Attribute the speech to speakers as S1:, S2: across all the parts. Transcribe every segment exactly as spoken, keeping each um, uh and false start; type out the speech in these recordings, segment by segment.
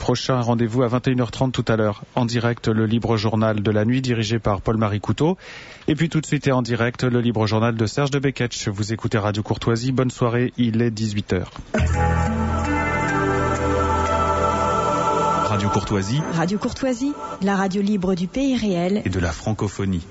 S1: prochain. Rendez-vous à vingt et une heures trente tout à l'heure. En direct, le Libre Journal de la nuit dirigé par Paul-Marie Couteau. Et puis tout de suite et en direct, le Libre Journal de Serge de Beketch. Vous écoutez Radio Courtoisie. Bonne soirée, il est dix-huit heures. Radio Courtoisie.
S2: Radio Courtoisie, la radio libre du pays réel
S1: et de la francophonie.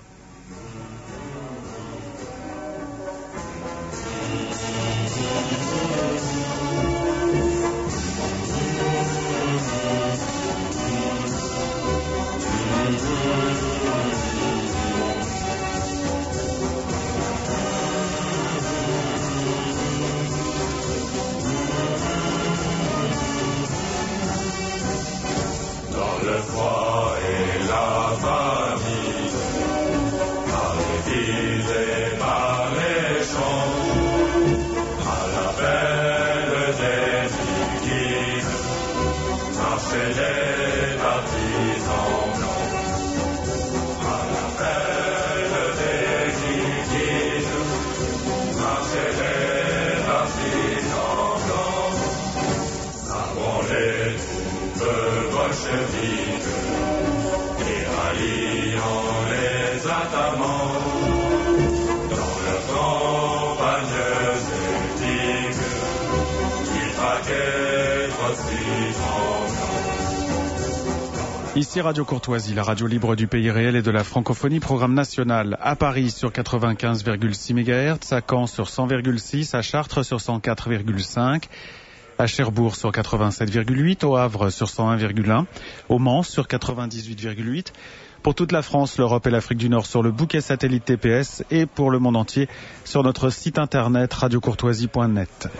S1: Ici Radio Courtoisie, la radio libre du pays réel et de la francophonie, programme national à Paris sur quatre-vingt-quinze virgule six mégahertz, à Caen sur cent virgule six, à Chartres sur cent quatre virgule cinq, à Cherbourg sur quatre-vingt-sept virgule huit, au Havre sur cent un virgule un, au Mans sur quatre-vingt-dix-huit virgule huit, pour toute la France, l'Europe et l'Afrique du Nord sur le bouquet satellite T P S et pour le monde entier sur notre site internet radio courtoisie point net.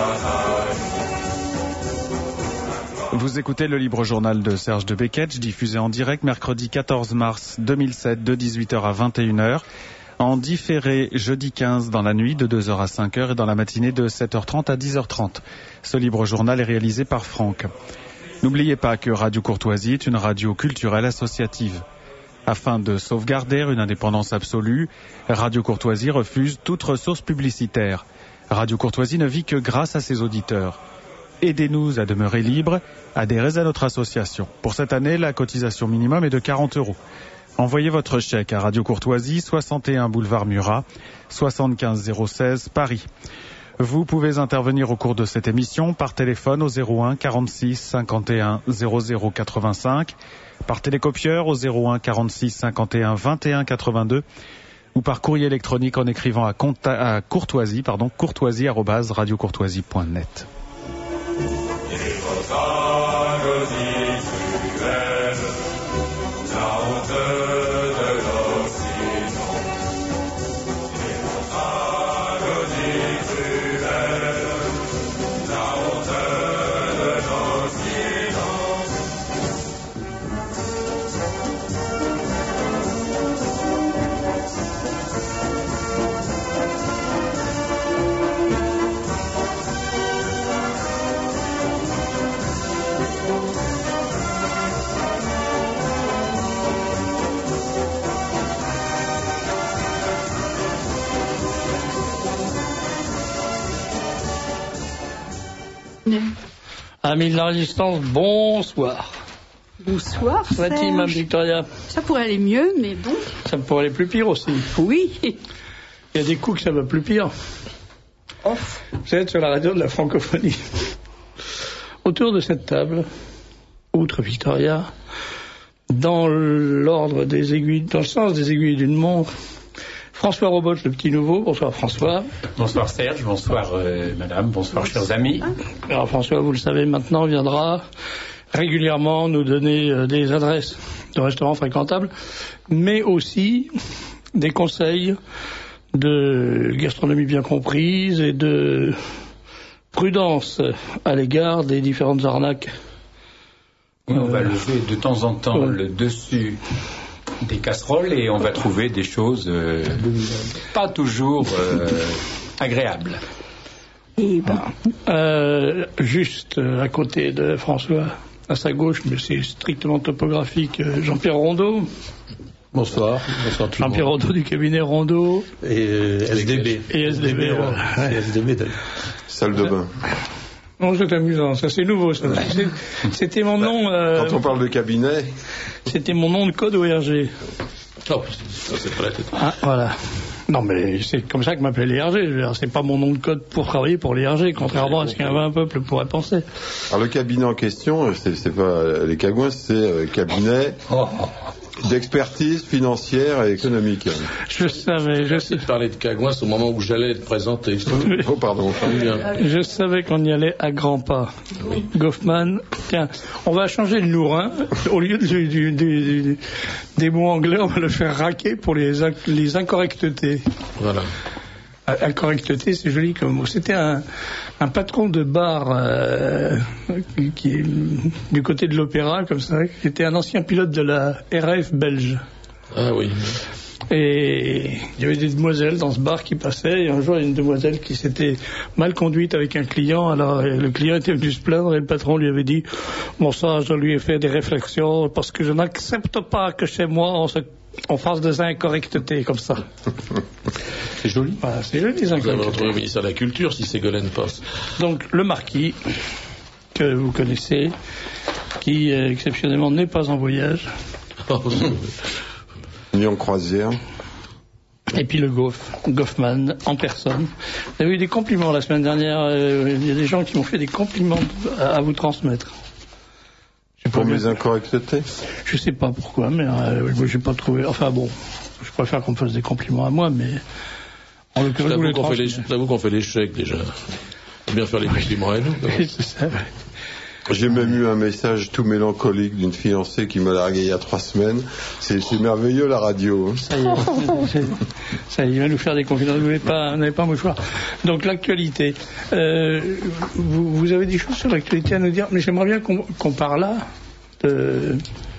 S1: Vous écoutez le Libre Journal de Serge de Beketch, diffusé en direct mercredi quatorze mars deux mille sept de dix-huit heures à vingt et une heures, en différé jeudi quinze dans la nuit de deux heures à cinq heures et dans la matinée de sept heures trente à dix heures trente. Ce Libre Journal est réalisé par Franck. N'oubliez pas que Radio Courtoisie est une radio culturelle associative. Afin de sauvegarder une indépendance absolue, Radio Courtoisie refuse toute ressource publicitaire. Radio Courtoisie ne vit que grâce à ses auditeurs. Aidez-nous à demeurer libres, adhérez à notre association. Pour cette année, la cotisation minimum est de quarante euros. Envoyez votre chèque à Radio Courtoisie, soixante et un boulevard Murat, soixante-quinze zéro seize, Paris. Vous pouvez intervenir au cours de cette émission par téléphone au zéro un quarante-six cinquante et un zéro zéro quatre-vingt-cinq, par télécopieur au zéro un quarante-six cinquante et un vingt et un quatre-vingt-deux ou par courrier électronique en écrivant à, compta- à courtoisie, pardon, courtoisie arobase radio courtoisie point net.
S3: Amis de la Résistance, bonsoir.
S4: Bonsoir, Serge.
S3: Va-t-il, Mme Victoria?
S4: Ça pourrait aller mieux, mais bon.
S3: Ça pourrait aller plus pire aussi.
S4: Oui.
S3: Il y a des coups que ça va plus pire.
S4: Oh.
S3: Vous êtes sur la radio de la francophonie. Autour de cette table, outre Victoria, dans l'ordre des aiguilles, dans le sens des aiguilles d'une montre, François Robot, le petit nouveau. Bonsoir François.
S5: Bonsoir Serge, bonsoir euh, madame, bonsoir chers amis.
S3: Alors François, vous le savez maintenant, viendra régulièrement nous donner euh, des adresses de restaurants fréquentables, mais aussi des conseils de gastronomie bien comprise et de prudence à l'égard des différentes arnaques.
S5: Oui, on
S3: euh,
S5: va lever de temps en temps
S3: ouais.
S5: le dessus des casseroles et on va trouver des choses euh, pas toujours euh, agréables.
S3: Et ben, euh, juste à côté de François, à sa gauche, mais c'est strictement topographique, Jean-Pierre Rondeau.
S6: Bonsoir. Bonsoir tout le monde.
S3: Jean-Pierre Rondeau du cabinet Rondeau.
S6: Et euh, S D B.
S3: Et S D B, voilà.
S6: C'est S D B d'ailleurs.
S7: Salle de bain.
S3: Non, c'est amusant, ça c'est nouveau. Ça. C'était mon nom. Euh,
S6: Quand on parle de cabinet.
S3: C'était mon nom de code O R G.
S7: Oh, ça c'est pas la tête.
S3: Ah, voilà. Non, mais c'est comme ça que m'appelait l'I R G. Je veux dire, c'est pas mon nom de code pour travailler pour l'I R G, contrairement à ce qu'un un peuple pourrait penser.
S6: Alors le cabinet en question, c'est, c'est pas les cagouins, c'est euh, cabinet d'expertise financière et économique.
S3: Je savais, je sais.
S7: Je parlais de cagouins au moment où j'allais être présenté.
S6: Oh pardon.
S3: Je savais qu'on y allait à grands pas. Oui. Goffman, tiens, on va changer le lourd, hein. Au lieu du, du, du, du, des mots anglais, on va le faire raquer pour les, les incorrectetés.
S7: Voilà.
S3: Incorrecteté, c'est joli comme mot. C'était un, un patron de bar euh, qui est du côté de l'opéra, comme ça, qui était un ancien pilote de la R A F belge.
S7: Ah oui.
S3: Et il y avait des demoiselles dans ce bar qui passaient, et un jour il y a une demoiselle qui s'était mal conduite avec un client, alors le client était venu se plaindre et le patron lui avait dit « Bon ça, je lui ai fait des réflexions parce que je n'accepte pas que chez moi on, se, on fasse des incorrectetés comme ça. »
S7: C'est joli.
S3: Voilà, c'est joli, les
S7: vous
S3: incorrectetés.
S7: allez retrouver au ministère de la Culture si Ségolène passe.
S3: Donc le marquis, que vous connaissez, qui euh, exceptionnellement n'est pas en voyage.
S6: Ni en croisière.
S3: Et puis le Goff, Goffman, en personne. Vous avez eu des compliments la semaine dernière. Euh, il y a des gens qui m'ont fait des compliments à, à vous transmettre.
S6: Pour mes incorrectetés.
S3: Je sais pas pourquoi, mais euh, j'ai pas trouvé. Enfin bon, je préfère qu'on me fasse des compliments à moi, mais en l'occurrence,
S7: je qu'on fait les, j'avoue qu'on fait l'échec déjà. Faut bien faire les compliments à nous.
S3: Oui, c'est ça. Ouais.
S6: J'ai même eu un message tout mélancolique d'une fiancée qui m'a largué il y a trois semaines. C'est, c'est merveilleux la radio. Hein.
S3: Ça y est, ça y est, il va nous faire des confidences. Vous n'avez pas, pas un mouchoir. Donc l'actualité. Euh, vous, vous avez des choses sur l'actualité à nous dire, mais j'aimerais bien qu'on, qu'on parle là de,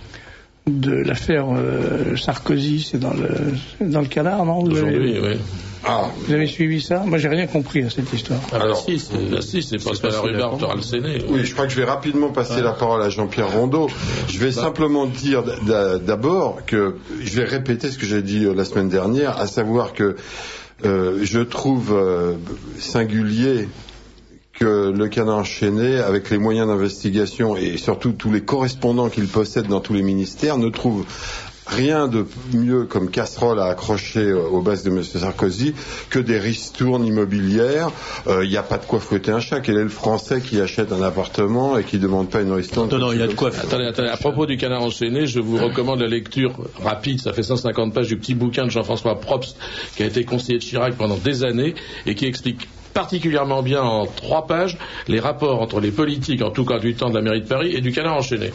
S3: de l'affaire euh, Sarkozy. C'est dans le, dans le canard, non? Vous
S7: Aujourd'hui,
S3: avez...
S7: oui.
S6: Ah.
S3: Vous avez suivi ça? Moi, j'ai rien compris à cette histoire.
S7: Ah, bah, si, c'est, bah, si, c'est parce que la rhubarbe t'aura le séné.
S6: Oui, je crois que je vais rapidement passer ah. la parole à Jean-Pierre Rondeau. Je vais bah. simplement dire d'abord que je vais répéter ce que j'ai dit la semaine dernière, à savoir que euh, je trouve euh, singulier que le Canard enchaîné, avec les moyens d'investigation et surtout tous les correspondants qu'il possède dans tous les ministères, ne trouve rien de mieux comme casserole à accrocher aux bases de M. Sarkozy que des ristournes immobilières. Il euh, n'y a pas de quoi fouetter un chat. Quel est le Français qui achète un appartement et qui ne demande pas une ristourne?
S7: Non, non, il y a de quoi. Attendez, attendez. À propos du Canard enchaîné, je vous recommande la lecture rapide. Ça fait cent cinquante pages du petit bouquin de Jean-François Probst, qui a été conseiller de Chirac pendant des années et qui explique particulièrement bien en trois pages les rapports entre les politiques, en tout cas du temps de la mairie de Paris, et du Canard enchaîné.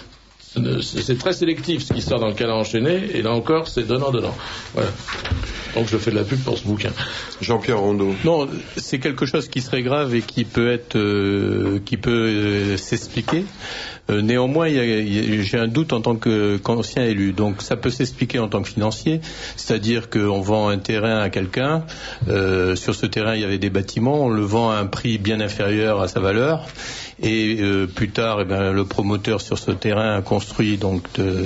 S7: C'est très sélectif ce qui sort dans le Canard enchaîné, et là encore c'est donnant-donnant. Voilà. Donc je fais de la pub pour ce bouquin.
S6: Jean-Pierre Rondeau.
S8: Non, c'est quelque chose qui serait grave et qui peut être, euh, qui peut euh, s'expliquer. Euh, néanmoins, il y a, il y a, j'ai un doute en tant que, qu'ancien élu. Donc ça peut s'expliquer en tant que financier, c'est-à-dire qu'on vend un terrain à quelqu'un. Euh, sur ce terrain, il y avait des bâtiments. On le vend à un prix bien inférieur à sa valeur. Et euh, plus tard, eh ben, le promoteur sur ce terrain a construit donc de,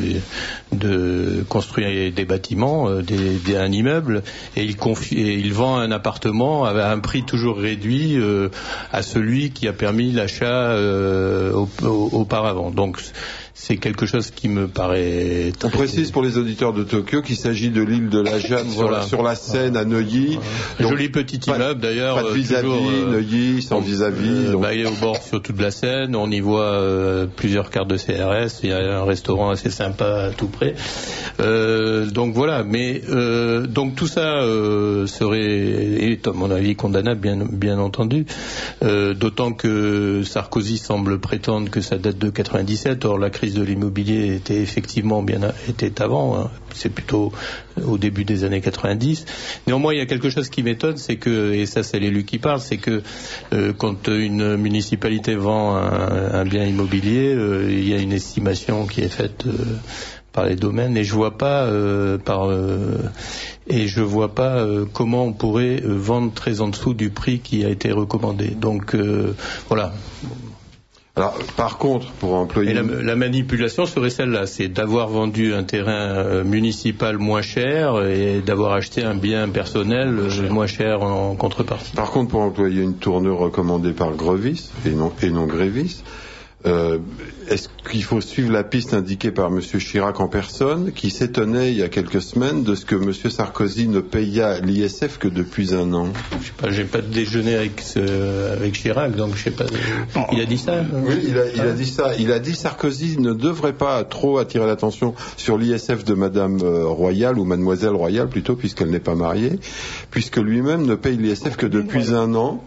S8: de construit des bâtiments, euh, des, des, un immeuble, et il, confie, et il vend un appartement à un prix toujours réduit euh, à celui qui a permis l'achat euh, au, au, auparavant. Donc c'est quelque chose qui me paraît...
S6: On précise pour les auditeurs de Tokyo qu'il s'agit de l'île de la Jade voilà. sur, sur la Seine à Neuilly.
S8: Donc, joli petit immeuble d'ailleurs.
S6: Pas de vis-à-vis, toujours, euh, Neuilly, sans vis-à-vis.
S8: Euh, bah, il est au bord surtout de la Seine. On y voit euh, plusieurs cartes de C R S. Il y a un restaurant assez sympa tout près. Euh, donc voilà. Mais euh, donc tout ça euh, serait, est à mon avis condamnable, bien, bien entendu. Euh, d'autant que Sarkozy semble prétendre que ça date de quatre-vingt-dix-sept. Or la crise de l'immobilier était effectivement bien était avant, hein. C'est plutôt au début des années quatre-vingt-dix. Néanmoins, il y a quelque chose qui m'étonne, c'est que, et ça c'est l'élu qui parle, c'est que euh, quand une municipalité vend un, un bien immobilier, euh, il y a une estimation qui est faite euh, par les domaines, et je vois pas euh, par euh, et je vois pas euh, comment on pourrait euh, vendre très en dessous du prix qui a été recommandé. Donc euh, voilà.
S6: Alors, par contre, pour employer...
S8: Et la, la manipulation serait celle-là, c'est d'avoir vendu un terrain euh, municipal moins cher et d'avoir acheté un bien personnel euh, moins cher en contrepartie.
S6: Par contre, pour employer une tournure recommandée par Grevis et non, et non Grévis, euh, est-ce qu'il faut suivre la piste indiquée par M. Chirac en personne, qui s'étonnait il y a quelques semaines de ce que M. Sarkozy ne paya l'I S F que depuis un an?
S8: Je sais pas, j'ai pas déjeuné avec ce, avec Chirac, donc je sais pas. Il a dit ça?
S6: Oui, il a, il a dit ça. Il a dit Sarkozy ne devrait pas trop attirer l'attention sur l'I S F de Madame Royal, ou Mademoiselle Royal plutôt, puisqu'elle n'est pas mariée, puisque lui-même ne paye l'I S F que depuis un an.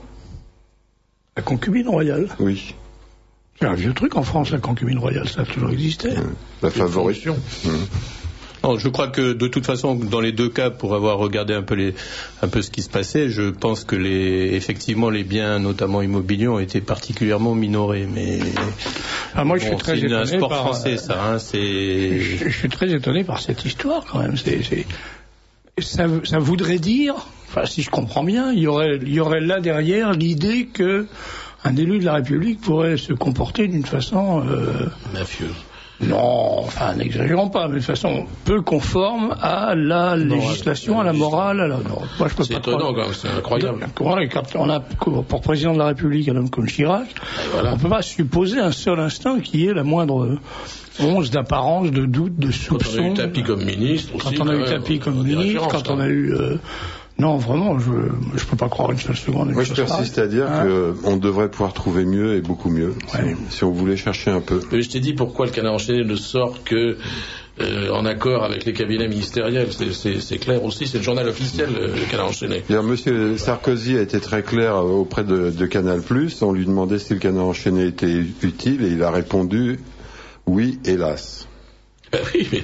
S3: La concubine royale?
S6: Oui.
S3: C'est un vieux truc en France, la concubine royale, ça a toujours existé.
S6: Mmh. La favorition. Mmh.
S8: Non, je crois que de toute façon, dans les deux cas, pour avoir regardé un peu les, un peu ce qui se passait, je pense que les, effectivement, les biens, notamment immobiliers, ont été particulièrement minorés. Mais
S3: ah, moi, je
S8: bon,
S3: suis très
S8: c'est
S3: étonné
S8: un sport
S3: par,
S8: français, ça. Hein, c'est.
S3: Je, je suis très étonné par cette histoire, quand même. C'est, c'est... Ça, ça voudrait dire, enfin, si je comprends bien, il y aurait, il y aurait là derrière l'idée que un élu de la République pourrait se comporter d'une façon euh,
S7: mafieuse.
S3: Non, enfin, n'exagérons pas, mais de façon peu conforme à la non, législation, à la morale. À la... Non, moi, je peux
S7: c'est
S3: pas
S7: étonnant, quand même, c'est incroyable.
S3: Quand on a pour président de la République un homme comme Chirac, voilà. On ne peut pas supposer un seul instant qu'il y ait la moindre once d'apparence, de doute, de soupçon.
S7: Quand on a eu Tapie comme ministre aussi.
S3: Quand on a eu Tapie comme ministre, quand on a eu... Euh, non, vraiment, je ne peux pas croire une seule seconde.
S6: Moi, je persiste à dire hein qu'on devrait pouvoir trouver mieux et beaucoup mieux, ouais. si, si on voulait chercher un peu.
S7: Mais je t'ai dit pourquoi le Canard enchaîné ne sort que euh, en accord avec les cabinets ministériels. C'est, c'est, c'est clair aussi, c'est le journal officiel, le Canard enchaîné.
S6: D'ailleurs, M. Sarkozy a été très clair auprès de, de Canal plus. On lui demandait si le Canard enchaîné était utile et il a répondu oui, hélas.
S7: Ben oui, mais...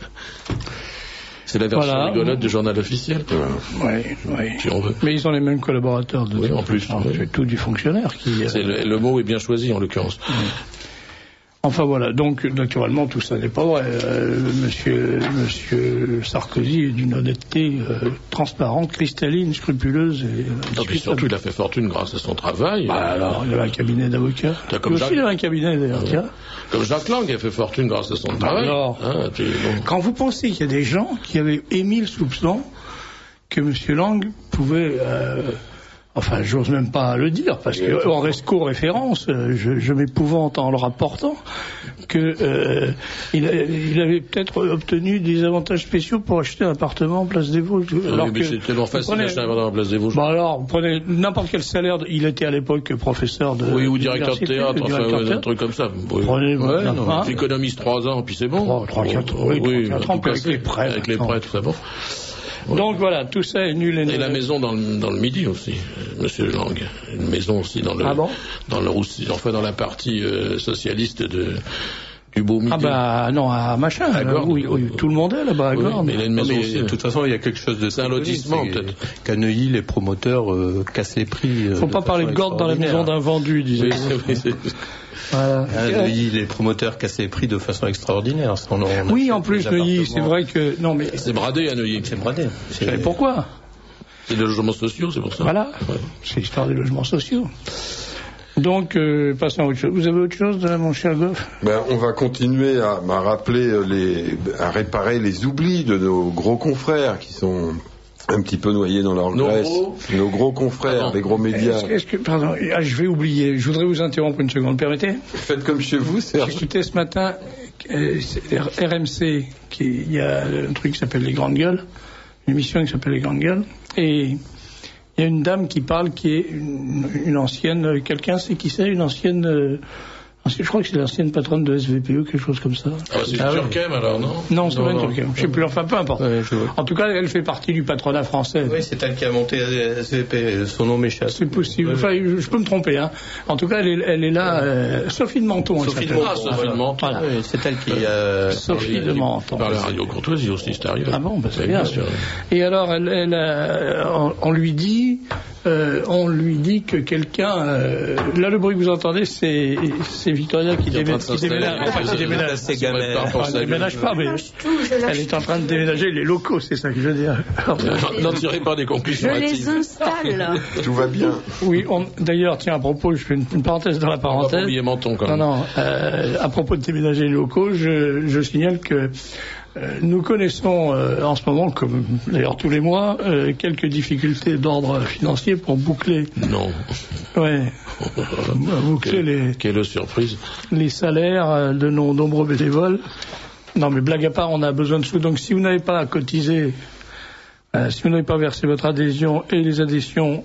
S7: C'est la version voilà. rigolote du journal officiel.
S3: Oui, oui.
S7: Si on veut.
S3: Mais ils ont les mêmes collaborateurs. De
S7: oui, en plus.
S3: C'est oui. tout du fonctionnaire qui...
S7: C'est le, le mot est bien choisi, en l'occurrence.
S3: Oui. Enfin voilà, donc naturellement tout ça n'est pas vrai. Euh, monsieur, monsieur Sarkozy est d'une honnêteté euh, transparente, cristalline, scrupuleuse. Et,
S7: non, puis surtout, il a fait fortune grâce à son travail.
S3: Bah, alors, il avait un cabinet d'avocats.
S7: Comme
S3: Jacques...
S7: aussi,
S3: il avait un cabinet d'avocats.
S7: Euh, comme Jacques Lang a fait fortune grâce à son bah, travail. Alors, hein, tu...
S3: quand vous pensez qu'il y a des gens qui avaient émis le soupçon que monsieur Lang pouvait... Euh, Enfin, j'ose même pas le dire, parce que en resco référence, je, je m'épouvante en le rapportant, que euh, il, a, il avait peut-être obtenu des avantages spéciaux pour acheter un appartement en Place des Vosges.
S7: Alors oui, mais que, c'est tellement facile d'acheter un appartement en Place des Vosges.
S3: Bah alors, vous prenez n'importe quel salaire, de, il était à l'époque professeur de...
S7: Oui, ou directeur de théâtre, enfin, ouais, théâtre. Un truc comme ça. Oui.
S3: Prenez, ouais,
S7: non, non, hein, tu économises trois ans, puis c'est bon.
S3: trois, quatre, oui, oui, quatre ans, avec les prêts.
S7: Avec les prêts, tout ça, bon.
S3: Ouais. Donc voilà, tout ça est nul et nul.
S7: Et la maison dans le, dans le Midi aussi, euh, Monsieur Lang. Une maison aussi dans le,
S3: ah bon
S7: dans le, enfin dans la partie euh, socialiste de du beau Midi.
S3: Ah bah non, à machin, à Gordes, oui, oui, tout le monde est là-bas à
S7: oui,
S3: Gordes.
S7: Mais il a une maison
S8: mais,
S7: aussi.
S8: De toute façon, il y a quelque chose de...
S7: C'est un lotissement peut-être.
S8: Qu'à Neuilly, les promoteurs euh, cassent les prix. Euh,
S3: Faut pas parler de Gordes dans la maison d'un vendu, disait.
S7: Oui, c'est...
S8: Voilà. À Neuilly, les promoteurs cassent les prix de façon extraordinaire. On, on
S3: oui, en plus, Neuilly, c'est vrai que... Non, mais...
S7: C'est bradé à Neuilly.
S8: C'est bradé.
S3: Vous savez pourquoi?
S7: C'est des logements sociaux, c'est pour ça.
S3: Voilà, ouais. C'est l'histoire des logements sociaux. Donc, euh, passons à autre chose. Vous avez autre chose, mon cher Goff?
S6: Ben, on va continuer à, à rappeler, les, à réparer les oublis de nos gros confrères qui sont un petit peu noyés dans leur
S7: nos
S6: graisse.
S7: Gros...
S6: Nos gros confrères, pardon. Les gros médias.
S3: Est-ce, est-ce que, pardon, ah, je vais oublier. Je voudrais vous interrompre une seconde, permettez?
S6: Faites comme chez vous, Serge.
S3: J'écoutais ce matin euh, R M C, qui, il y a un truc qui s'appelle Les Grandes Gueules, une émission qui s'appelle Les Grandes Gueules, et il y a une dame qui parle qui est une, une ancienne, quelqu'un sait qui c'est, une ancienne, euh, je crois que c'est l'ancienne patronne de S V P E, quelque chose comme ça.
S7: Ah, c'est ah, Turquem ouais. alors, non?
S3: Non, c'est pas une Turquem, je sais plus, enfin peu importe. Ouais, en tout cas, elle fait partie du patronat français.
S8: Oui, c'est elle qui a monté S V P E, son nom m'échappe.
S3: C'est possible, ouais. Enfin, je, je peux me tromper, hein. En tout cas, elle est, elle est là, euh, Sophie de Menton.
S7: Sophie de Menton, ah, Sophie de Menton.
S3: Voilà.
S8: Oui, c'est elle qui... Euh,
S3: Sophie de Menton.
S7: Par la radio Courtoisie aussi, c'est arrivé.
S3: Ah bon, bah c'est bien. bien sûr. Et alors, elle, elle, euh, on, on lui dit... euh, on lui dit que quelqu'un... Euh, là, le bruit que vous entendez, c'est, c'est Victoria qui, démé- qui déménage. Enfin, qui déménage.
S8: C'est gamin.
S3: Enfin, elle ne déménage pas, mais elle est en train de déménager les locaux, c'est ça que je veux dire.
S7: N'en tirez pas des conclusions
S4: Je les
S7: hâtives.
S4: installe.
S6: Tout va bien.
S3: Oui, on, d'ailleurs, tiens, à propos, je fais une, une parenthèse dans la
S7: On va pas
S3: parenthèse.
S7: oublier Menton, quand
S3: Non,
S7: même.
S3: non, euh, à propos de déménager les locaux, je, je signale que euh, nous connaissons euh, en ce moment, comme d'ailleurs tous les mois, euh, quelques difficultés d'ordre financier pour boucler,
S7: Non.
S3: ouais, boucler
S7: Quelle,
S3: les,
S7: quelle surprise.
S3: les salaires euh, de nos nombreux bénévoles. Non, mais blague à part, on a besoin de sous. Donc, si vous n'avez pas cotisé, euh, si vous n'avez pas versé votre adhésion et les adhésions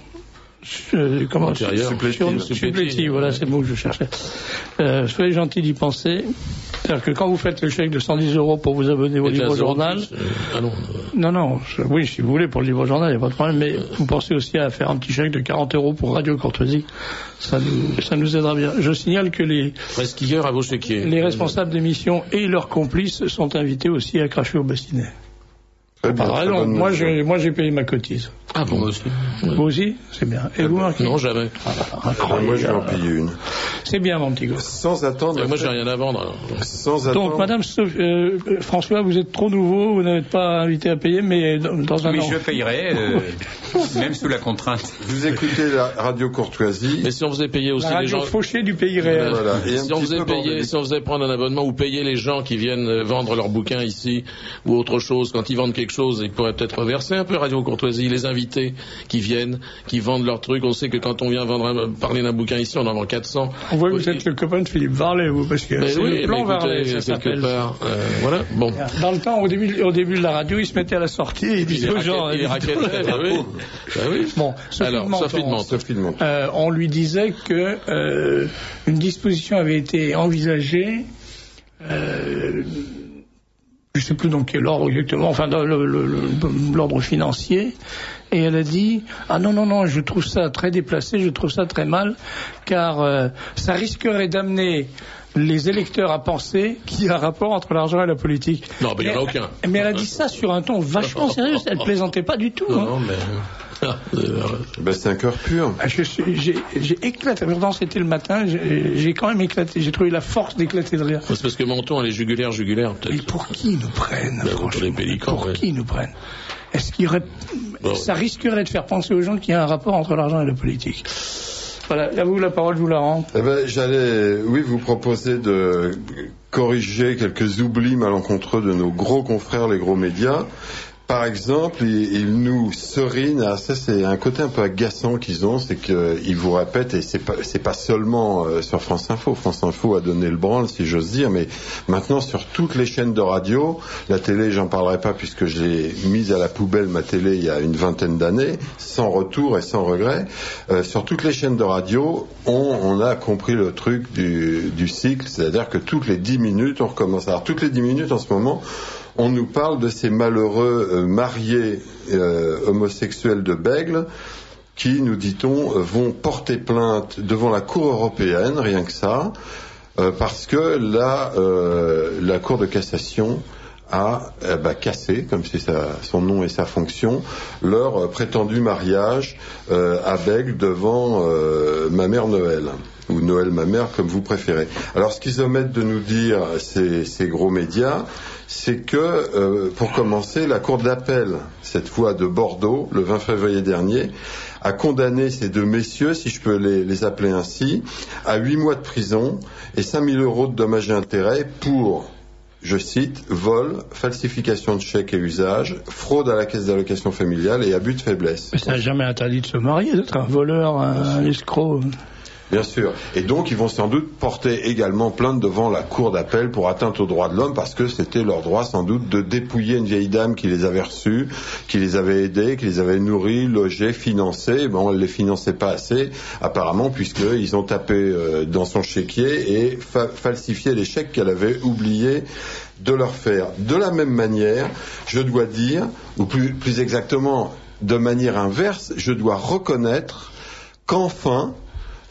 S3: euh, comment,
S7: Antérieures.
S3: supplétives,
S7: Supplétives.
S3: supplétives, voilà, c'est le mot que je cherchais. Euh, soyez gentils d'y penser. C'est-à-dire que quand vous faites le chèque de cent dix euros pour vous abonner au
S7: Et de la
S3: livre
S7: zone
S3: journal,
S7: plus, euh, ah non, euh,
S3: non, non, je- oui, si vous voulez pour le livre journal, il n'y a pas de problème, mais vous pensez aussi à faire un petit chèque de quarante euros pour Radio Courtoisie, ça nous, ça nous aidera bien. Je signale que les,
S7: presqu'hier à vos chéquiers.
S3: les responsables d'émission et leurs complices sont invités aussi à cracher au bassinet.
S6: Très bien,
S3: Par
S6: très
S3: raison,
S6: bonne
S3: moi
S6: mesure.
S3: j'ai, moi j'ai payé ma cotise.
S7: Ah bon, aussi.
S3: Vous aussi? C'est bien. Et vous, Marc?
S7: Non, jamais.
S6: Ah, moi, je vais en payer une.
S3: C'est bien, mon petit gars.
S6: Sans attendre.
S7: Et moi, j'ai rien à vendre. alors.
S6: Sans attendre.
S3: Donc, Madame Sophie- euh, François, vous êtes trop nouveau, vous n'êtes pas invité à payer, mais dans, dans un
S9: Mais
S3: an.
S9: je payerai, euh, même sous la contrainte.
S6: Vous écoutez la radio Courtoisie.
S7: Mais si on faisait payer aussi
S3: La
S7: les
S3: radio
S7: gens.
S3: fauchée du pays réel.
S6: Voilà. Et un
S7: Si on,
S6: petit
S7: faisait
S6: peu
S7: payer,
S6: bordélique.
S7: si on faisait prendre un abonnement ou payer les gens qui viennent euh, vendre leurs bouquins ici ou autre chose, quand ils vendent quelque chose, ils pourraient peut-être reverser un peu Radio Courtoisie, les invités qui viennent, qui vendent leurs trucs. On sait que quand on vient vendre un- parler d'un bouquin ici, on en vend quatre cents.
S3: On voit que
S7: Oui.
S3: vous êtes le copain de Philippe Varlet, vous, parce que
S7: Mais
S3: c'est
S7: oui,
S3: le plan
S7: mais écoutez,
S3: Varlet, ça
S7: quelque
S3: s'appelle.
S7: part, euh, voilà, bon.
S3: Dans le temps, au début, au début de la radio, il se mettait à la sortie et il
S7: Il
S3: disait
S7: est
S3: aux gens...
S7: raquette- il est raquette, bah oui. Bah oui.
S3: Bon, Sophie
S7: Alors,
S3: de Menton,
S7: Sophie de Menton.
S6: Sophie de Menton.
S3: euh, on lui disait que euh, une disposition avait été envisagée, euh, je ne sais plus dans quel ordre exactement, enfin dans le- le- le- l'ordre financier, et elle a dit « Ah non, non, non, je trouve ça très déplacé, je trouve ça très mal, car euh, ça risquerait d'amener les électeurs à penser qu'il y a un rapport entre l'argent et la politique. »
S7: Non, mais il n'y en a
S3: Mais-
S7: aucun.
S3: Mais elle a dit ça sur un ton vachement sérieux, elle plaisantait pas du tout.
S7: Non,
S3: hein.
S7: non, mais. Ah, euh,
S6: Ben, c'est un cœur pur.
S3: Ah, je suis- J'ai j'ai éclaté, pourtant c'était le matin, j'ai j'ai quand même éclaté, j'ai trouvé la force d'éclater de rire.
S7: C'est parce que Menton, elle est jugulaire, jugulaire,
S3: Et
S7: peut-être.
S3: pour qui ils nous prennent,
S7: Ben,
S3: franchement
S7: pour les pélicans,
S3: Pour
S7: ouais.
S3: qui ils nous prennent Est-ce qu'il y aurait...
S7: Bon.
S3: Ça risquerait de faire penser aux gens qu'il y a un rapport entre l'argent et la politique. Voilà, à vous la parole, je vous la rends.
S6: Eh ben, j'allais, oui, vous proposer de corriger quelques oublis malencontreux de nos gros confrères, les gros médias. Par exemple, ils, ils nous serinent, ah, ça c'est un côté un peu agaçant qu'ils ont, c'est qu'ils vous répètent, et c'est pas, c'est pas seulement euh, sur France Info, France Info a donné le branle, si j'ose dire, mais maintenant sur toutes les chaînes de radio, la télé, j'en parlerai pas puisque j'ai mise à la poubelle ma télé il y a une vingtaine d'années, sans retour et sans regret, euh, sur toutes les chaînes de radio, on, on a compris le truc du, du cycle, c'est-à-dire que toutes les dix minutes, on recommence. Alors toutes les dix minutes en ce moment, on nous parle de ces malheureux euh, mariés euh, homosexuels de Bègle qui, nous dit-on, euh, vont porter plainte devant la Cour européenne, rien que ça, euh, parce que là, euh, la Cour de cassation a euh, bah, cassé, comme c'est sa, son nom et sa fonction, leur euh, prétendu mariage euh, à Bègle devant euh, ma mère Noël, ou Noël ma mère, comme vous préférez. Alors ce qu'ils omettent de nous dire, ces, ces gros médias, c'est que, euh, pour commencer, la Cour d'appel, cette fois de Bordeaux, le vingt février dernier, a condamné ces deux messieurs, si je peux les, les appeler ainsi, à huit mois de prison et cinq mille euros de dommages et intérêts pour, je cite, vol, falsification de chèques et usages, fraude à la caisse d'allocation familiale et abus de faiblesse.
S3: Mais ça n'a jamais interdit de se marier, d'être un voleur, un, un escroc.
S6: Bien sûr. Et donc, ils vont sans doute porter également plainte devant la cour d'appel pour atteinte aux droits de l'homme, parce que c'était leur droit, sans doute, de dépouiller une vieille dame qui les avait reçus, qui les avait aidés, qui les avait nourris, logés, financés. Bon, elle les finançait pas assez, apparemment, puisqu'ils ont tapé euh, dans son chéquier et fa- falsifié les chèques qu'elle avait oublié de leur faire. De la même manière, je dois dire, ou plus, plus exactement, de manière inverse, je dois reconnaître qu'enfin,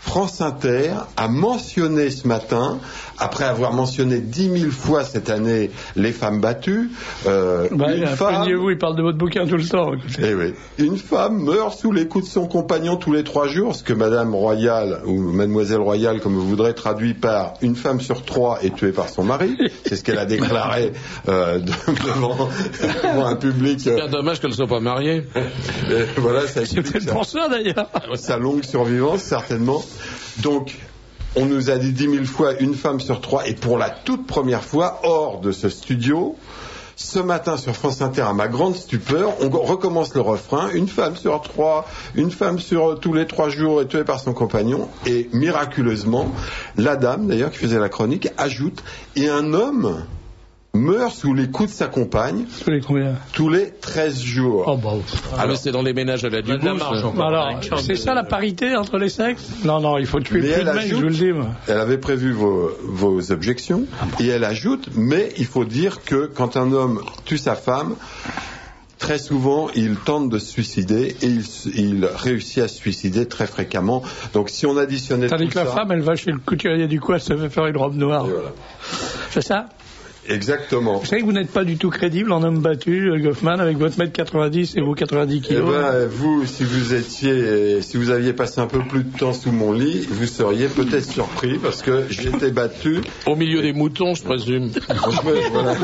S6: France Inter a mentionné ce matin, après avoir mentionné dix mille fois cette année les femmes battues, euh,
S3: bah,
S6: une femme...
S3: vous, il parle de votre bouquin tout le temps.
S6: Eh oui. Une femme meurt sous les coups de son compagnon tous les trois jours, ce que Madame Royale, ou Mademoiselle Royale, comme vous voudrez, traduit par une femme sur trois est tuée par son mari. C'est ce qu'elle a déclaré euh, devant, devant un public...
S7: C'est bien dommage qu'elle ne soit pas mariée.
S6: Et voilà, ça
S3: C'est peut-être pour ça, d'ailleurs.
S6: Sa longue survivance, certainement. Donc, on nous a dit dix mille fois une femme sur trois, et pour la toute première fois, hors de ce studio, ce matin sur France Inter, à ma grande stupeur, on recommence le refrain, une femme sur trois, une femme sur tous les trois jours est tuée par son compagnon, et miraculeusement, la dame, d'ailleurs, qui faisait la chronique, ajoute, et un homme meurt sous les coups de sa compagne.
S3: Tous les combien?
S6: Tous les treize jours.
S3: Oh bah,
S7: alors c'est dans les ménages à la Dubouche.
S3: Alors, c'est ça la parité entre les sexes? Non, non, il faut tuer
S6: mais
S3: plus de mecs, je vous le dis. Moi.
S6: Elle avait prévu vos, vos objections, et elle ajoute, mais il faut dire que quand un homme tue sa femme, très souvent, il tente de se suicider, et il, il réussit à se suicider très fréquemment. Donc si on additionnait
S3: Tandis
S6: tout
S3: que la
S6: ça,
S3: femme, elle va chez le couturier du coin, elle se fait faire une robe noire.
S6: Voilà.
S3: C'est ça?
S6: Exactement.
S3: Vous savez que vous n'êtes pas du tout crédible en homme battu, Goffman, avec votre mètre quatre-vingt-dix et vos quatre-vingt-dix kilos.
S6: Eh ben, vous, si vous étiez, si vous aviez passé un peu plus de temps sous mon lit, vous seriez peut-être surpris parce que j'étais battu.
S7: Au milieu des moutons, je présume.
S6: Voilà.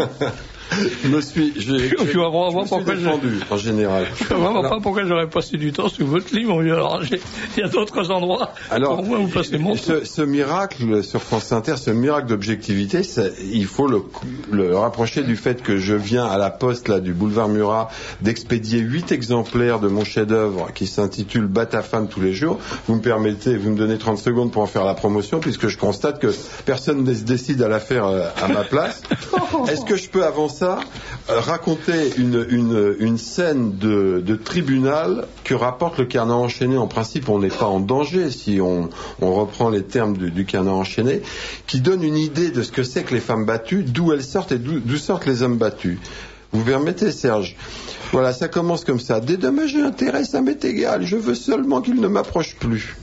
S6: Je me suis, j'ai,
S3: je
S6: j'ai,
S3: vois
S6: je me suis défendu, en général.
S3: Je ne vois vraiment pas pourquoi j'aurais passé du temps sous votre lit, mon vieux. Alors, j'ai, il y a d'autres endroits.
S6: Alors,
S3: pour moi, vous passez mon
S6: ce, ce miracle sur France Inter, ce miracle d'objectivité, il faut le, le rapprocher du fait que je viens à la poste, là, du boulevard Murat, d'expédier huit exemplaires de mon chef-d'œuvre qui s'intitule Bat ta femme tous les jours. Vous me permettez, vous me donnez trente secondes pour en faire la promotion, puisque je constate que personne ne se décide à la faire à ma place. Est-ce que je peux avancer ça, euh, raconter une, une, une scène de, de tribunal que rapporte le Canard enchaîné. En principe, on n'est pas en danger si on, on reprend les termes du, du Canard enchaîné, qui donne une idée de ce que c'est que les femmes battues, d'où elles sortent et d'où, d'où sortent les hommes battus. Vous permettez, Serge? Voilà, ça commence comme ça. Dédommager intérêt, ça m'est égal. Je veux seulement qu'il ne m'approche plus.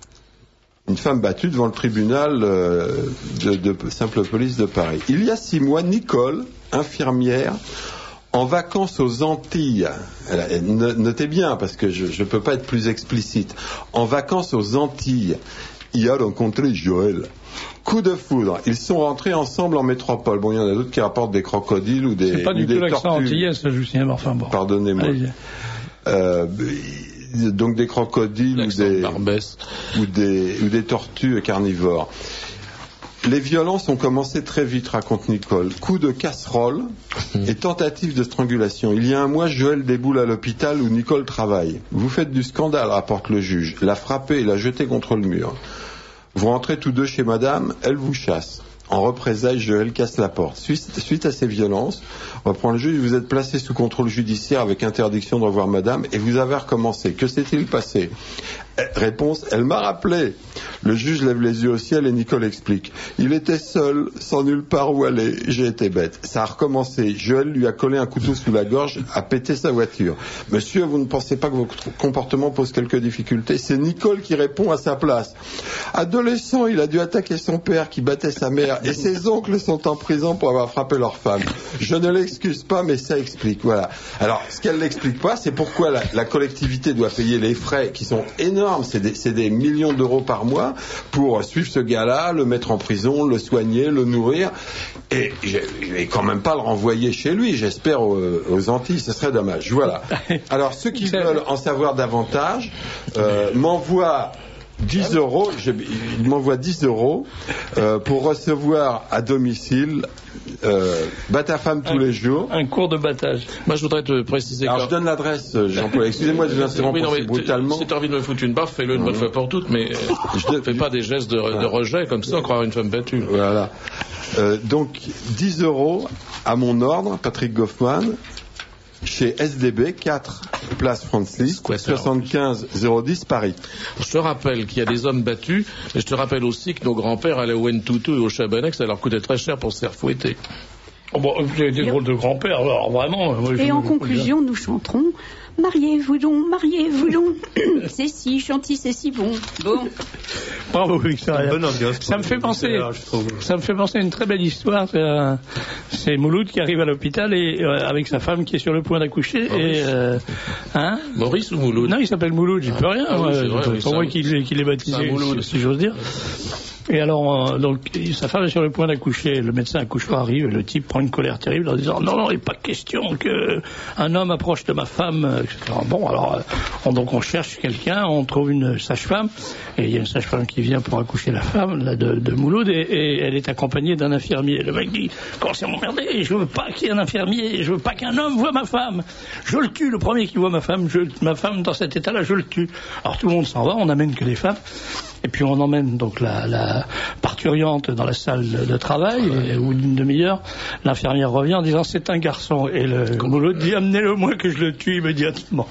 S6: Une femme battue devant le tribunal euh, de, de simple police de Paris. Il y a six mois, Nicole, infirmière, en vacances aux Antilles. Elle, notez bien, parce que je ne peux pas être plus explicite. En vacances aux Antilles, y a rencontré Joël. Coup de foudre. Ils sont rentrés ensemble en métropole. Bon, il y en a d'autres qui rapportent des crocodiles ou des tortues.
S3: C'est pas du tout l'accent antillais, ça, Lucien, enfin bon.
S6: Pardonnez-moi. Euh, donc des crocodiles ou des, ou, des, ou des tortues carnivores. Les violences ont commencé très vite, raconte Nicole. Coup de casserole et tentative de strangulation. Il y a un mois, Joël déboule à l'hôpital où Nicole travaille. Vous faites du scandale, rapporte le juge. La frappée et la jetée contre le mur. Vous rentrez tous deux chez madame, elle vous chasse. En représailles, Joël casse la porte. Suite, suite à ces violences, reprend le juge, vous êtes placé sous contrôle judiciaire avec interdiction de revoir madame et vous avez recommencé. Que s'est-il passé? Réponse, elle m'a rappelé. Le juge lève les yeux au ciel et Nicole explique. Il était seul, sans nulle part où aller. J'ai été bête. Ça a recommencé. Joël lui a collé un couteau sous la gorge, a pété sa voiture. Monsieur, vous ne pensez pas que votre comportement pose quelques difficultés? C'est Nicole qui répond à sa place. Adolescent, il a dû attaquer son père qui battait sa mère et ses oncles sont en prison pour avoir frappé leur femme. Je ne l'excuse pas, mais ça explique. Voilà. Alors, ce qu'elle n'explique pas, c'est pourquoi la, la collectivité doit payer les frais qui sont énormes. C'est des, c'est des millions d'euros par mois pour suivre ce gars-là, le mettre en prison, le soigner, le nourrir. Et je vais quand même pas le renvoyer chez lui, j'espère, aux, aux Antilles. Ce serait dommage. Voilà. Alors, ceux qui veulent en savoir davantage euh, m'envoient dix euros, je, il m'envoie dix euros euh, pour recevoir à domicile euh, Bat ta femme tous
S3: un,
S6: les jours.
S3: Un cours de battage.
S7: Moi, je voudrais te préciser.
S6: Alors,
S7: quand...
S6: je donne l'adresse, Jean-Paul. Excusez-moi de vous interrompre oui, brutalement.
S7: Si tu as envie de me foutre une baffe, fais-le une bonne mmh. fois pour toutes, mais je ne fais pas des gestes de, de rejet comme ça, on croira une femme battue.
S6: Voilà. Euh, donc, dix euros à mon ordre, Patrick Goffman. Chez S D B, quatre place France Liszt, soixante-quinze zéro dix Paris.
S7: Je te rappelle qu'il y a des hommes battus, et je te rappelle aussi que nos grands-pères allaient au N-Toutou et au Chabanais, ça leur coûtait très cher pour se faire fouetter.
S3: Oh bon, vous avez des drôles de grands-pères, alors vraiment.
S4: Et en conclusion, nous chanterons mariez-vous donc, mariez-vous donc. C'est si gentil, c'est si bon. Bon.
S3: Bravo, Victoria.
S8: Bonne ambiance.
S3: Ça me fait penser,
S8: Victoria, je trouve.
S3: ça me fait penser à une très belle histoire. C'est, euh, c'est Mouloud qui arrive à l'hôpital et euh, avec sa femme qui est sur le point d'accoucher. Et, euh, hein
S7: Maurice ou Mouloud?
S3: Non, il s'appelle Mouloud. J'y peux rien.
S7: Ah oui,
S3: moi,
S7: c'est vrai,
S3: c'est
S7: oui,
S3: pour
S7: ça-
S3: moi qu'il qu'il est baptisé,
S7: c'est un Mouloud.
S3: si, si j'ose dire. Et alors, euh, donc, sa femme est sur le point d'accoucher. Le médecin accoucheur arrive et le type prend une colère terrible en disant non, non, il n'est pas question que un homme approche de ma femme, et cetera. Bon, alors, euh, on, donc on cherche quelqu'un, on trouve une sage-femme et il y a une sage-femme qui vient pour accoucher la femme là, de, de Mouloud et, et elle est accompagnée d'un infirmier. Le mec dit commencez à m'emmerder, je veux pas qu'il y ait un infirmier, je veux pas qu'un homme voie ma femme. Je le tue, le premier qui voit ma femme, je, ma femme dans cet état-là, je le tue. Alors tout le monde s'en va, on n'amène que les femmes. Et puis on emmène donc la, la parturiente dans la salle de, de travail, et au bout d'une demi-heure, l'infirmière revient en disant c'est un garçon. Et le Mouloud dit amenez-le moi que je le tue immédiatement.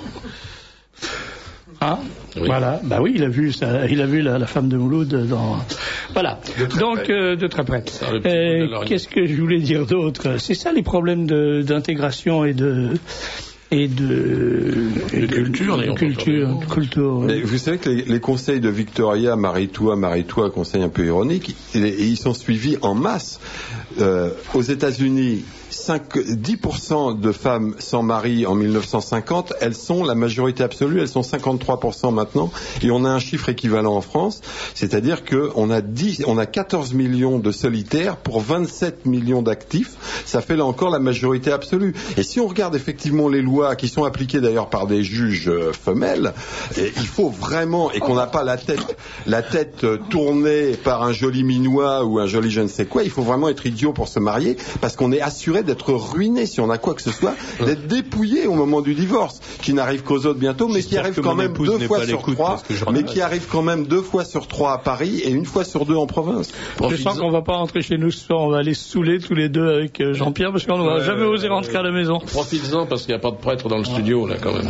S3: Hein
S7: Oui.
S3: Voilà, bah oui, il a vu ça, il a vu la, la femme de Mouloud dans. Voilà. Donc euh, de très près.
S7: Ah, le petit bout de
S3: Euh,
S7: l'oreille.
S3: Qu'est-ce que je voulais dire d'autre? C'est ça les problèmes de, d'intégration et de et de, et
S7: De culture,
S3: de
S7: d'ailleurs,
S3: culture,
S7: on peut
S3: culture.
S6: Mais vous savez que les, les conseils de Victoria, marie-toi, marie-toi, conseil un peu ironique, ils, ils sont suivis en masse. Euh, aux États-Unis, cinq, dix pour cent de femmes sans mari en mille neuf cent cinquante, elles sont la majorité absolue, elles sont cinquante-trois pour cent maintenant, et on a un chiffre équivalent en France, c'est-à-dire qu'on a dix, on a quatorze millions de solitaires pour vingt-sept millions d'actifs, ça fait là encore la majorité absolue. Et si on regarde effectivement les lois qui sont appliquées d'ailleurs par des juges euh, femelles, et il faut vraiment, et qu'on n'a pas la tête, la tête euh, tournée par un joli minois ou un joli je ne sais quoi, il faut vraiment être idiot pour se marier, parce qu'on est assuré d'être ruiné si on a quoi que ce soit, d'être dépouillé au moment du divorce, qui n'arrive qu'aux autres bientôt, mais qui
S8: J'espère
S6: arrive
S8: que
S6: quand
S8: mon
S6: même
S8: épouse
S6: deux
S8: n'est
S6: fois
S8: pas à
S6: sur
S8: l'écoute,
S6: trois,
S8: parce que je
S6: mais
S8: regrette.
S6: qui arrive quand même deux fois sur trois à Paris et une fois sur deux en province.
S3: Je sens qu'on va pas rentrer chez nous ce soir, on va aller se saouler tous les deux avec euh, Jean-Pierre parce qu'on ne va
S7: Ouais,
S3: jamais oser
S7: euh,
S3: rentrer à la maison.
S7: Profites-en parce qu'il n'y a pas de prêtre dans le studio, là, quand même.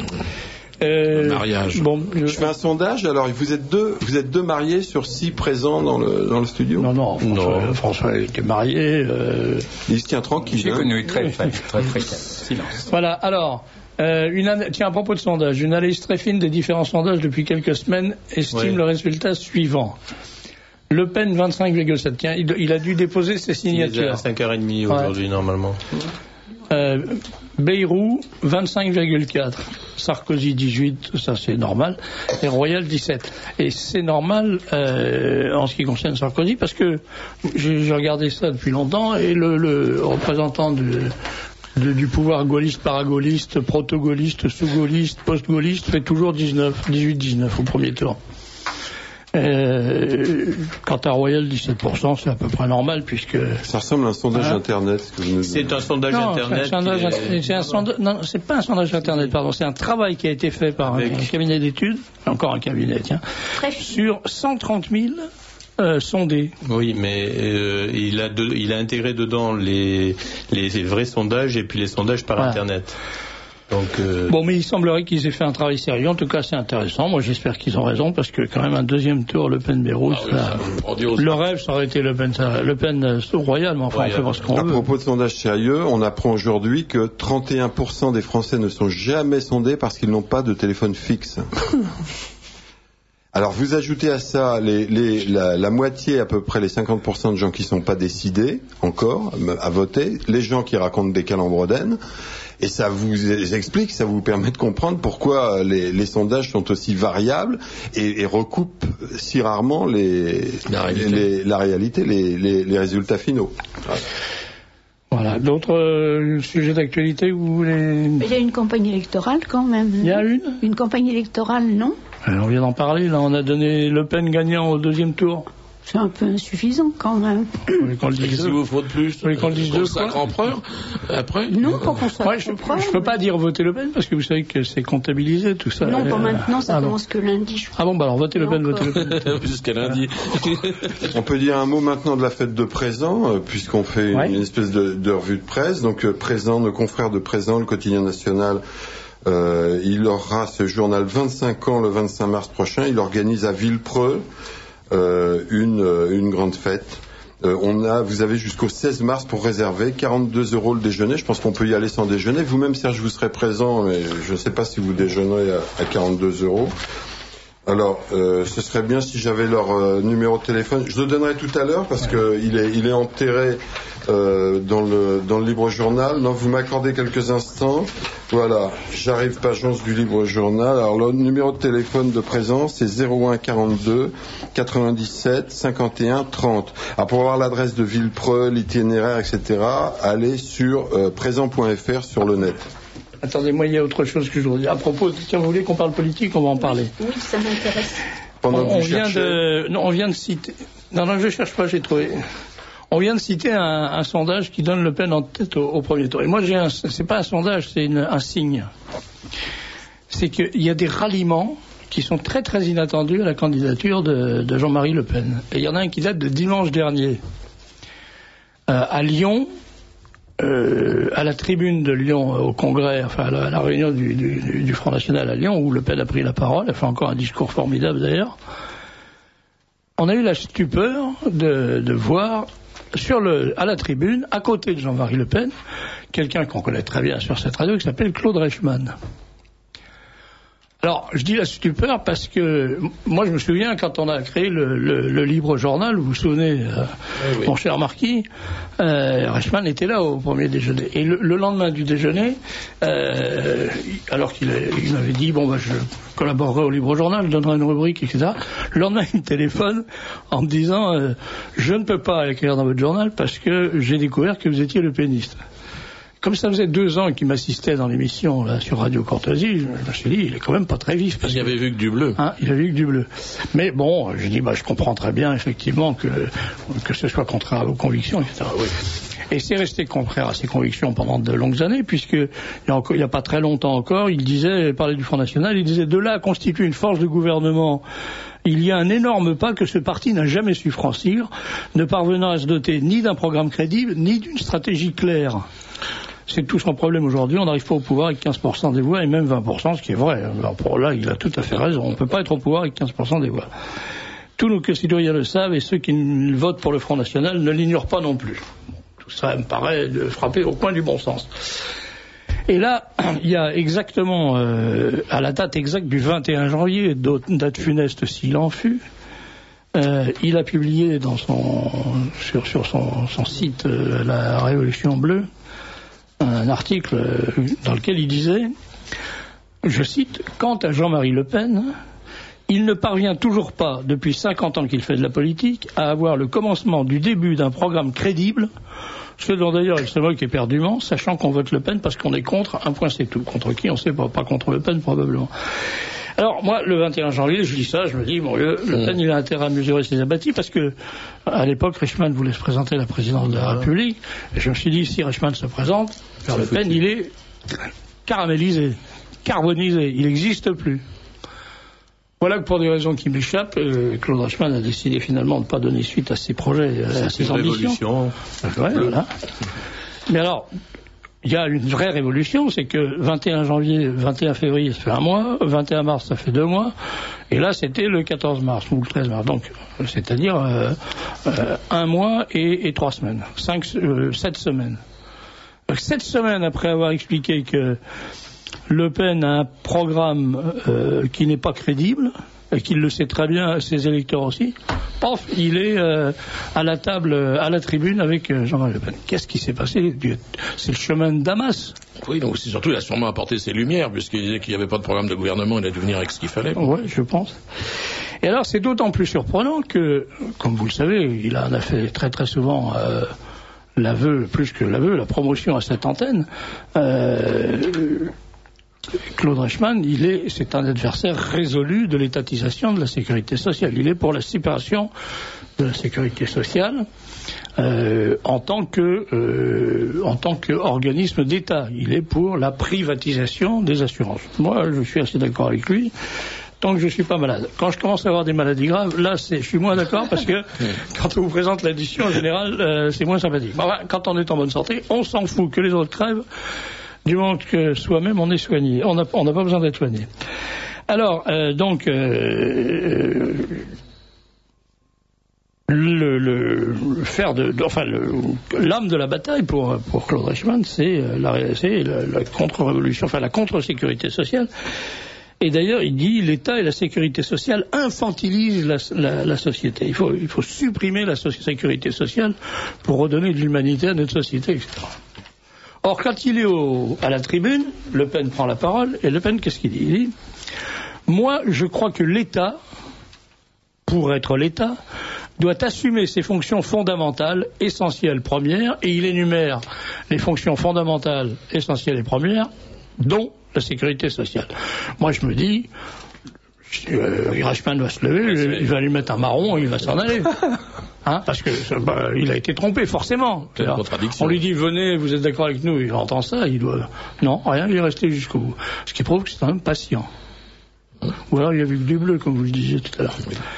S3: Euh,
S7: Mariage.
S3: Bon, je-
S6: Je fais un sondage, alors vous êtes deux, vous êtes deux mariés sur six présents dans le, dans le studio.
S3: Non, non, François,
S8: Non.
S3: François était marié. euh,
S6: Il se tient tranquille.
S9: J'ai
S6: hein.
S9: connu très, très, très fréquent. Silence.
S3: Voilà, alors, euh, une ana- tiens, à propos de sondage, une analyse très fine des différents sondages depuis quelques semaines estime
S8: Ouais.
S3: le résultat suivant. Le Pen, vingt-cinq virgule sept. Tiens, il, il a dû déposer ses
S8: Il est à
S3: signatures.
S8: cinq heures trente aujourd'hui, normalement.
S3: Euh, Bayrou, vingt-cinq virgule quatre. Sarkozy, dix-huit, ça c'est normal. Et Royal, dix-sept. Et c'est normal euh, en ce qui concerne Sarkozy, parce que j'ai j'ai regardé ça depuis longtemps, et le, le représentant de, de- du pouvoir gaulliste, paragaulliste, proto-gaulliste, sous-gaulliste, post-gaulliste fait toujours dix-neuf, dix-huit dix-neuf au premier tour. Euh, quant à Royal, dix-sept pour cent, c'est à peu près normal, puisque...
S6: Ça ressemble à un sondage
S3: Hein
S6: internet. Ce que vous nous dites.
S8: C'est un sondage
S3: Non,
S8: internet.
S3: c'est un sondage,
S8: qui est-
S3: c'est un sondage- non, c'est pas un sondage internet, pardon, c'est un travail qui a été fait par un,
S8: Avec-
S3: un cabinet d'études, encore un cabinet, tiens,
S4: Très fine.
S3: sur cent trente mille euh, sondés.
S8: Oui, mais euh, il, a de- il a intégré dedans les, les, les vrais sondages et puis les sondages par
S3: Voilà.
S8: internet. Donc, euh,
S3: Bon, mais il semblerait qu'ils aient fait un travail sérieux, en tout cas c'est intéressant, moi j'espère qu'ils ont raison, parce que quand même un deuxième tour, Le Pen-Beyrouth,
S7: Ah oui,
S3: là,
S7: ça, grandiose.
S3: le rêve ça aurait été Le Pen, ça- Le Pen euh, Royal, mais enfin
S8: Royal.
S3: on fait voir ce qu'on
S6: À
S3: veut.
S6: propos de sondage sérieux, on apprend aujourd'hui que trente et un pour cent des Français ne sont jamais sondés parce qu'ils n'ont pas de téléphone fixe. Alors vous ajoutez à ça les, les, la, la moitié, à peu près les cinquante pour cent de gens qui ne sont pas décidés encore à voter, les gens qui racontent des calembredaines, et ça vous explique, ça vous permet de comprendre pourquoi les, les sondages sont aussi variables et, et recoupent si rarement les,
S7: La réalité.
S6: les, la réalité, les, les, les résultats finaux.
S3: Voilà, d'autres euh, sujets d'actualité que vous voulez...
S4: Il y a une campagne électorale quand même.
S3: Il y a une
S4: Une campagne électorale, non?
S3: Euh, On vient d'en parler, là, on a donné Le Pen gagnant au deuxième tour.
S4: C'est un peu insuffisant quand même.
S3: Vous voulez qu'on le dise
S7: Qu'est-ce qu'il vous faut de plus?
S3: Vous voulez qu'on le dise
S7: Qu'on
S3: deux
S7: sacre
S3: fois
S7: empereur après?
S4: Non, pas qu'on soit
S3: Ouais, je,
S4: trop
S3: je peux pas dire voter Le Pen parce que vous savez que c'est comptabilisé tout ça.
S4: Non, pas
S3: Euh,
S4: maintenant, ça
S3: ah, non.
S4: commence que lundi. Je
S3: Ah bon, bah alors votez Le
S4: Non,
S3: Pen, votez
S4: encore.
S3: Le Pen.
S7: Jusqu'à lundi.
S6: On peut dire un mot maintenant de la fête de Présent, euh, puisqu'on fait une,
S3: Ouais.
S6: une espèce de, de revue de presse. Donc euh, Présent, nos confrères de Présent, le quotidien national, euh, il aura ce journal vingt-cinq ans le vingt-cinq mars prochain. Il organise à Villepreux euh, une, euh, une grande fête. Euh, on a, vous avez jusqu'au seize mars pour réserver, quarante-deux euros le déjeuner. Je pense qu'on peut y aller sans déjeuner. Vous-même, Serge, vous serez présent, mais je ne sais pas si vous déjeunerez à, à quarante-deux euros. Alors, euh, ce serait bien si j'avais leur euh, numéro de téléphone. Je le donnerai tout à l'heure parce que il est, il est enterré euh, dans le dans le Libre Journal. Non, vous m'accordez quelques instants. Voilà, j'arrive page onze du Libre Journal. Alors, le numéro de téléphone de présence, c'est zéro un quarante-deux quatre-vingt-dix-sept cinquante et un trente. Alors, pour avoir l'adresse de Villepreux, l'itinéraire, et cetera, allez sur euh, présent point f r sur le net.
S3: Attendez, moi, il y a autre chose que je voudrais dire. À propos, tiens, vous voulez qu'on parle politique, on va en parler.
S4: Oui, oui, ça m'intéresse.
S6: Pendant
S3: on, on
S6: que vous
S3: vient
S6: cherchez...
S3: de, non, on vient de citer. Non, non, je cherche pas, j'ai trouvé. On vient de citer un, un sondage qui donne Le Pen en tête au, au premier tour. Et moi, j'ai un, c'est pas un sondage, c'est une, un signe. C'est qu'il y a des ralliements qui sont très très inattendus à la candidature de, de Jean-Marie Le Pen. Et il y en a un qui date de dimanche dernier. Euh, à Lyon, Euh, à la tribune de Lyon, euh, au congrès, enfin à la, à la réunion du, du, du Front National à Lyon, où Le Pen a pris la parole, a fait encore un discours formidable d'ailleurs, on a eu la stupeur de, de voir sur le, à la tribune, à côté de Jean-Marie Le Pen, quelqu'un qu'on connaît très bien sur cette radio qui s'appelle Claude Reichmann. Alors, je dis la stupeur parce que moi, je me souviens quand on a créé le, le, le Libre Journal, vous vous souvenez, euh, oui, oui. Mon cher Marquis, euh, Reichmann était là au premier déjeuner. Et le, le lendemain du déjeuner, euh, alors qu'il il m'avait dit, bon, bah, je collaborerai au Libre Journal, je donnerai une rubrique, et cetera. Le lendemain, il me téléphone en me disant, euh, je ne peux pas écrire dans votre journal parce que j'ai découvert que vous étiez le péniste. Comme ça faisait deux ans qu'il m'assistait dans l'émission là, sur Radio Courtoisie, je me suis dit, il est quand même pas très vif.
S7: Parce qu'il avait vu que du bleu.
S3: Hein, il avait vu que du bleu. Mais bon, je dis, bah, je comprends très bien, effectivement, que, que ce soit contraire à vos convictions, et cetera. Oui. Et c'est resté contraire à ses convictions pendant de longues années, puisque il y a, encore, il y a pas très longtemps encore, il disait, il parlait du Front National, il disait, de là à constituer une force de gouvernement, il y a un énorme pas que ce parti n'a jamais su franchir, ne parvenant à se doter ni d'un programme crédible, ni d'une stratégie claire. C'est tout son problème aujourd'hui, on n'arrive pas au pouvoir avec quinze pour cent des voix, et même vingt pour cent, ce qui est vrai. Alors pour là, il a tout à fait raison, on ne peut pas être au pouvoir avec quinze pour cent des voix. Tous nos concitoyens le savent, et ceux qui votent pour le Front National ne l'ignorent pas non plus. Tout ça me paraît de frapper au coin du bon sens. Et là, il y a exactement, euh, à la date exacte du vingt et un janvier, date funeste s'il en fut, euh, il a publié dans son, sur, sur son, son site euh, La Révolution Bleue, un article dans lequel il disait, je cite, « Quant à Jean-Marie Le Pen, il ne parvient toujours pas, depuis cinquante ans qu'il fait de la politique, à avoir le commencement du début d'un programme crédible, ce dont d'ailleurs il se moque éperdument, sachant qu'on vote Le Pen parce qu'on est contre, un point c'est tout. Contre qui, on ne sait pas, pas contre Le Pen probablement. » Alors, moi, le vingt et un janvier, je dis ça, je me dis, bon, Le, Le Pen, il a intérêt à mesurer ses abattis, parce que, à l'époque, Reichmann voulait se présenter à la présidence de la République, et je me suis dit, si Reichmann se présente, vers Le Pen, il est caramélisé, carbonisé, il n'existe plus. Voilà que pour des raisons qui m'échappent, euh, Claude Reichmann a décidé finalement de ne pas donner suite à ses projets, à ses ambitions. Ouais, voilà. Mais alors, il y a une vraie révolution, c'est que vingt et un janvier, vingt et un février, ça fait un mois, vingt et un mars, ça fait deux mois, et là, c'était le quatorze mars, ou le treize mars, donc, c'est-à-dire euh, euh, un mois et, et trois semaines, cinq, euh, sept semaines. Donc, sept semaines après avoir expliqué que Le Pen a un programme euh, qui n'est pas crédible, et qu'il le sait très bien, ses électeurs aussi, paf, il est euh, à la table, à la tribune avec euh, Jean-Marie Le Pen. Qu'est-ce qui s'est passé? C'est le chemin de Damas.
S7: Oui, donc c'est surtout, il a sûrement apporté ses lumières, puisqu'il disait qu'il n'y avait pas de programme de gouvernement, il a dû venir avec ce qu'il fallait.
S3: Oui, je pense. Et alors, c'est d'autant plus surprenant que, comme vous le savez, il en a fait très très souvent euh, l'aveu, plus que l'aveu, la promotion à cette antenne. Euh, Claude Reichmann, il est, c'est un adversaire résolu de l'étatisation de la sécurité sociale. Il est pour la séparation de la sécurité sociale euh, en tant que, euh, en tant qu'organisme d'État. Il est pour la privatisation des assurances. Moi, je suis assez d'accord avec lui. Tant que je suis pas malade. Quand je commence à avoir des maladies graves, là, c'est, je suis moins d'accord parce que quand on vous présente l'addition, en général, euh, c'est moins sympathique. Bon, quand on est en bonne santé, on s'en fout que les autres crèvent. Du moment que soi-même on est soigné, on n'a on n'a pas besoin d'être soigné. Alors, euh, donc, euh, le, le, le faire de, de enfin le, l'âme de la bataille pour pour Claude Reichmann, c'est la, c'est la, la contre-révolution, enfin la contre-sécurité sociale. Et d'ailleurs, il dit l'État et la sécurité sociale infantilisent la, la, la société. Il faut, il faut supprimer la so- sécurité sociale pour redonner de l'humanité à notre société, et cetera. Or, quand il est au, à la tribune, Le Pen prend la parole, et Le Pen, qu'est-ce qu'il dit ? Il dit « Moi, je crois que l'État, pour être l'État, doit assumer ses fonctions fondamentales, essentielles, premières, et il énumère les fonctions fondamentales, essentielles et premières, dont la sécurité sociale. » Moi, je me dis, euh, Reichmann va se lever, il va lui mettre un marron, il va s'en aller. Hein, parce que bah, il a été trompé, forcément.
S7: C'est une contradiction.
S3: On lui dit, venez, vous êtes d'accord avec nous, il entend ça, il doit... Non, rien, il est resté jusqu'au bout. Ce qui prouve que c'est un homme patient. Ou alors il a vu que du bleu, comme vous le disiez tout à l'heure.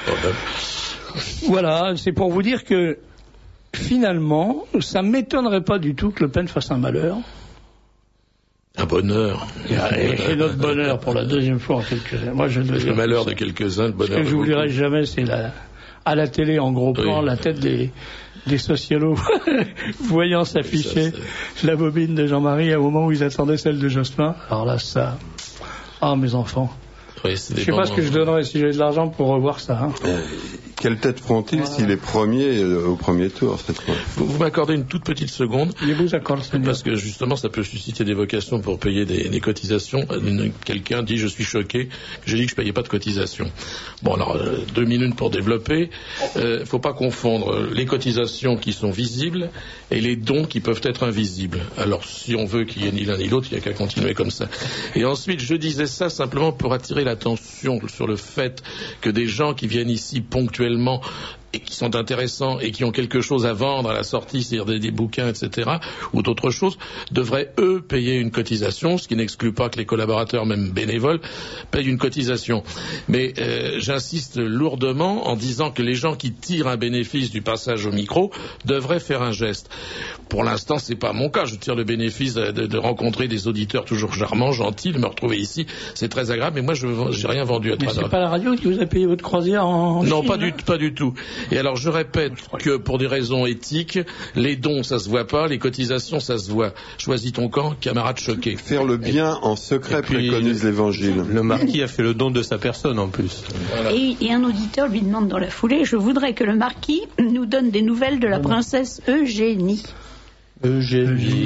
S3: Voilà, c'est pour vous dire que, finalement, ça ne m'étonnerait pas du tout que Le Pen fasse un malheur.
S7: Un bonheur.
S3: Et, et notre bonheur pour la deuxième fois en quelques années. Moi, je dois dire
S7: le malheur de quelques-uns, le bonheur.
S3: Ce que je
S7: de
S3: n'oublierai jamais, c'est la, à la télé, en gros plan, oui. La tête des, des socialos voyant s'afficher la bobine de Jean-Marie au moment où ils attendaient celle de Jospin. Alors là, ça... Ah, mes enfants. Oui, je ne sais pas ce que je donnerais si j'avais de l'argent pour revoir ça. Hein.
S6: Euh, quelle tête feront-ils voilà. S'il est premier euh, au premier tour cette fois ?
S7: Vous, vous m'accordez une toute petite seconde.
S3: Je vous accorde, Seigneur.
S7: Parce que justement, ça peut susciter des vocations pour payer des, des cotisations. Quelqu'un dit, je suis choqué, j'ai dit que je ne payais pas de cotisations. Bon, alors, euh, deux minutes pour développer. Il euh, ne faut pas confondre les cotisations qui sont visibles et les dons qui peuvent être invisibles. Alors, si on veut qu'il y ait ni l'un ni l'autre, il n'y a qu'à continuer comme ça. Et ensuite, je disais ça simplement pour attirer l'attention sur le fait que des gens qui viennent ici ponctuellement et qui sont intéressants et qui ont quelque chose à vendre à la sortie, c'est-à-dire des, des bouquins, et cetera, ou d'autres choses, devraient, eux, payer une cotisation, ce qui n'exclut pas que les collaborateurs, même bénévoles, payent une cotisation. Mais euh, j'insiste lourdement en disant que les gens qui tirent un bénéfice du passage au micro devraient faire un geste. Pour l'instant, c'est pas mon cas. Je tire le bénéfice de, de, de rencontrer des auditeurs toujours charmants, gentils, de me retrouver ici. C'est très agréable, mais moi, je n'ai rien vendu à
S3: Mais c'est pas la radio qui vous a payé votre croisière en
S7: Non,
S3: Chine,
S7: pas,
S3: hein
S7: du, pas du tout. Et alors, je répète que pour des raisons éthiques, les dons, ça se voit pas, les cotisations, ça se voit. Choisis ton camp, camarade choqué.
S6: Faire le bien en secret
S8: puis,
S6: préconise l'évangile.
S8: Le marquis a fait le don de sa personne, en plus.
S4: Voilà. Et, et un auditeur lui demande dans la foulée, je voudrais que le marquis nous donne des nouvelles de la princesse Eugénie.
S8: Eugénie,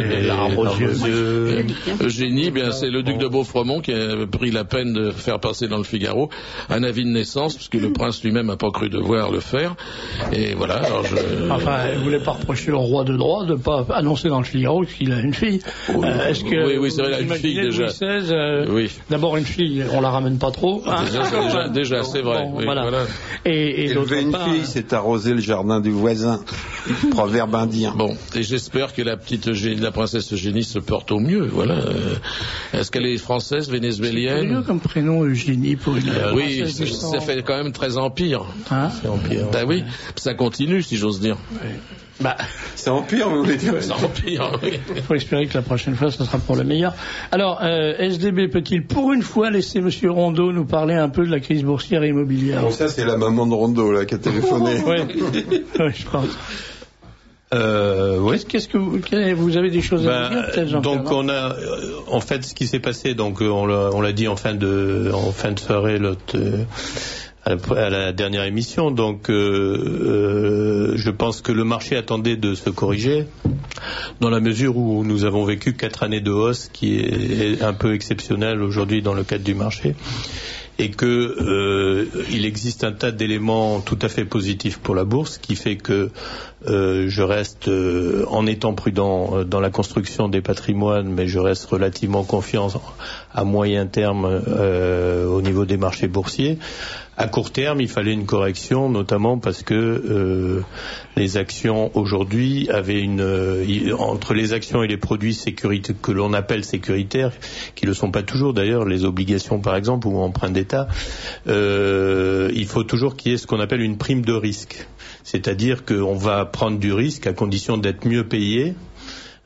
S7: Eugénie, bien c'est le duc de Beaufremont qui a pris la peine de faire passer dans le Figaro un avis de naissance, parce que le prince lui-même n'a pas cru devoir le faire. Et voilà. Alors je...
S3: Enfin, il ne voulait pas reprocher au roi de droit de ne pas annoncer dans le Figaro qu'il a une fille.
S7: Oui,
S3: euh, est-ce que
S7: oui, oui, c'est vrai, une fille déjà.
S3: Louis seize, euh,
S7: oui.
S3: D'abord une fille, on la ramène pas trop.
S7: Hein. Déjà, c'est, déjà, déjà c'est vrai.
S3: Bon,
S7: oui,
S3: voilà.
S7: Voilà.
S3: Et, et
S6: élever une
S3: part,
S6: fille, c'est arroser le jardin du voisin. Proverbe indien.
S7: Bon, et j'espère que la petite Eugénie, la princesse Eugénie se porte au mieux. Voilà. Est-ce qu'elle est française, vénézuélienne ?
S3: C'est curieux comme prénom Eugénie pour une.
S7: Euh, oui, ça fait quand même très empire.
S3: Hein
S8: c'est empire.
S7: Bah oui, ça continue, si j'ose dire.
S3: Oui. Bah,
S6: c'est empire, vous voulez dire ?
S7: C'est empire, oui.
S3: Il faut espérer que la prochaine fois, ce sera pour le meilleur. Alors, euh, S D B peut-il, pour une fois, laisser M. Rondeau nous parler un peu de la crise boursière et immobilière ?
S6: Bon, ça, c'est la maman de Rondeau, là, qui a téléphoné.
S3: Oui, oui, je pense.
S8: Euh, oui.
S3: Qu'est-ce que vous, vous avez des choses à
S8: ben,
S3: dire peut-être,
S8: donc on a, en fait, ce qui s'est passé, donc on l'a, on l'a dit en fin de, en fin de soirée, l'autre, à la, à la dernière émission. Donc, euh, euh, je pense que le marché attendait de se corriger, dans la mesure où nous avons vécu quatre années de hausse, qui est un peu exceptionnelle aujourd'hui dans le cadre du marché. Et que euh, il existe un tas d'éléments tout à fait positifs pour la bourse, qui fait que euh, je reste, euh, en étant prudent euh, dans la construction des patrimoines, mais je reste relativement confiant à moyen terme euh, au niveau des marchés boursiers. À court terme, il fallait une correction, notamment parce que euh, les actions aujourd'hui avaient une euh, entre les actions et les produits sécurité, que l'on appelle sécuritaires, qui ne le sont pas toujours d'ailleurs, les obligations par exemple ou emprunts d'État, euh, il faut toujours qu'il y ait ce qu'on appelle une prime de risque, c'est-à-dire qu'on va prendre du risque à condition d'être mieux payé.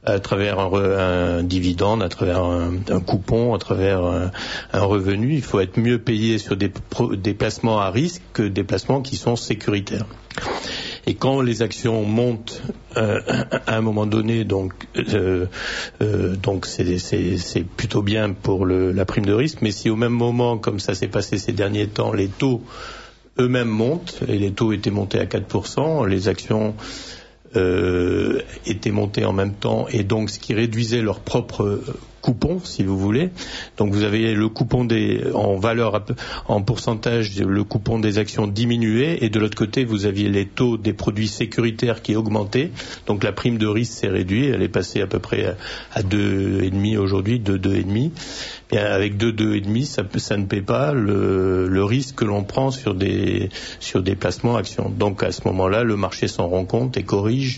S8: à travers un, un dividende, à travers un, un coupon, à travers un, un revenu. Il faut être mieux payé sur des, des placements à risque que des placements qui sont sécuritaires. Et quand les actions montent euh, à un moment donné, donc euh, euh, donc c'est, c'est, c'est plutôt bien pour le, la prime de risque. Mais si au même moment, comme ça s'est passé ces derniers temps, les taux eux-mêmes montent, et les taux étaient montés à quatre pour cent, les actions euh, étaient montées en même temps, et donc ce qui réduisait leur propre coupon, si vous voulez. Donc vous avez le coupon des, en valeur, en pourcentage, le coupon des actions diminué, et de l'autre côté, vous aviez les taux des produits sécuritaires qui augmentaient. Donc la prime de risque s'est réduite, elle est passée à peu près à deux virgule cinq aujourd'hui, de deux virgule cinq. Bien, avec deux, deux virgule cinq, ça, ça ne paie pas le, le risque que l'on prend sur des, sur des placements actions. Donc à ce moment-là, le marché s'en rend compte et corrige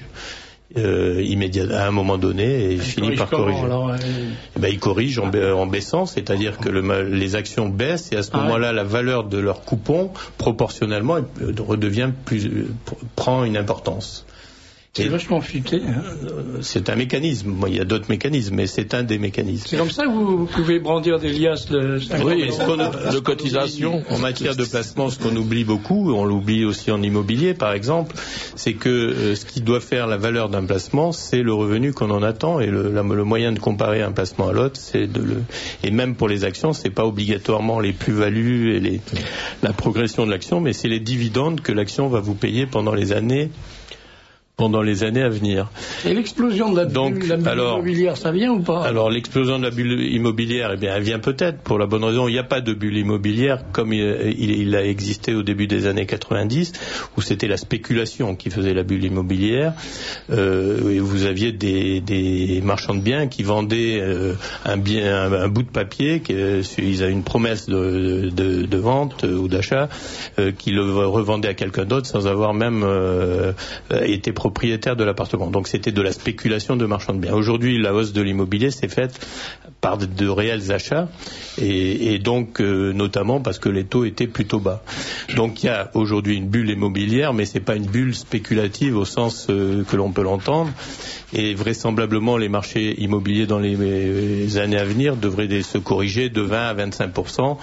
S8: Euh, immédiatement, à un moment donné, et il finit par corriger. Alors, euh... eh ben, il corrige en, ba- en baissant, c'est-à-dire que le, les actions baissent, et à ce ah moment-là, ouais. la valeur de leur coupon, proportionnellement, redevient plus, prend une importance.
S3: C'est vachement futé. Hein.
S8: C'est un mécanisme. Bon, il y a d'autres mécanismes, mais c'est un des mécanismes.
S3: C'est comme ça que vous, vous pouvez brandir des liasses de
S7: oui, de cotisation.
S8: En matière de placement, ce qu'on oublie beaucoup, on l'oublie aussi en immobilier, par exemple, c'est que euh, ce qui doit faire la valeur d'un placement, c'est le revenu qu'on en attend, et le, la, le moyen de comparer un placement à l'autre, c'est de le. Et même pour les actions, c'est pas obligatoirement les plus-values et les, la progression de l'action, mais c'est les dividendes que l'action va vous payer pendant les années. pendant les années à venir.
S3: Et l'explosion de la bulle,
S8: Donc,
S3: la bulle
S8: alors,
S3: immobilière, ça vient ou pas?
S8: Alors l'explosion de la bulle immobilière, eh bien, elle vient peut-être pour la bonne raison. Il n'y a pas de bulle immobilière comme il, il, il a existé au début des années quatre-vingt-dix, où c'était la spéculation qui faisait la bulle immobilière. Euh, et vous aviez des, des marchands de biens qui vendaient euh, un bien, un, un bout de papier, qui, euh, ils avaient une promesse de, de, de vente euh, ou d'achat, euh, qui le revendaient à quelqu'un d'autre sans avoir même euh, été propriétaire de l'appartement. Donc c'était de la spéculation de marchands de biens. Aujourd'hui, la hausse de l'immobilier s'est faite par de, de réels achats, et, et donc euh, notamment parce que les taux étaient plutôt bas. Donc il y a aujourd'hui une bulle immobilière, mais c'est pas une bulle spéculative au sens euh, que l'on peut l'entendre. Et vraisemblablement, les marchés immobiliers dans les, les années à venir devraient se corriger de vingt à vingt-cinq pour cent.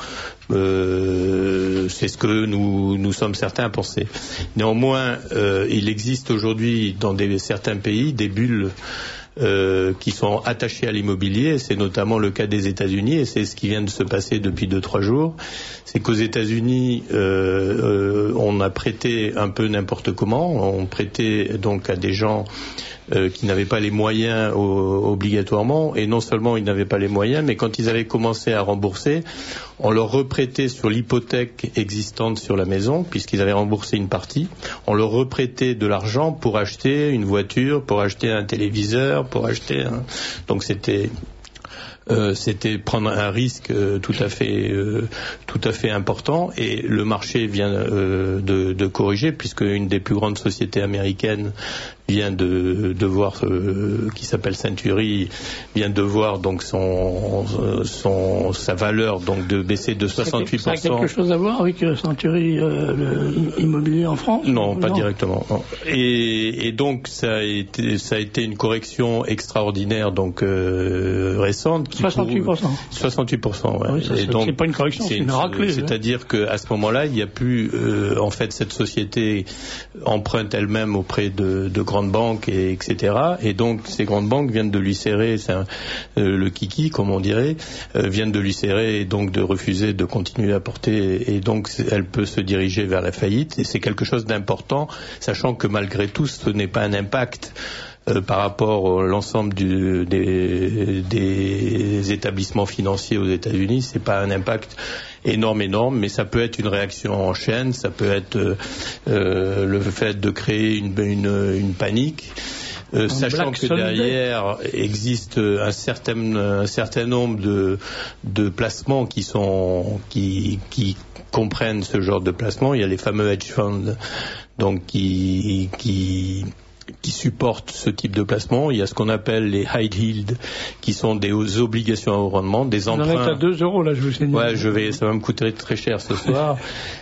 S8: Euh, c'est ce que nous, nous sommes certains à penser. Néanmoins, euh, il existe aujourd'hui dans des, certains pays des bulles Euh, qui sont attachés à l'immobilier. C'est notamment le cas des États-Unis, et c'est ce qui vient de se passer depuis deux trois jours. C'est qu'aux États-Unis, euh, euh, on a prêté un peu n'importe comment. On prêtait donc à des gens euh, qui n'avaient pas les moyens au, obligatoirement, et non seulement ils n'avaient pas les moyens, mais quand ils avaient commencé à rembourser, on leur reprêtait sur l'hypothèque existante sur la maison, puisqu'ils avaient remboursé une partie, on leur reprêtait de l'argent pour acheter une voiture, pour acheter un téléviseur, pour acheter un... Donc c'était... Euh, c'était prendre un risque euh, tout à fait euh, tout à fait important, et le marché vient euh, de, de corriger, puisque une des plus grandes sociétés américaines vient de, de voir, euh, qui s'appelle Century, vient de voir donc son, son sa valeur donc de baisser de soixante-huit pour cent.
S3: Ça a quelque chose à voir avec Century, euh, l'immobilier en France?
S8: Non, pas non. directement. Non. Et, et donc ça a été ça a été une correction extraordinaire, donc euh, récente.
S3: soixante-huit pour cent.
S8: soixante-huit pour cent, ouais.
S3: Oui, ça,
S8: et donc,
S3: c'est pas une correction, c'est, c'est une raclée.
S8: C'est-à-dire ouais. qu'à ce moment-là, il n'y a plus, euh, en fait, cette société emprunte elle-même auprès de, de grandes banques, et, etc. Et donc, ces grandes banques viennent de lui serrer, c'est un, euh, le kiki, comme on dirait, euh, viennent de lui serrer, et donc de refuser de continuer à porter, et donc elle peut se diriger vers la faillite. Et c'est quelque chose d'important, sachant que malgré tout, ce n'est pas un impact Euh, par rapport à l'ensemble du, des, des établissements financiers aux États-Unis. C'est pas un impact énorme, énorme, mais ça peut être une réaction en chaîne, ça peut être euh, euh, le fait de créer une, une, une panique. Euh, sachant que derrière existe un certain, un certain nombre de, de placements qui sont, qui, qui comprennent ce genre de placements. Il y a les fameux hedge funds, donc qui, qui qui supportent ce type de placement. Il y a ce qu'on appelle les high yield, qui sont des obligations à haut rendement, des emprunts.
S3: Vous en êtes à deux euros là, je vous signale.
S8: Ouais, je vais, ça va me coûter très cher ce soir.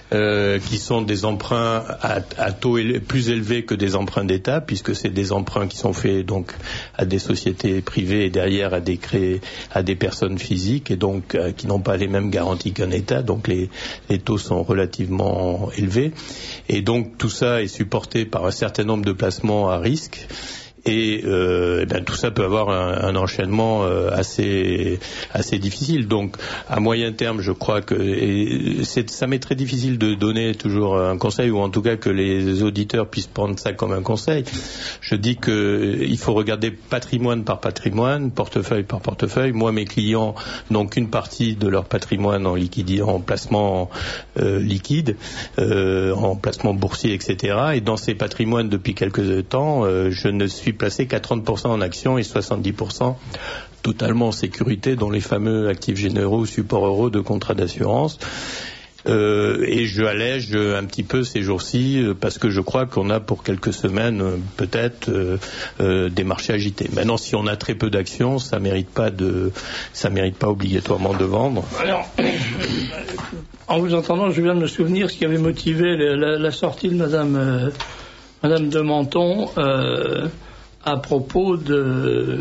S8: euh, qui sont des emprunts à, à taux éle- plus élevés que des emprunts d'État, puisque c'est des emprunts qui sont faits donc à des sociétés privées et derrière à des cré- à des personnes physiques et donc euh, qui n'ont pas les mêmes garanties qu'un État. Donc les, les taux sont relativement élevés et donc tout ça est supporté par un certain nombre de placements à risque. Et, euh, et ben, tout ça peut avoir un, un enchaînement euh, assez assez difficile. Donc, à moyen terme, je crois que et c'est, ça m'est très difficile de donner toujours un conseil, ou en tout cas que les auditeurs puissent prendre ça comme un conseil. Je dis que il faut regarder patrimoine par patrimoine, portefeuille par portefeuille. Moi, mes clients n'ont qu'une partie de leur patrimoine en liquide, en placement euh, liquide, euh, en placement boursier, et cetera. Et dans ces patrimoines, depuis quelques temps, euh, je ne suis placé qu'à trente pour cent en actions et soixante-dix pour cent totalement en sécurité dans les fameux actifs généraux, supports euros de contrats d'assurance. Euh, et je allège un petit peu ces jours-ci parce que je crois qu'on a pour quelques semaines peut-être euh, euh, des marchés agités. Maintenant, si on a très peu d'actions, ça mérite pas de, ça mérite pas obligatoirement de vendre.
S3: Alors, en vous entendant, je viens de me souvenir ce qui avait motivé la, la, la sortie de Madame euh, Madame de Menton. Euh, à propos de,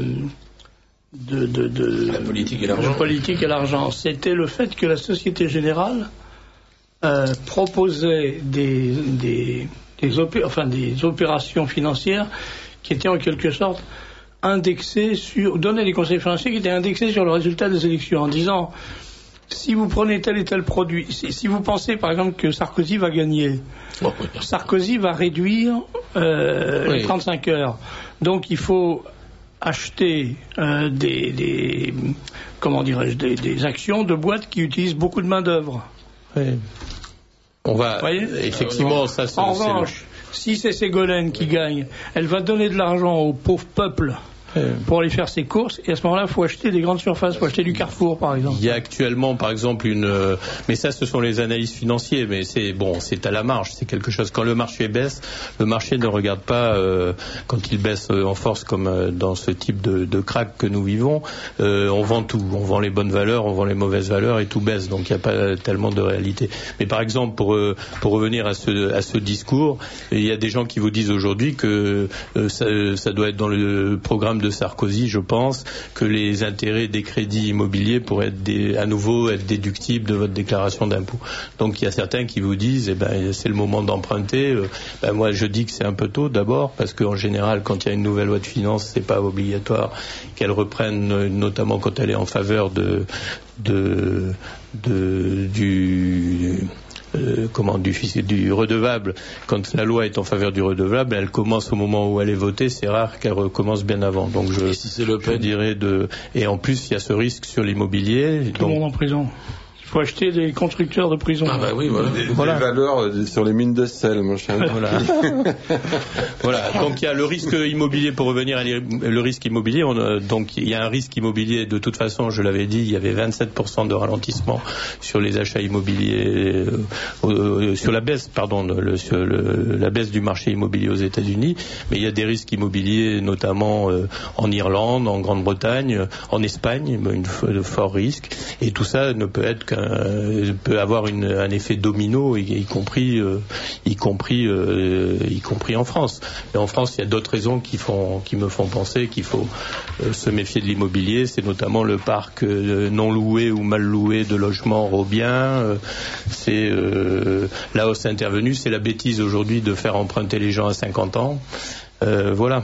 S3: de, de, de
S7: la politique et l'argent.
S3: La politique et l'argent. C'était le fait que la Société Générale euh, proposait des, des, des, opé- enfin, des opérations financières qui étaient en quelque sorte indexées sur, donnait des conseils financiers qui étaient indexés sur le résultat des élections en disant si vous prenez tel et tel produit, si, si vous pensez par exemple que Sarkozy va gagner, oh, oui. Sarkozy va réduire euh, oui. les trente-cinq heures. Donc il faut acheter euh, des, des, comment dirais-je, des, des actions de boîtes qui utilisent beaucoup de main d'œuvre.
S8: Oui. On va effectivement, ça. C'est,
S3: en revanche, si c'est Ségolène qui gagne, elle va donner de l'argent au pauvre peuple pour aller faire ses courses, et à ce moment-là, il faut acheter des grandes surfaces, il faut acheter du Carrefour, par exemple.
S8: Il y a actuellement, par exemple, une... Euh, mais ça, ce sont les analystes financiers, mais c'est bon, c'est à la marge, c'est quelque chose. Quand le marché baisse, le marché ne regarde pas, euh, quand il baisse en force, comme euh, dans ce type de, de crack que nous vivons, euh, on vend tout. On vend les bonnes valeurs, on vend les mauvaises valeurs, et tout baisse, donc il n'y a pas tellement de réalité. Mais par exemple, pour, euh, pour revenir à ce, à ce discours, il y a des gens qui vous disent aujourd'hui que euh, ça, ça doit être dans le programme de Sarkozy, je pense, que les intérêts des crédits immobiliers pourraient être des, à nouveau être déductibles de votre déclaration d'impôt. Donc il y a certains qui vous disent, eh ben c'est le moment d'emprunter. Ben, moi je dis que c'est un peu tôt d'abord, parce qu'en général quand il y a une nouvelle loi de finances, c'est pas obligatoire qu'elle reprenne, notamment quand elle est en faveur de, de, de du Euh, comment du, du redevable. Quand la loi est en faveur du redevable, elle commence au moment où elle est votée. C'est rare qu'elle recommence bien avant. Donc je,
S7: si c'est le
S8: je dirais de. Et en plus, il y a ce risque sur l'immobilier.
S3: Tout le monde en prison. Il faut acheter des constructeurs de prison.
S7: Ah bah oui, voilà.
S6: Des,
S8: voilà.
S6: des valeurs sur les mines de sel, mon cher.
S8: Voilà. Voilà. Donc il y a le risque immobilier, pour revenir à le risque immobilier. On, euh, donc il y a un risque immobilier. De toute façon, je l'avais dit, il y avait vingt-sept pour cent de ralentissement sur les achats immobiliers, euh, euh, sur la baisse, pardon, le, sur le, la baisse du marché immobilier aux États-Unis. Mais il y a des risques immobiliers, notamment euh, en Irlande, en Grande-Bretagne, en Espagne, une, de forts risques. Et tout ça ne peut être qu'un Euh, peut avoir une, un effet domino, y, y compris, euh, y compris, euh, y compris en France. Et en France, il y a d'autres raisons qui font, qui me font penser qu'il faut euh, se méfier de l'immobilier. C'est notamment le parc euh, non loué ou mal loué de logements Robiens. Euh, c'est euh, la hausse intervenue. C'est la bêtise aujourd'hui de faire emprunter les gens à cinquante ans. Euh, voilà.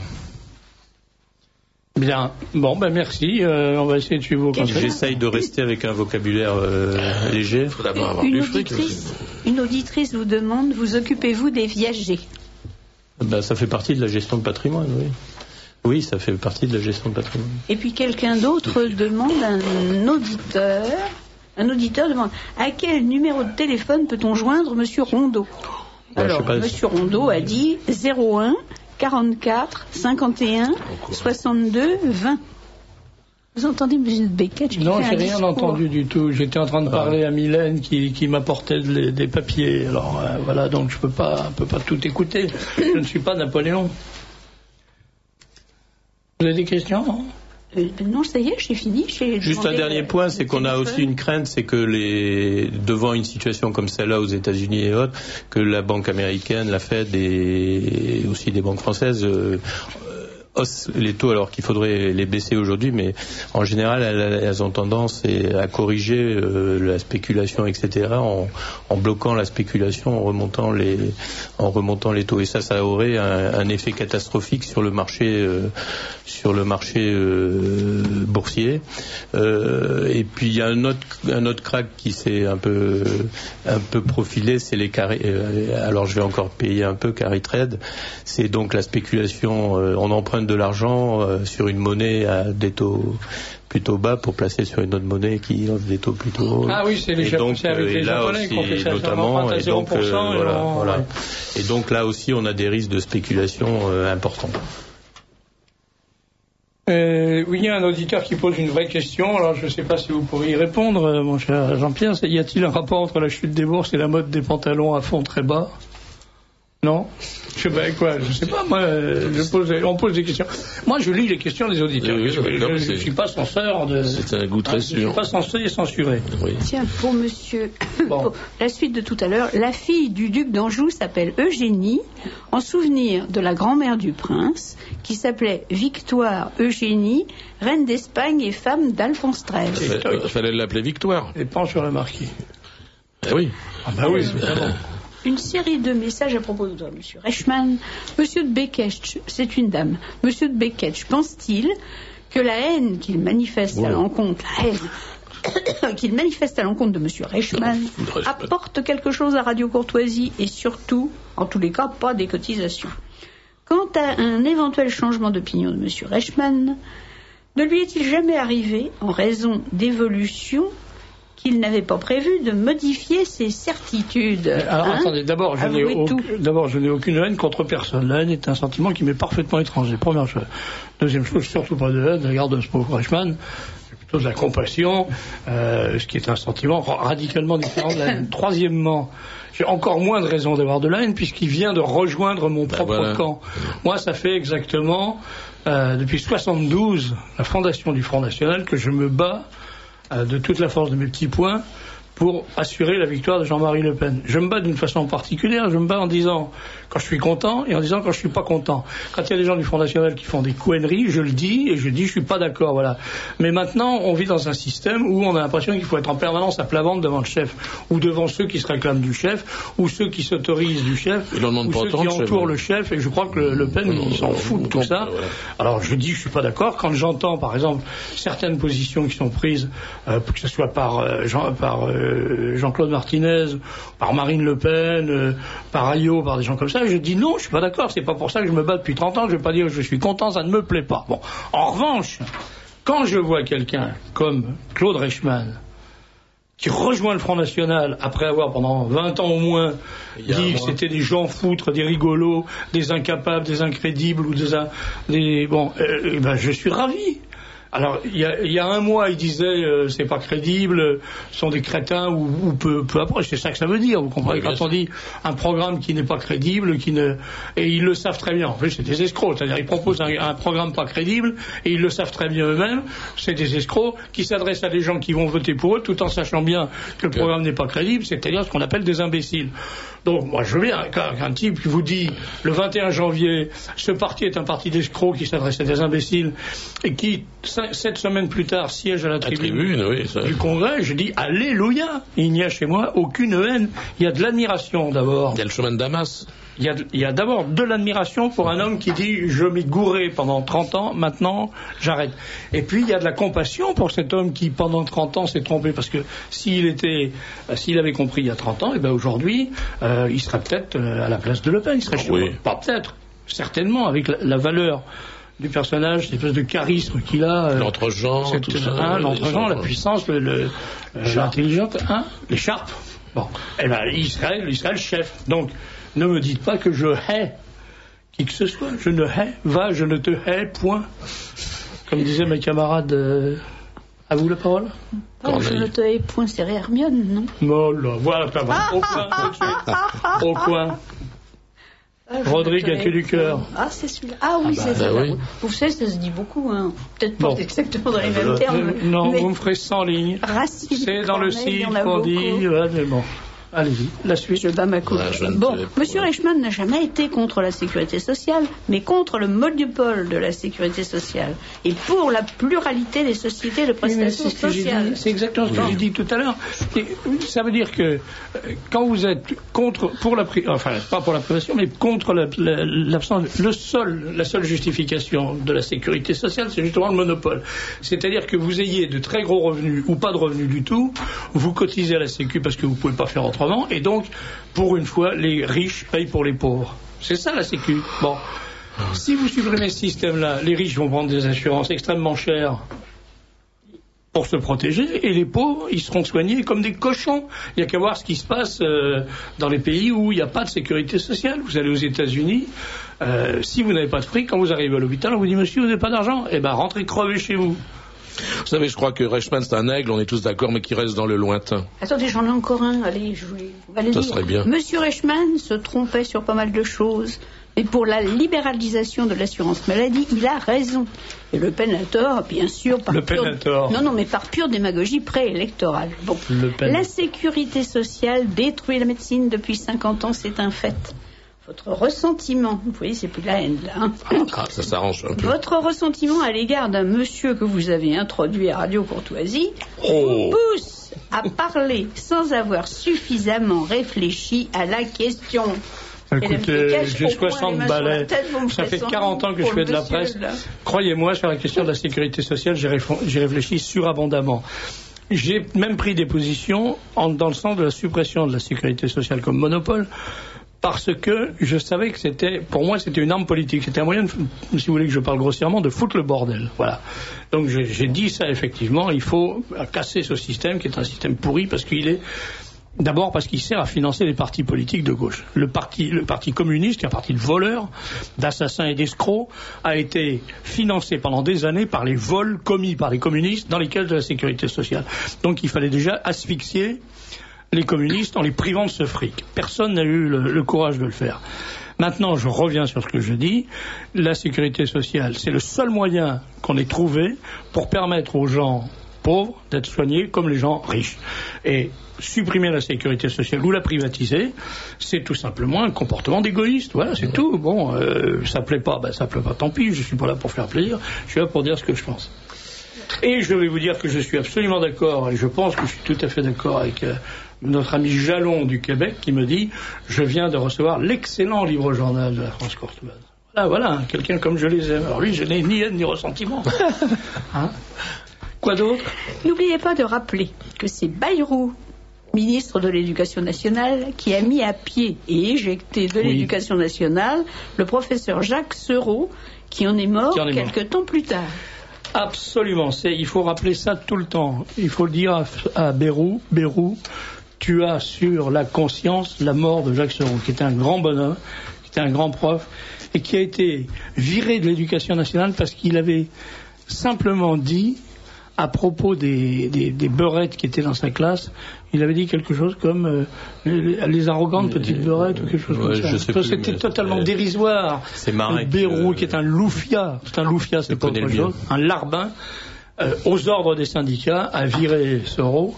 S3: Bien. Bon, ben merci. Euh, on va essayer de suivre vos conseils.
S8: J'essaye de rester avec un vocabulaire euh, léger. Il faut
S4: d'abord avoir du fric aussi. Une auditrice vous demande, vous occupez-vous des viagers?
S8: Ben, ça fait partie de la gestion de patrimoine, oui. Oui, ça fait partie de la gestion de patrimoine.
S4: Et puis quelqu'un d'autre demande, un auditeur, un auditeur demande, à quel numéro de téléphone peut-on joindre Monsieur Rondeau?
S8: Ben,
S4: Alors, Monsieur Rondeau a dit zéro un quarante-quatre cinquante et un soixante-deux vingt. Vous entendez M. Beckett?
S3: Non, j'ai rien entendu du tout. J'étais en train de parler à Mylène qui, qui m'apportait de, des papiers. Alors euh, voilà, donc je peux pas, peux pas tout écouter. Je ne suis pas Napoléon. Vous avez des questions? Non,
S4: Euh, non, ça y est, j'ai fini. J'ai
S8: Juste un
S4: demandé,
S8: dernier
S4: euh,
S8: point, c'est qu'on a aussi une crainte, c'est que les, devant une situation comme celle-là aux États-Unis et autres, que la banque américaine, la Fed et aussi des banques françaises euh, haussent les taux alors qu'il faudrait les baisser aujourd'hui, mais en général elles, elles ont tendance à corriger euh, la spéculation, et cetera en, en bloquant la spéculation, en remontant les, en remontant les taux. Et ça, ça aurait un, un effet catastrophique sur le marché, euh, sur le marché euh, boursier. Euh, et puis il y a un autre, un autre crack qui s'est un peu, un peu profilé, c'est les carry. Euh, alors je vais encore payer un peu carry trade. C'est donc la spéculation. Euh, on emprunte de l'argent euh, sur une monnaie à des taux plutôt bas pour placer sur une autre monnaie qui offre des taux plutôt hauts.
S3: Ah oui, c'est les
S8: et donc,
S3: c'est avec
S8: euh,
S3: les
S8: et là
S3: Japonais
S8: aussi,
S3: qu'on fait ça,
S8: notamment,
S3: à
S8: et donc, euh,
S3: zéro pour cent,
S8: voilà,
S3: et, on...
S8: voilà.
S3: ouais.
S8: Et donc là aussi, on a des risques de spéculation euh, importants.
S3: Euh, oui, il y a un auditeur qui pose une vraie question. Alors, je ne sais pas si vous pourriez y répondre, euh, mon cher Jean-Pierre. C'est, y a-t-il un rapport entre la chute des bourses et la mode des pantalons à fond très bas? Non? Je sais pas quoi, je sais pas, moi, euh, je pose, on pose des questions. Moi, je lis les questions des auditeurs.
S7: Oui, oui,
S3: je ne suis pas censeur de.
S7: C'est un goût très
S3: hein,
S7: sûr.
S3: Je ne suis pas censé censurer.
S7: Oui.
S4: Tiens, pour monsieur,
S3: Bon.
S4: pour la suite de tout à l'heure, la fille du duc d'Anjou s'appelle Eugénie, en souvenir de la grand-mère du prince, qui s'appelait Victoire Eugénie, reine d'Espagne et femme d'Alphonse treizième.
S7: Il fallait l'appeler Victoire.
S3: Et pan sur le marquis.
S7: Eh oui.
S3: Ah bah oui, évidemment.
S4: Une série de messages à propos de toi, monsieur Reichmann. Monsieur de Beketch, c'est une dame. Monsieur de Beketch, pense-t-il que la haine qu'il manifeste à l'encontre, la haine qu'il manifeste à l'encontre de monsieur Reichmann apporte quelque chose à Radio Courtoisie et surtout, en tous les cas, pas des cotisations. Quant à un éventuel changement d'opinion de monsieur Reichmann, ne lui est-il jamais arrivé, en raison d'évolution, qu'il n'avait pas prévu de modifier ses certitudes?
S3: Alors
S4: hein
S3: attendez, d'abord je, n'ai
S4: Avouez
S3: au-
S4: tout.
S3: d'abord, je n'ai aucune haine contre personne. La haine est un sentiment qui m'est parfaitement étranger. Première chose. Deuxième chose, surtout pas de haine, de la garde de ce pauvre Reichmann. C'est plutôt de la compassion, euh, ce qui est un sentiment radicalement différent de la haine. Troisièmement, j'ai encore moins de raison d'avoir de la haine puisqu'il vient de rejoindre mon propre
S7: voilà.
S3: camp. Moi, ça fait exactement, euh, depuis soixante-douze, la fondation du Front National, que je me bats euh, de toute la force de mes petits poings pour assurer la victoire de Jean-Marie Le Pen. Je me bats d'une façon particulière, je me bats en disant quand je suis content et en disant quand je suis pas content. Quand il y a des gens du Front National qui font des couenneries, je le dis et je dis je suis pas d'accord, voilà. Mais maintenant, on vit dans un système où on a l'impression qu'il faut être en permanence à plat ventre devant le chef, ou devant ceux qui se réclament du chef, ou ceux qui s'autorisent du chef,
S7: Il en demande
S3: ou
S7: pas
S3: ceux
S7: autant,
S3: qui
S7: le chef.
S3: entourent le chef, et je crois que le, Le Pen, il s'en fout de tout ça.
S7: Voilà.
S3: Alors je dis je suis pas d'accord quand j'entends par exemple certaines positions qui sont prises, euh, que ce soit par, euh, Jean, par euh, Jean-Claude Martinez, par Marine Le Pen, euh, par Ayot, par des gens comme ça, je dis non, je suis pas d'accord, c'est pas pour ça que je me bats depuis trente ans, je vais pas dire que je suis content, ça ne me plaît pas. Bon, en revanche, quand je vois quelqu'un comme Claude Reichmann qui rejoint le Front National après avoir pendant vingt ans au moins
S7: Il y a un
S3: dit que
S7: mois.
S3: c'était des gens foutres, des rigolos, des incapables, des incrédibles ou des, in- des bon, euh, eh ben je suis ravi. Alors, il y a, il y a un mois, il disait euh, c'est pas crédible, euh, ce sont des crétins ou, ou peu, peu approche. C'est ça que ça veut dire. Vous comprenez,
S7: Oui, bien
S3: quand on dit un programme qui n'est pas crédible, qui ne et ils le savent très bien. En fait, c'est des escrocs. C'est-à-dire, ils proposent un, un programme pas crédible et ils le savent très bien eux-mêmes. C'est des escrocs qui s'adressent à des gens qui vont voter pour eux, tout en sachant bien que le programme n'est pas crédible. C'est-à-dire ce qu'on appelle des imbéciles. Donc, moi, je veux bien qu'un, qu'un type qui vous dit le vingt et un janvier, ce parti est un parti d'escrocs qui s'adresse à des imbéciles et qui cinq, sept semaines plus tard siège à la
S7: La
S3: tribune,
S7: tribune, oui. Ça.
S3: du Congrès. Je dis alléluia. Il n'y a chez moi aucune haine. Il y a de l'admiration d'abord.
S7: Il y a le chemin de Damas.
S3: Il y a, il y a d'abord de l'admiration pour un homme qui dit je m'ai gouré pendant trente ans, maintenant j'arrête. Et puis il y a de la compassion pour cet homme qui pendant trente ans s'est trompé, parce que s'il était, euh, s'il avait compris il y a trente ans, et ben aujourd'hui euh, il serait peut-être euh, à la place de Le Pen. Il serait
S7: Ah oui.
S3: pas peut-être, certainement avec la, la valeur du personnage, cette espèce de charisme qu'il a. euh,
S7: L'entre-genre,
S3: cette-
S7: tout ça.
S3: hein, l'entre-genre, la
S7: Ils sont-
S3: puissance, le, le, euh, l'intelligence, hein, l'écharpe. Bon, eh ben, il serait, il serait le chef. Donc, ne me dites pas que je hais qui que ce soit. Je ne hais, va, je ne te hais, point. Comme disaient mes camarades. Euh, à vous la parole.
S4: Ah, je ne te hais point, c'est Hermione, non?
S3: Non, là, voilà, pas mal. Au coin, tout de suite. Au coin.
S4: Ah,
S3: Rodrigue a que du cœur.
S4: Ah, c'est celui-là. Ah oui,
S3: Ah bah,
S4: c'est ça.
S3: bah oui.
S4: Vous savez, ça se dit beaucoup, hein. Peut-être pas
S3: Bon.
S4: exactement dans les mêmes
S3: Euh,
S4: termes.
S3: non,
S4: mais
S3: vous me ferez cent lignes.
S4: Racine,
S3: C'est dans le
S4: Corneille, il y
S3: site
S4: en a
S3: qu'on
S4: beaucoup.
S3: dit. Ouais, mais bon. Allez-y, la suite.
S4: Je bats ma coupe.
S7: Ouais, je ne
S4: Bon,
S7: sais pas.
S4: Monsieur Reichmann n'a jamais été contre la sécurité sociale, mais contre le monopole de la sécurité sociale et pour la pluralité des sociétés de
S3: Oui, mais
S4: prestations
S3: c'est ce que j'ai
S4: sociales.
S3: dit. C'est exactement ce que j'ai dit tout à l'heure. Et ça veut dire que euh, quand vous êtes contre, pour la, pri- enfin pas pour la privation, mais contre la- la- l'absence, le seul, la seule justification de la sécurité sociale, c'est justement le monopole. C'est-à-dire que vous ayez de très gros revenus ou pas de revenus du tout, vous cotisez à la Sécu parce que vous pouvez pas faire autrement, et donc pour une fois, les riches payent pour les pauvres. C'est ça la Sécu. Bon. Si vous supprimez ce système-là, les riches vont prendre des assurances extrêmement chères pour se protéger, et les pauvres, ils seront soignés comme des cochons. Il n'y a qu'à voir ce qui se passe euh, dans les pays où il n'y a pas de sécurité sociale. Vous allez aux États-Unis, euh, si vous n'avez pas de fric, quand vous arrivez à l'hôpital, on vous dit, monsieur, vous n'avez pas d'argent, eh ben rentrez crever chez vous.
S7: Vous savez, je crois que Reichmann, c'est un aigle, on est tous d'accord, mais qui reste dans le lointain.
S4: Attendez, j'en ai encore un. Allez, je vais, on va le
S7: Ça
S4: dire.
S7: serait bien.
S4: Monsieur Reichmann se trompait sur pas mal de choses, mais pour la libéralisation de l'assurance maladie, il a raison. Et Le Pen a tort, bien sûr, par
S3: Le Pen
S4: pure...
S3: a tort.
S4: Non, non, mais par pure démagogie préélectorale. Bon,
S3: Le Pen.
S4: la sécurité sociale détruit la médecine depuis cinquante ans, c'est un fait. Votre ressentiment, vous voyez, c'est plus de la haine là. Hein.
S7: Ah, ça s'arrange un peu.
S4: Votre ressentiment à l'égard d'un monsieur que vous avez introduit à Radio Courtoisie
S7: Oh.
S4: vous pousse à parler sans avoir suffisamment réfléchi à la question.
S3: Écoutez, j'ai soixante balais. Ça fait quarante ans que je fais de la presse. Croyez-moi, sur la question de la sécurité sociale, j'ai réfl- j'ai réfléchi surabondamment. J'ai même pris des positions en- dans le sens de la suppression de la sécurité sociale comme monopole, parce que je savais que c'était, pour moi, c'était une arme politique. C'était un moyen, de, si vous voulez que je parle grossièrement, de foutre le bordel. Voilà. Donc j'ai j'ai dit ça, effectivement, il faut casser ce système, qui est un système pourri, parce qu'il est... D'abord parce qu'il sert à financer les partis politiques de gauche. Le parti, le parti communiste, qui est un parti de voleurs, d'assassins et d'escrocs, a été financé pendant des années par les vols commis par les communistes dans les caisses de la sécurité sociale. Donc il fallait déjà asphyxier les communistes en les privant de ce fric. Personne n'a eu le, le courage de le faire. Maintenant, je reviens sur ce que je dis. La sécurité sociale, c'est le seul moyen qu'on ait trouvé pour permettre aux gens pauvres d'être soignés comme les gens riches. Et supprimer la sécurité sociale ou la privatiser, c'est tout simplement un comportement d'égoïste. Voilà, c'est tout. Bon, euh, ça plaît pas, ben ça plaît pas, tant pis, je suis pas là pour faire plaisir, je suis là pour dire ce que je pense. Et je vais vous dire que je suis absolument d'accord, et je pense que je suis tout à fait d'accord avec euh, notre ami Jalon du Québec qui me dit, je viens de recevoir l'excellent livre journal de la France courtoise. Voilà, voilà, quelqu'un comme je les aime. Alors lui, je n'ai ni haine ni ressentiment. Hein? Quoi d'autre?
S4: N'oubliez pas de rappeler que c'est Bayrou, ministre de l'Éducation nationale, qui a mis à pied et éjecté de
S3: Oui.
S4: l'Éducation nationale le professeur Jacques Sereau, qui en est mort
S3: Qui en est mort.
S4: quelque temps plus tard.
S3: Absolument, c'est, il faut rappeler ça tout le temps. Il faut le dire à, à Bérou, Bérou, tu as sur la conscience la mort de Jacques Sereau, qui était un grand bonhomme, qui était un grand prof, et qui a été viré de l'Éducation nationale parce qu'il avait simplement dit, à propos des, des, des beurettes qui étaient dans sa classe, il avait dit quelque chose comme euh, les, les arrogantes petites beurettes ou quelque chose
S8: Ouais,
S3: comme ça.
S8: je sais
S3: Ça,
S8: plus,
S3: c'était
S8: mais
S3: totalement
S8: c'était-
S3: dérisoire.
S8: C'est Marek,
S3: Bérou,
S8: euh,
S3: qui est un loufia, c'est un loufia, c'est
S8: je
S3: pas
S8: connais
S3: autre
S8: le bien.
S3: chose, un larbin, euh, aux ordres des syndicats, a viré Sereau.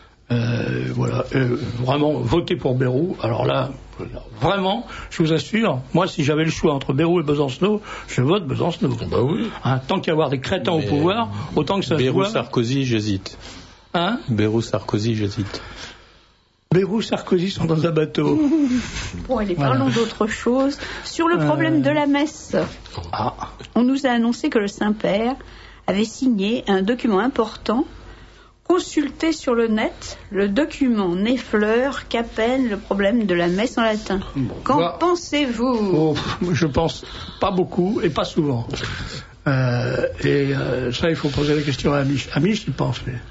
S3: Euh, voilà, euh, vraiment, voter pour Bérou. Alors là, vraiment, je vous assure, moi, si j'avais le choix entre Bérou et Besancenot, je vote Besancenot.
S7: Bah oui.
S3: Hein, tant qu'à avoir des crétins
S8: Mais
S3: au pouvoir, autant que ça se
S8: Bérou
S3: voit.
S8: Sarkozy, j'hésite.
S3: Hein
S8: Bérou Sarkozy, j'hésite.
S3: Bérou Sarkozy sont dans un bateau.
S4: Bon, allez,
S3: Voilà.
S4: parlons d'autre chose. Sur le problème
S3: Euh.
S4: de la messe,
S3: Ah,
S4: on nous a annoncé que le Saint-Père avait signé un document important. Consultez sur le net, le document n'effleure qu'à peine le problème de la messe en latin. Qu'en
S3: bah,
S4: pensez-vous?
S3: oh, je pense pas beaucoup et pas souvent. Euh, et euh, ça, il faut poser la question à Amish. Amish, il pense, mais...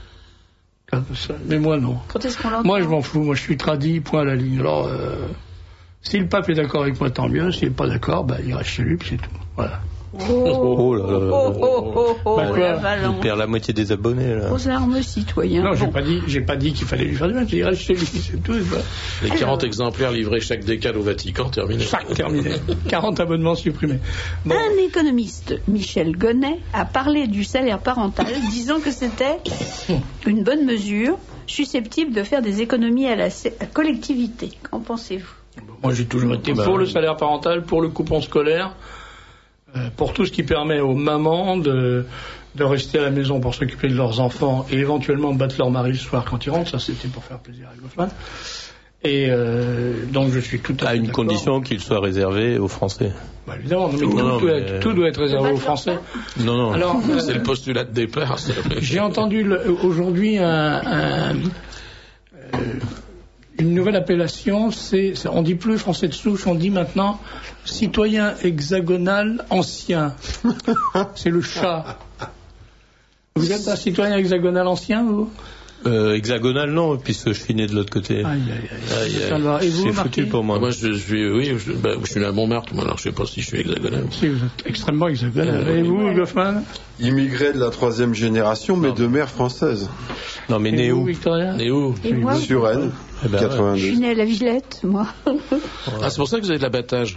S3: Mais moi, non.
S4: Quand est-ce qu'on l'entend?
S3: Moi, je m'en fous. Moi, je suis tradit, point à la ligne. Alors, euh, si le pape est d'accord avec moi, tant mieux. S'il n'est pas d'accord, ben, il reste chez lui, puis c'est tout. Voilà.
S4: Oh,
S8: Oh là là là là.
S4: oh, oh, oh, oh,
S3: Bah, quoi,
S4: la
S8: Il
S4: valence.
S8: perd la moitié des abonnés, là.
S4: Aux armes citoyens.
S3: Non, j'ai
S4: Bon.
S3: pas dit, j'ai pas dit qu'il fallait lui faire du mal. J'ai dit reste chez lui, c'est tout. Voilà.
S7: Les quarante exemplaires livrés chaque décade au Vatican, terminé.
S3: Chaque terminé. quarante abonnements supprimés. Bon.
S4: Un économiste, Michel Gonnet, a parlé du salaire parental, disant que c'était une bonne mesure susceptible de faire des économies à la sé- à collectivité. Qu'en pensez-vous?
S3: Moi, j'ai toujours été pour le salaire parental, pour le coupon scolaire, euh, pour tout ce qui permet aux mamans de, de rester à la maison pour s'occuper de leurs enfants et éventuellement battre leur mari le soir quand ils rentrent. Ça, c'était pour faire plaisir à Goffman. Et euh, donc, je suis tout à,
S8: À
S3: fait
S8: une
S3: d'accord.
S8: condition qu'il soit réservé aux Français.
S3: Bah, évidemment, non, mais
S8: Non,
S3: tout,
S8: non,
S3: doit
S8: mais-
S3: être, tout doit être réservé aux Français.
S8: Non, non.
S3: Alors, euh,
S7: C'est le postulat de départ. c'est le-
S3: j'ai entendu le- aujourd'hui un, un, euh, une nouvelle appellation, c'est, c'est- on dit plus français de souche, on dit maintenant citoyen hexagonal ancien. C'est le chat. Vous êtes un citoyen hexagonal ancien, vous?
S8: Euh, hexagonal, non, puisque je suis né de l'autre côté.
S3: Aïe, aïe, aïe.
S8: Aïe, aïe.
S3: Ça va. Et vous,
S8: C'est
S3: Marty?
S8: foutu pour moi.
S7: Moi, je, je suis, oui, je, bah, je suis né à Montmartre, moi, alors je sais pas si je suis hexagonal.
S3: Si, vous êtes extrêmement hexagonal.
S7: Euh,
S3: Et vous, Goffman?
S6: Immigré de la troisième génération, mais de mère française.
S8: Non, mais
S3: Et
S8: né
S3: vous,
S8: où
S3: Victoria?
S7: Et où?
S4: Et moi,
S6: Sur Rennes,
S8: Eh ben,
S4: je suis
S6: quatre-vingt-deux.
S4: née à la Villette, moi.
S7: Ah, c'est pour ça que vous avez de l'abattage.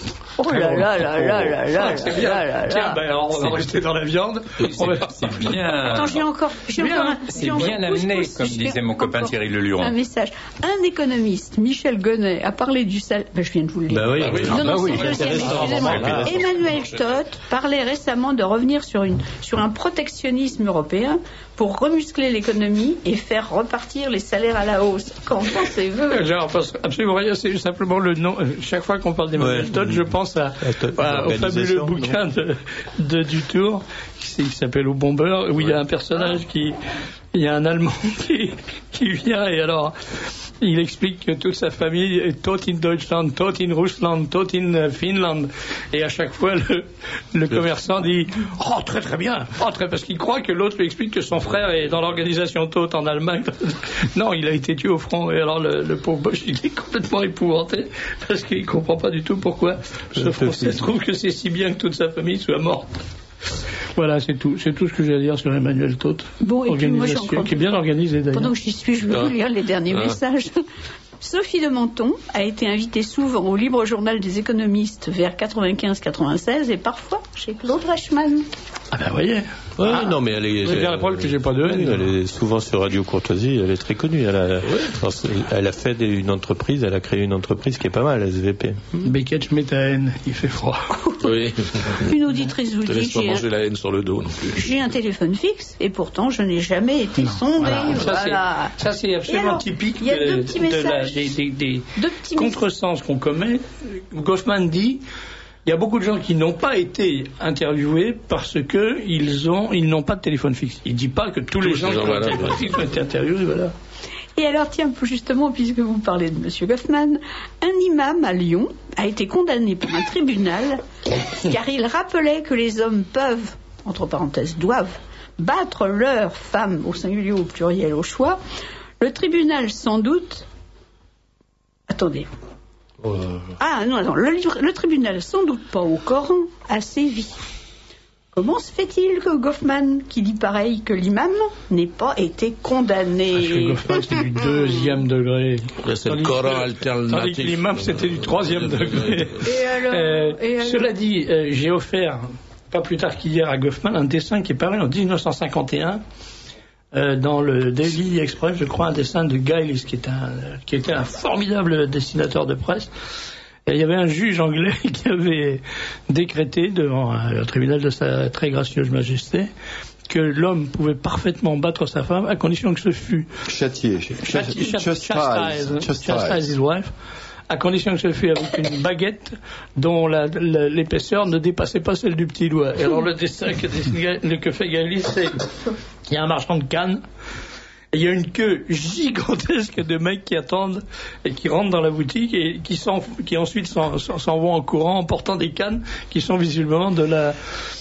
S4: Oh là là là là là là
S3: C'est
S4: là
S3: bien.
S4: là là
S3: Tiens,
S4: là.
S3: ben, alors, on va rester dans la viande. On va-
S9: C'est bien.
S4: Attends, j'ai encore, j'ai
S3: Bien,
S4: encore un,
S9: C'est
S4: j'ai encore
S9: bien
S4: pousse,
S9: amené,
S4: pousse,
S9: comme
S4: j'ai
S9: disait mon copain
S4: encore
S9: Thierry
S4: Un
S9: Leluron.
S4: message. Un économiste, Michel Gonnet, a parlé du salaire. Ben, je viens de vous le dire.
S8: Bah oui.
S7: Bah oui.
S4: Non, non,
S8: bah oui.
S4: c'est le deuxième,
S8: Intéressant.
S4: excusez-moi.
S8: Voilà.
S4: Emmanuel Stott parlait récemment de revenir sur, une, sur un protectionnisme européen pour remuscler l'économie et faire repartir les salaires à la hausse. Qu'en pensez-vous?
S3: J'en pense absolument rien, c'est simplement le nom. Chaque fois qu'on parle d'Emmanuel
S8: Ouais.
S3: Stott, je pense à,
S8: À
S3: à- au fabuleux
S8: l'organisation,
S3: bouquin de, de Dutour, qui, qui s'appelle Au Bomber, où il y a un personnage qui, il y a un Allemand qui, qui vient et alors, il explique que toute sa famille est tot in Deutschland, tot in Russland, tot in Finland. Et à chaque fois, le, le commerçant dit « Oh, très très bien, oh, très... » parce qu'il croit que l'autre lui explique que son frère est dans l'organisation tot en Allemagne. Non, il a été tué au front. Et alors, le, le pauvre Bosch, il est complètement épouvanté parce qu'il comprend pas du tout pourquoi ce Français trouve que c'est si bien que toute sa famille soit morte. Voilà, c'est tout. C'est tout ce que j'ai à dire sur Emmanuel Todt.
S4: Bon, et puis moi, j'ai
S3: Organisation
S4: encore-
S3: qui est bien organisée d'ailleurs.
S4: Pendant que j'y suis, je vais
S7: Ah.
S4: vous lire les derniers
S7: Ah.
S4: messages. Sophie de Menton a été invitée souvent au Libre Journal des économistes vers quatre-vingt-quinze quatre-vingt-seize et parfois chez Claude Reichmann.
S3: Ah ben voyez.
S8: Ouais,
S3: Ah.
S8: non, mais elle est.
S3: Vous avez bien la preuve que j'ai pas de haine.
S8: Elle est souvent sur Radio Courtoisie, elle est très connue. Elle a, elle a fait des- une entreprise, elle a créé une entreprise qui est pas mal, S V P.
S3: Beckett, je mets ta haine, il fait froid.
S7: Oui.
S4: Une auditrice vous
S7: Te
S4: dit
S7: laisse pas
S4: j'ai
S7: manger
S4: un,
S7: la haine sur le dos non plus.
S4: j'ai un téléphone fixe et pourtant je n'ai jamais été sondée.
S3: Voilà. Ça, c'est-
S4: Voilà.
S3: Ça, c'est absolument
S4: Et alors,
S3: typique
S4: il y a
S3: de,
S4: deux petits
S3: de la-
S4: messages.
S3: des, des- des
S4: Deux petits
S3: contresens qu'on commet. Goffman dit il y a beaucoup de gens qui n'ont pas été interviewés parce que ils ont, ils n'ont pas de téléphone fixe. Il dit pas que tous les
S7: Tous
S3: gens
S7: les
S3: qui
S7: gens,
S3: ont un
S7: voilà.
S3: téléphone fixe ont été interviewés. Voilà.
S4: Et alors, tiens, justement, puisque vous parlez de M. Goffman, un imam à Lyon a été condamné par un tribunal car il rappelait que les hommes peuvent, entre parenthèses, doivent, battre leurs femmes, au singulier ou au pluriel, au choix. Le tribunal, sans doute... Attendez. Ah, non, attends. Le, livre- le tribunal, sans doute pas au Coran, a sévi. Comment se fait-il que Goffman, qui dit pareil que l'imam, n'ait pas été condamné?
S3: Parce que Goffman, c'est du deuxième degré.
S7: Là, c'est le
S3: Tandis
S7: Coran
S3: que-
S7: alternatif.
S3: Tandis que l'imam, c'était du troisième degré.
S4: Et alors,
S3: Euh,
S4: et alors
S3: Cela dit, euh, j'ai offert, pas plus tard qu'hier à Goffman, un dessin qui est paru en dix-neuf cent cinquante et un euh, dans le Daily Express, je crois, un dessin de Guy Lys, qui, est un, qui était un formidable dessinateur de presse. Et il y avait un juge anglais qui avait décrété devant euh, le tribunal de sa très gracieuse majesté que l'homme pouvait parfaitement battre sa femme à condition que ce fût
S6: Châtier.
S3: chastise,
S6: Chastise.
S3: chastise,
S6: Chastise.
S3: chastise his wife, à condition que ce fût avec une baguette dont la- la- l'épaisseur ne dépassait pas celle du petit doigt. Et alors le dessin que, dessine- que fait Gaëlis, c'est il y a un marchand de cannes, et il y a une queue gigantesque de mecs qui attendent et qui rentrent dans la boutique et qui, s'en- qui ensuite s'en, s'en s'en vont en courant en portant des cannes qui sont visiblement de la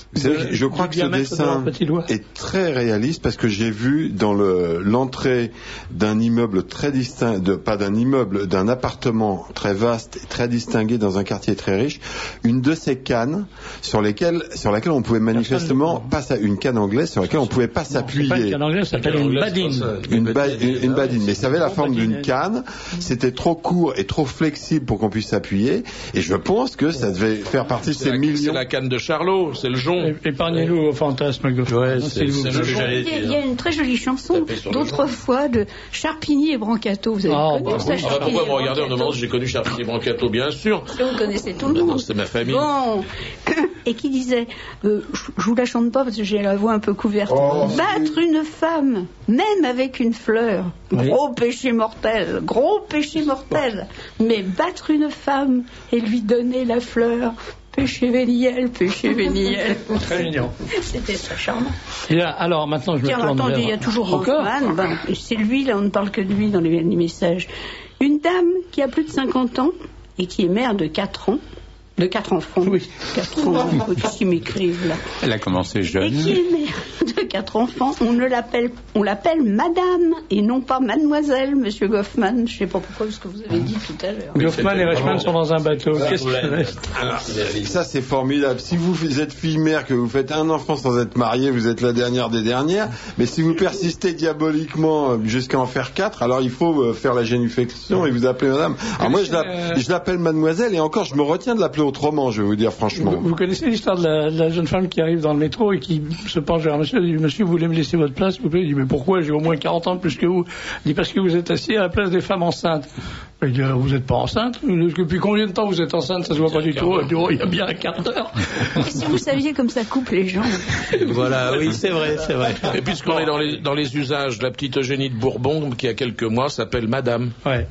S6: Vous savez, je crois que ce dessin est très réaliste parce que j'ai vu dans le, l'entrée d'un immeuble très distinct, de, pas d'un immeuble, d'un appartement très vaste et très distingué dans un quartier très riche, une de ces cannes sur lesquelles, sur laquelle on pouvait manifestement pas une canne anglaise sur laquelle on pouvait pas s'appuyer.
S3: C'est pas une canne anglaise, ça s'appelle une badine.
S6: Une, ba, une, une badine, mais ça avait la forme d'une canne. C'était trop court et trop flexible pour qu'on puisse s'appuyer. Et je pense que ça devait faire partie de ces millions.
S7: C'est la canne de Charlot, c'est le jonc.
S3: Épargnez-nous au fantasme.
S8: Ouais, c'est, c'est
S4: c'est il, y a, il y a une très jolie chanson d'autrefois de Charpigny et Brancato. Vous avez
S3: oh,
S4: connu
S3: bah,
S4: ça,
S3: oui.
S7: Ah, pourquoi me regarder en demandant si j'ai connu Charpigny et Brancato? Bien sûr.
S4: Vous connaissez tout le monde.
S7: C'est ma famille.
S4: Bon. Et qui disait, euh, je vous la chante pas parce que j'ai la voix un peu couverte. Oh, battre oui. une femme, même avec une fleur, oui. gros péché mortel, gros péché mortel. Mais battre une femme et lui donner la fleur, péché véniel, péché véniel.
S3: Très mignon.
S4: C'était très charmant.
S3: Et là, alors maintenant je me
S4: Tiens,
S3: tourne
S4: attendez,
S3: vers...
S4: il y a toujours Hoffmann. Ben, c'est lui, là, on ne parle que de lui dans les, les messages. Une dame qui a plus de cinquante ans et qui est mère de quatre ans. De quatre enfants.
S3: Oui.
S4: Quatre enfants, qui m'écrivent là.
S8: Elle a commencé jeune.
S4: Et qui est mère de quatre enfants. On ne l'appelle, on l'appelle Madame et non pas Mademoiselle, Monsieur Goffman. Je ne sais pas pourquoi, ce que vous avez dit tout à l'heure.
S3: Goffman et Reichmann sont dans un bateau. Qu'est-ce qu'il reste?
S6: Alors, ça c'est formidable. Si vous êtes fille mère, que vous faites un enfant sans être mariée, vous êtes la dernière des dernières. Mais si vous persistez diaboliquement jusqu'à en faire quatre, alors il faut faire la génuflexion et vous appeler Madame. Alors moi je l'appelle, je l'appelle Mademoiselle et encore je me retiens de l'appeler autrement, je vais vous dire franchement.
S3: Vous, vous connaissez l'histoire de la, de la jeune femme qui arrive dans le métro et qui se penche vers un monsieur et dit monsieur, vous voulez me laisser votre place s'il vous plaît? Il dit mais pourquoi? J'ai au moins quarante ans de plus que vous. Il dit parce que vous êtes assis à la place des femmes enceintes. Il dit vous n'êtes pas enceinte? Depuis combien de temps vous êtes enceinte? Ça se voit pas du tout. Il dit oh, il y a bien un quart d'heure.
S4: Et si vous saviez comme ça coupe les gens.
S8: Voilà, oui, c'est vrai, c'est vrai.
S7: Et puisqu'on est dans les, dans les usages, la petite Eugénie de Bourbon, qui a quelques mois s'appelle Madame.
S3: Ouais.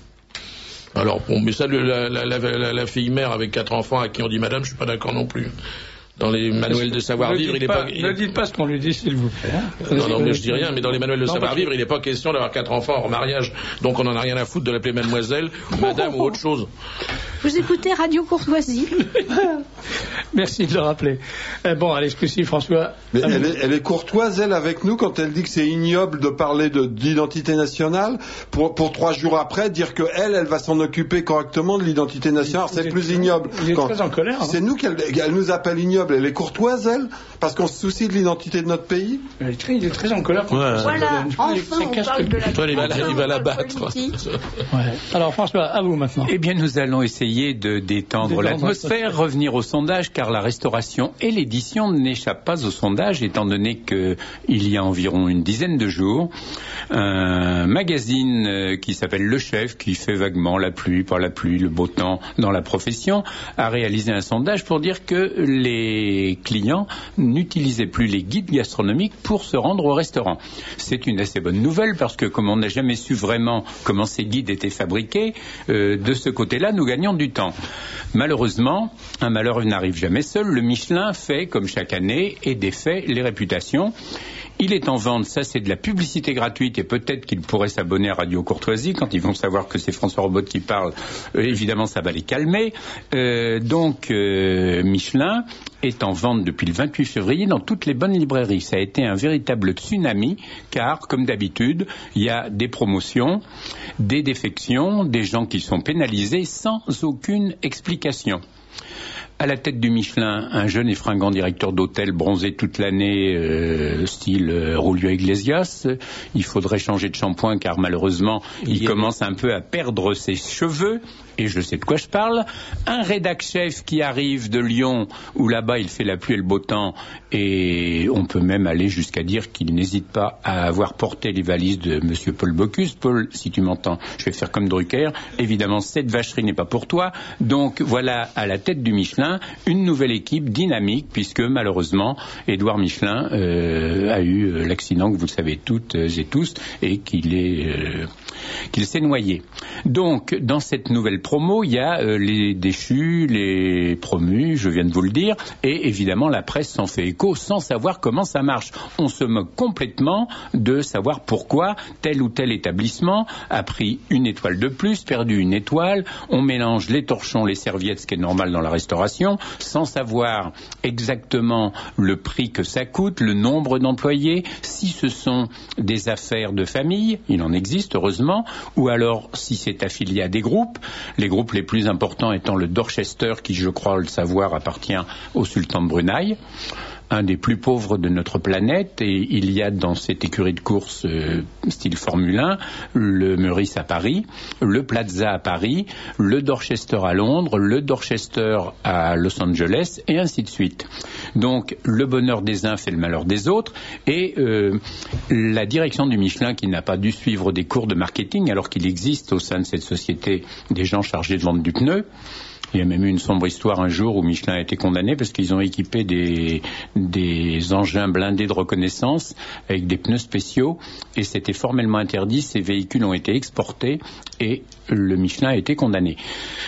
S7: Alors, bon, mais ça, la, la, la, la, la fille mère avec quatre enfants à qui on dit madame, je suis pas d'accord non plus. Dans les manuels de savoir-vivre, il n'est pas...
S3: Ne dites pas ce qu'on lui dit, s'il vous plaît. Hein.
S7: Non, non, mais je dis rien, mais dans les manuels de savoir-vivre, il n'est pas question d'avoir quatre enfants hors mariage. Donc on n'en a rien à foutre de l'appeler mademoiselle, ou madame, ou autre chose.
S4: Vous écoutez Radio Courtoisie.
S3: Merci de le rappeler. Eh bon, allez, excusez, François.
S6: Mais elle est, elle est courtoise, elle, avec nous, quand elle dit que c'est ignoble de parler de, d'identité nationale, pour, pour trois jours après, dire que elle, elle va s'en occuper correctement de l'identité nationale. C'est plus ignoble.
S3: Vous êtes quand... très en colère.
S6: C'est hein. nous qu'elle elle nous appelle ignoble. Elle est courtoise, elle, parce qu'on se soucie de l'identité de notre pays.
S3: Il est très, il est très en colère.
S4: Ouais. Voilà, enfin, on parle de la...
S7: Toi, il va, il va la battre.
S3: Ouais. Alors, François, à vous maintenant.
S10: Eh bien, nous allons essayer de détendre, détendre l'atmosphère, revenir au sondage, car la restauration et l'édition n'échappent pas au sondage, étant donné qu'il y a environ une dizaine de jours, un magazine qui s'appelle Le Chef, qui fait vaguement la pluie, pas la pluie, le beau temps dans la profession, a réalisé un sondage pour dire que les clients n'utilisaient plus les guides gastronomiques pour se rendre au restaurant. C'est une assez bonne nouvelle parce que comme on n'a jamais su vraiment comment ces guides étaient fabriqués, euh, de ce côté-là, nous gagnons du temps. Malheureusement, un malheur n'arrive jamais seul. Le Michelin fait, comme chaque année, et défait les réputations. Il est en vente, ça c'est de la publicité gratuite et peut-être qu'ils pourraient s'abonner à Radio Courtoisie quand ils vont savoir que c'est François Robot qui parle, euh, évidemment ça va les calmer. Euh, donc euh, Michelin est en vente depuis le vingt-huit février dans toutes les bonnes librairies. Ça a été un véritable tsunami car comme d'habitude il y a des promotions, des défections, des gens qui sont pénalisés sans aucune explication. À la tête du Michelin, un jeune et fringant directeur d'hôtel bronzé toute l'année, euh, style euh, Julio Iglesias. Il faudrait changer de shampoing car malheureusement, il yeah. commence un peu à perdre ses cheveux. Et je sais de quoi je parle. Un rédac chef qui arrive de Lyon, où là-bas il fait la pluie et le beau temps, et on peut même aller jusqu'à dire qu'il n'hésite pas à avoir porté les valises de Monsieur Paul Bocuse. Paul, si tu m'entends, je vais faire comme Drucker. Évidemment, cette vacherie n'est pas pour toi. Donc voilà, à la tête du Michelin, une nouvelle équipe dynamique, puisque malheureusement, Édouard Michelin euh, a eu euh, l'accident que vous le savez toutes et tous, et qu'il est euh, qu'il s'est noyé. Donc, dans cette nouvelle promo, il y a euh, les déchus, les promus, je viens de vous le dire, et évidemment la presse s'en fait écho sans savoir comment ça marche. On se moque complètement de savoir pourquoi tel ou tel établissement a pris une étoile de plus, perdu une étoile, on mélange les torchons, les serviettes, ce qui est normal dans la restauration, restauration, sans savoir exactement le prix que ça coûte, le nombre d'employés, si ce sont des affaires de famille, il en existe heureusement, ou alors si c'est affilié à des groupes, les groupes les plus importants étant le Dorchester, qui je crois le savoir appartient au sultan de Brunei, un des plus pauvres de notre planète, et il y a dans cette écurie de course euh, style Formule un, le Meurice à Paris, le Plaza à Paris, le Dorchester à Londres, le Dorchester à Los Angeles, et ainsi de suite. Donc le bonheur des uns fait le malheur des autres, et euh, la direction du Michelin, qui n'a pas dû suivre des cours de marketing, alors qu'il existe au sein de cette société des gens chargés de vendre du pneu. Il y a même eu une sombre histoire un jour où Michelin a été condamné parce qu'ils ont équipé des, des engins blindés de reconnaissance avec des pneus spéciaux, et c'était formellement interdit. Ces véhicules ont été exportés et le Michelin a été condamné.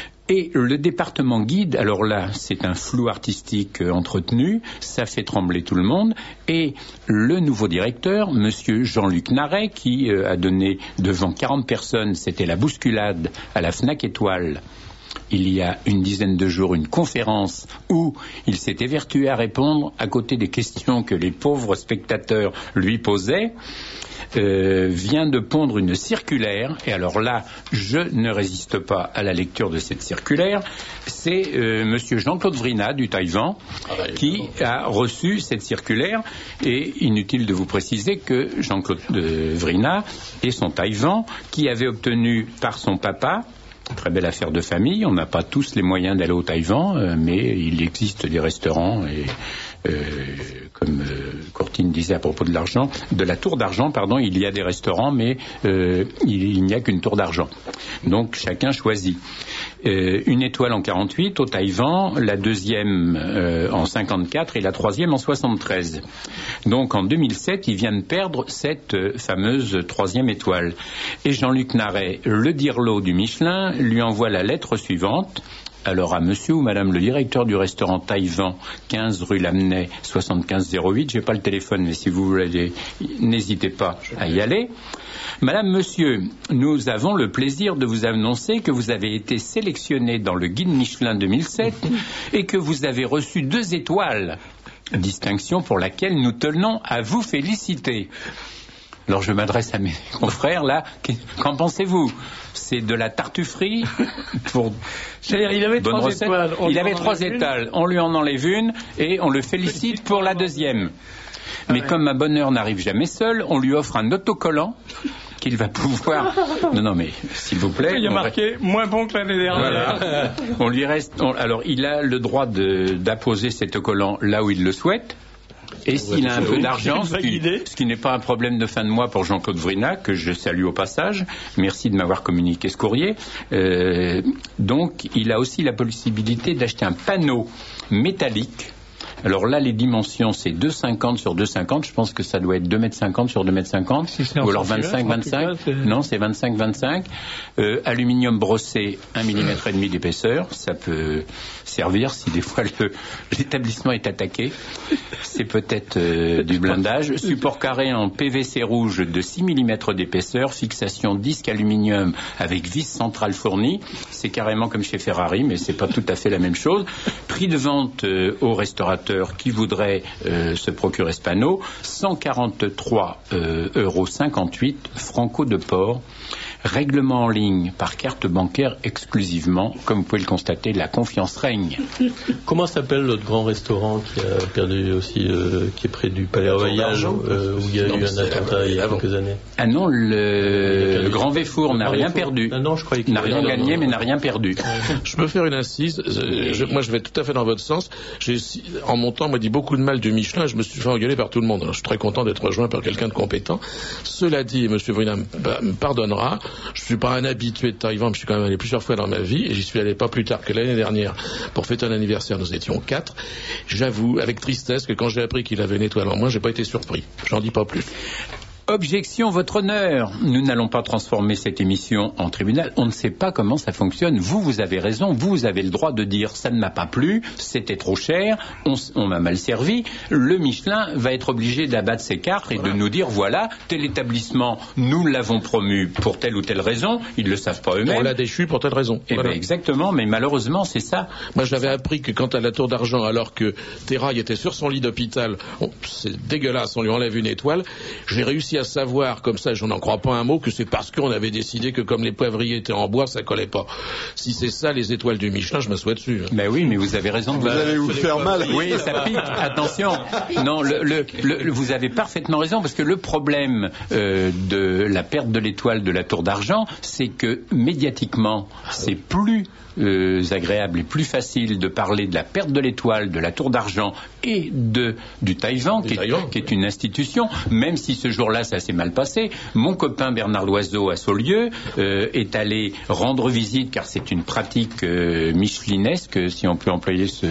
S10: Et le département guide, alors là, c'est un flou artistique euh, entretenu, ça fait trembler tout le monde, et le nouveau directeur, monsieur Jean-Luc Naret, qui euh, a donné devant quarante personnes, c'était la bousculade à la Fnac Étoile, il y a une dizaine de jours, une conférence où il s'est évertué à répondre à côté des questions que les pauvres spectateurs lui posaient, euh, vient de pondre une circulaire, et alors là, je ne résiste pas à la lecture de cette circulaire. C'est euh, monsieur Jean-Claude Vrina du Taïwan qui a reçu cette circulaire, et inutile de vous préciser que Jean-Claude Vrina et son Taïwan, qui avait obtenu par son papa, très belle affaire de famille, on n'a pas tous les moyens d'aller au Taïwan, euh, mais il existe des restaurants, et euh, comme euh, Courtine disait à propos de l'argent, de la tour d'argent, pardon, il y a des restaurants, mais euh, il, il n'y a qu'une tour d'argent. Donc chacun choisit. Euh, une étoile en quarante-huit au Taïwan, la deuxième euh, en cinquante-quatre et la troisième en soixante-treize. Donc en deux mille sept, il vient de perdre cette euh, fameuse troisième étoile. Et Jean-Luc Naret, le dirlo du Michelin, lui envoie la lettre suivante. Alors à monsieur ou madame le directeur du restaurant Taïwan, quinze rue Lamennais, soixante-quinze zéro huit, j'ai pas le téléphone, mais si vous voulez, n'hésitez pas à y aller. Madame, monsieur, nous avons le plaisir de vous annoncer que vous avez été sélectionné dans le guide Michelin deux mille sept et que vous avez reçu deux étoiles, distinction pour laquelle nous tenons à vous féliciter. Alors je m'adresse à mes confrères là, qu'en pensez-vous? C'est de la tartufferie pour
S3: C'est-à-dire, il avait trois
S10: recette. étoiles. Il avait trois étoiles, on lui en enlève une et on le félicite pour la deuxième. Mais ah ouais. Comme un bonheur n'arrive jamais seul, on lui offre un autocollant qu'il va pouvoir... Non, non, mais s'il vous plaît...
S3: Il y a marqué va... moins bon que l'année dernière.
S10: Voilà. On lui reste... On... Alors, il a le droit de... d'apposer cet autocollant là où il le souhaite. Et s'il a un peu d'argent, ce qui, ce qui n'est pas un problème de fin de mois pour Jean-Claude Vrina, que je salue au passage, merci de m'avoir communiqué ce courrier, euh, donc il a aussi la possibilité d'acheter un panneau métallique. Alors là, les dimensions, c'est deux mètres cinquante sur deux mètres cinquante. Je pense que ça doit être deux mètres cinquante sur deux mètres cinquante. Si ou alors vingt-cinq vingt-cinq. Non, c'est vingt-cinq vingt-cinq. Euh, aluminium brossé, un millimètre et demi d'épaisseur. Ça peut servir si des fois le, l'établissement est attaqué. C'est peut-être euh, du blindage. Support carré en P V C rouge de six millimètres d'épaisseur. Fixation disque aluminium avec vis centrale fournie. C'est carrément comme chez Ferrari, mais c'est pas tout à fait la même chose. Prix de vente euh, au restaurateur qui voudrait euh, se procurer ce panneau, cent quarante-trois euros cinquante-huit franco de port. Règlement en ligne par carte bancaire exclusivement. Comme vous pouvez le constater, la confiance règne.
S8: Comment s'appelle l'autre grand restaurant qui a perdu aussi, euh, qui est près du Palais Royal, euh, où il y a non, eu un attentat il y a quelques années?
S10: Ah non, le, le Grand Véfour n'a rien perdu.
S8: Ah non, je croyais qu'il
S10: n'a rien gagné, mais n'a rien perdu.
S7: Je peux faire une incise. Je, moi, je vais tout à fait dans votre sens. J'ai, en montant, on m'a dit beaucoup de mal du Michelin. Je me suis fait engueuler par tout le monde. Alors, je suis très content d'être rejoint par quelqu'un de compétent. Cela dit, M. Vrina me pardonnera. Je ne suis pas un habitué de Taïwan, mais je suis quand même allé plusieurs fois dans ma vie, et j'y suis allé pas plus tard que l'année dernière pour fêter un anniversaire. Nous étions quatre. J'avoue, avec tristesse, que quand j'ai appris qu'il avait une étoile en moins, j'ai pas été surpris. J'en dis pas plus.
S10: Objection, votre honneur. Nous n'allons pas transformer cette émission en tribunal. On ne sait pas comment ça fonctionne. Vous, vous avez raison. Vous, vous avez le droit de dire ça ne m'a pas plu, c'était trop cher, on, on m'a mal servi. Le Michelin va être obligé d'abattre ses cartes et voilà. de nous dire voilà, tel établissement, nous l'avons promu pour telle ou telle raison. Ils ne le savent pas eux-mêmes.
S7: On l'a déchu pour telle raison.
S10: Eh voilà. ben exactement, mais malheureusement, c'est ça.
S7: Moi, j'avais appris que quant à la Tour d'Argent, alors que Terrail était sur son lit d'hôpital, oh, c'est dégueulasse, on lui enlève une étoile, j'ai réussi à savoir, comme ça, je n'en crois pas un mot, que c'est parce qu'on avait décidé que comme les poivriers étaient en bois, ça collait pas. Si c'est ça, les étoiles du Michelin, je m'assois dessus.
S10: Ben oui, mais vous avez raison.
S6: Vous
S10: de
S6: allez vous faire mal.
S10: Oui, ça pique. Attention. Non, le, le, le, vous avez parfaitement raison, parce que le problème euh, de la perte de l'étoile de la Tour d'Argent, c'est que médiatiquement, c'est plus Euh, agréable et plus facile de parler de la perte de l'étoile, de la Tour d'Argent et de, du Taïwan, qui, qui est une institution, même si ce jour-là ça s'est mal passé. Mon copain Bernard Loiseau à Saulieu euh, est allé rendre visite, car c'est une pratique euh, michelinesque, si on peut employer ce,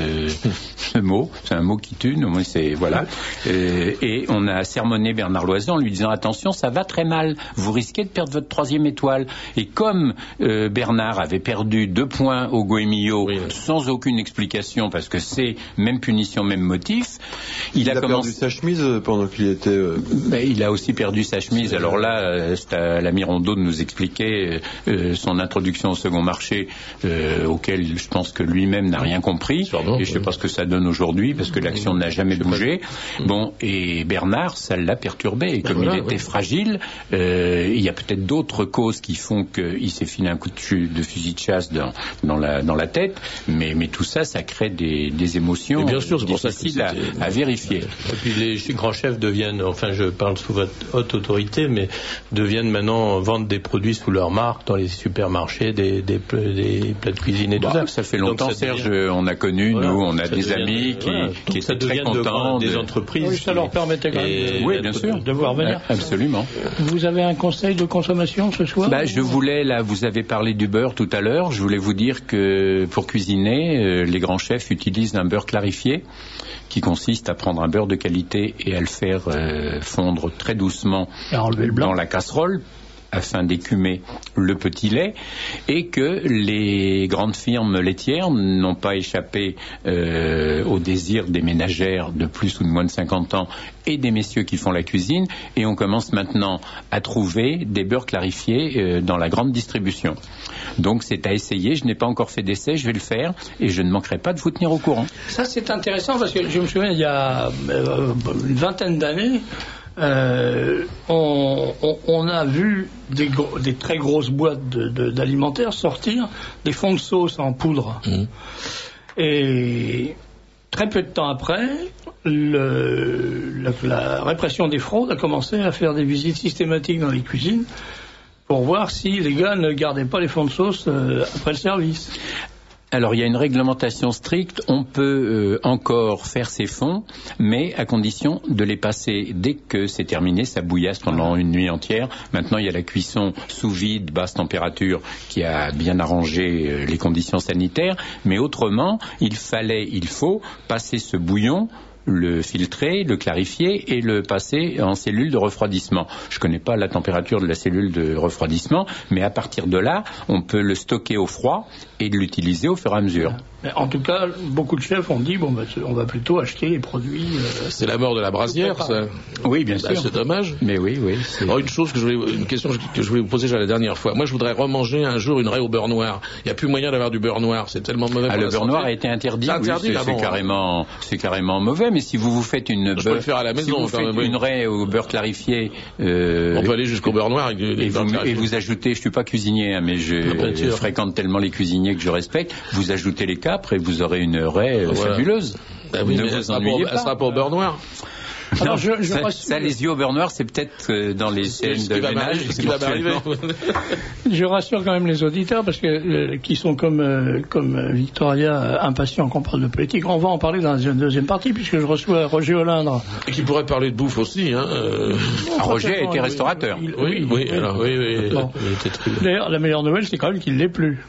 S10: ce mot, c'est un mot qui tue, mais c'est, voilà. Euh, et on a sermonné Bernard Loiseau en lui disant attention, ça va très mal, vous risquez de perdre votre troisième étoile. Et comme euh, Bernard avait perdu deux points au Goemio, oui, sans aucune explication, parce que c'est même punition, même motif. Il,
S6: il
S10: a,
S6: a
S10: commencé...
S6: perdu sa chemise pendant qu'il était... Euh...
S10: Ben, il a aussi perdu sa chemise. Alors là, c'est à l'ami Rondeau de nous expliquer euh, son introduction au second marché, euh, auquel je pense que lui-même n'a rien compris. Pardon, et je ne sais oui. pas ce que ça donne aujourd'hui, parce que l'action n'a jamais bougé. Pas... Bon, et Bernard, ça l'a perturbé. Et comme ben voilà, il était oui. fragile, euh, il y a peut-être d'autres causes qui font qu'il s'est filé un coup de, de fusil de chasse dans dans la, dans la tête, mais, mais tout ça, ça crée des, des émotions
S7: bien sûr,
S10: difficiles à, à vérifier.
S8: Et puis les grands chefs deviennent, enfin je parle sous votre haute autorité, mais deviennent maintenant vendre des produits sous leur marque dans les supermarchés, des, des, des plats de cuisine et tout
S10: bah,
S8: ça.
S10: Ça fait longtemps, ça Serge, devient... on a connu, voilà, nous, on a des devient, amis qui, voilà, qui étaient très contents.
S8: De, des entreprises.
S3: Oui, ça leur permettait quand même
S10: et, oui, bien sûr.
S3: de voir venir.
S10: Absolument.
S3: Vous avez un conseil de consommation ce soir?
S10: Bah, je voulais, là, vous avez parlé du beurre tout à l'heure, je voulais vous dire que pour cuisiner, euh, les grands chefs utilisent un beurre clarifié qui consiste à prendre un beurre de qualité et à le faire euh, fondre très doucement dans la casserole afin d'écumer le petit lait, et que les grandes firmes laitières n'ont pas échappé euh, au désir des ménagères de plus ou de moins de cinquante ans et des messieurs qui font la cuisine, et on commence maintenant à trouver des beurres clarifiés euh, dans la grande distribution. Donc c'est à essayer, je n'ai pas encore fait d'essai, je vais le faire et je ne manquerai pas de vous tenir au courant.
S3: Ça c'est intéressant parce que je me souviens il y a euh, une vingtaine d'années, Euh, on, on, on a vu des, gros, des très grosses boîtes de, de, d'alimentaires sortir des fonds de sauce en poudre. Mmh. Et très peu de temps après, le, la, la répression des fraudes a commencé à faire des visites systématiques dans les cuisines pour voir si les gars ne gardaient pas les fonds de sauce euh, après le service.
S10: Alors il y a une réglementation stricte, on peut euh, encore faire ces fonds, mais à condition de les passer dès que c'est terminé, ça bouillasse pendant une nuit entière. Maintenant il y a la cuisson sous vide, basse température, qui a bien arrangé euh, les conditions sanitaires, mais autrement il fallait, il faut passer ce bouillon, le filtrer, le clarifier et le passer en cellule de refroidissement. Je ne connais pas la température de la cellule de refroidissement, mais à partir de là, on peut le stocker au froid et l'utiliser au fur et à mesure.
S3: En tout cas, beaucoup de chefs ont dit bon, ben, on va plutôt acheter les produits. Euh,
S7: c'est la mort de la brasière, ça.
S10: Oui, bien
S7: bah,
S10: sûr.
S7: C'est dommage.
S10: Mais oui, oui.
S7: Alors, une chose que je voulais, une question que je voulais vous poser déjà la dernière fois. Moi, je voudrais remanger un jour une raie au beurre noir. Il n'y a plus moyen d'avoir du beurre noir. C'est tellement mauvais.
S10: Ah,
S7: pour
S10: le
S7: la
S10: beurre
S7: santé.
S10: noir a été interdit.
S7: C'est interdit,
S10: oui,
S7: là,
S10: c'est,
S7: bon,
S10: c'est carrément, c'est carrément mauvais. Mais si vous vous faites une,
S7: je peux le faire à la maison.
S10: Si vous faites
S7: même,
S10: une raie au beurre clarifié, euh,
S7: on peut aller jusqu'au beurre noir avec
S10: et, vous, et vous ajoutez. Je suis pas cuisinier, hein, mais je, je fréquente tellement les cuisiniers que je respecte. Vous ajoutez les capres et vous aurez une raie euh, voilà. fabuleuse.
S7: Bah oui, ne mais vous elle sera, pour, elle sera pas au beurre noir.
S10: Non, je, je ça, ça, les yeux au beurre noir, c'est peut-être euh, dans les scènes de ménage.
S7: Ce qui va m'arriver.
S3: Je rassure quand même les auditeurs, parce que euh, qui sont comme euh, comme Victoria, euh, impatients qu'on parle de politique. On va en parler dans la deuxième partie, puisque je reçois Roger Olindre.
S7: Et qui pourrait parler de bouffe aussi. Hein, euh...
S10: ah, Roger a été restaurateur.
S3: Il, il,
S7: oui, oui, oui, alors, oui, oui.
S3: Bon. D'ailleurs, la meilleure nouvelle, c'est quand même qu'il ne l'est plus.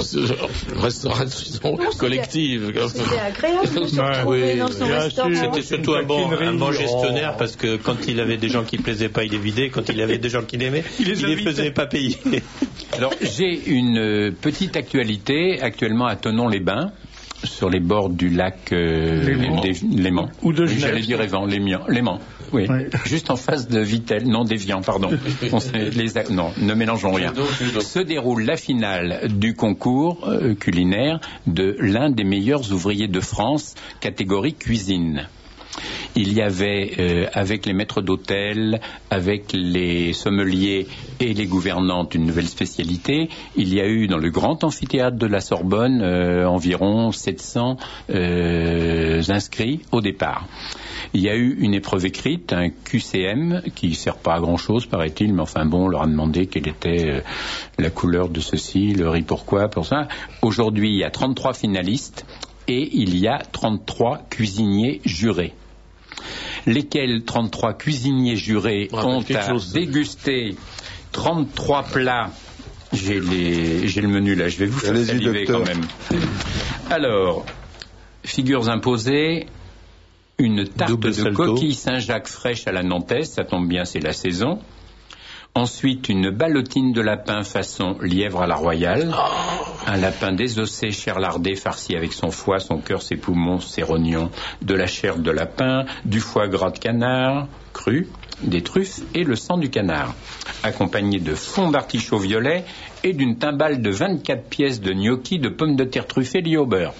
S7: Restauration collective.
S4: C'était agréable de se retrouver dans son restaurant.
S7: C'était
S8: surtout un bon, un bon gestionnaire, parce que quand il avait des gens qui plaisaient pas, il les vidait. Quand il avait des gens qui l'aimaient, il les, les faisait pas payer.
S10: Alors, j'ai une petite actualité actuellement à Thonon-les-Bains, sur les bords du lac euh, Léman.
S3: Ou de Genève.
S10: J'allais dire Léman, Léman, Léman. Oui, ouais. Juste en face de Vittel, non d'Évian, pardon. On les a... Non, ne mélangeons rien. Se déroule la finale du concours euh, culinaire de l'un des meilleurs ouvriers de France, catégorie cuisine. Il y avait, euh, avec les maîtres d'hôtel, avec les sommeliers et les gouvernantes, une nouvelle spécialité. Il y a eu dans le grand amphithéâtre de la Sorbonne euh, environ sept cents euh, inscrits au départ. Il y a eu une épreuve écrite, un Q C M, qui ne sert pas à grand-chose, paraît-il, mais enfin bon, on leur a demandé quelle était euh, la couleur de ceci, le riz pourquoi, pour ça. Aujourd'hui, il y a trente-trois finalistes et il y a trente-trois cuisiniers jurés. Lesquels trente-trois cuisiniers jurés ah, ont à chose, déguster trente-trois plats. J'ai, les, j'ai le menu là, je vais vous faire saliver quand même. Alors, figures imposées, une tarte Double de salto. Coquille Saint-Jacques fraîche à la nantaise, ça tombe bien, c'est la saison. Ensuite, une ballotine de lapin façon lièvre à la royale. Oh. Un lapin désossé, chair lardée, farci avec son foie, son cœur, ses poumons, ses rognons. De la chair de lapin, du foie gras de canard, cru, des truffes et le sang du canard. Accompagné de fond d'artichaut violet et d'une timbale de vingt-quatre pièces de gnocchi de pommes de terre truffées liées au beurre.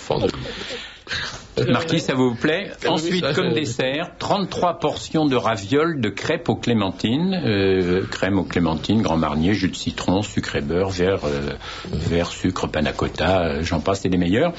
S10: Marquis, ça vous plaît? Ensuite, comme dessert, trente-trois portions de ravioles de crêpes aux clémentines, euh, crème aux clémentines, Grand Marnier, jus de citron, sucre et beurre, verre, euh, verre sucre, panna cotta, euh, j'en passe, c'est les meilleurs.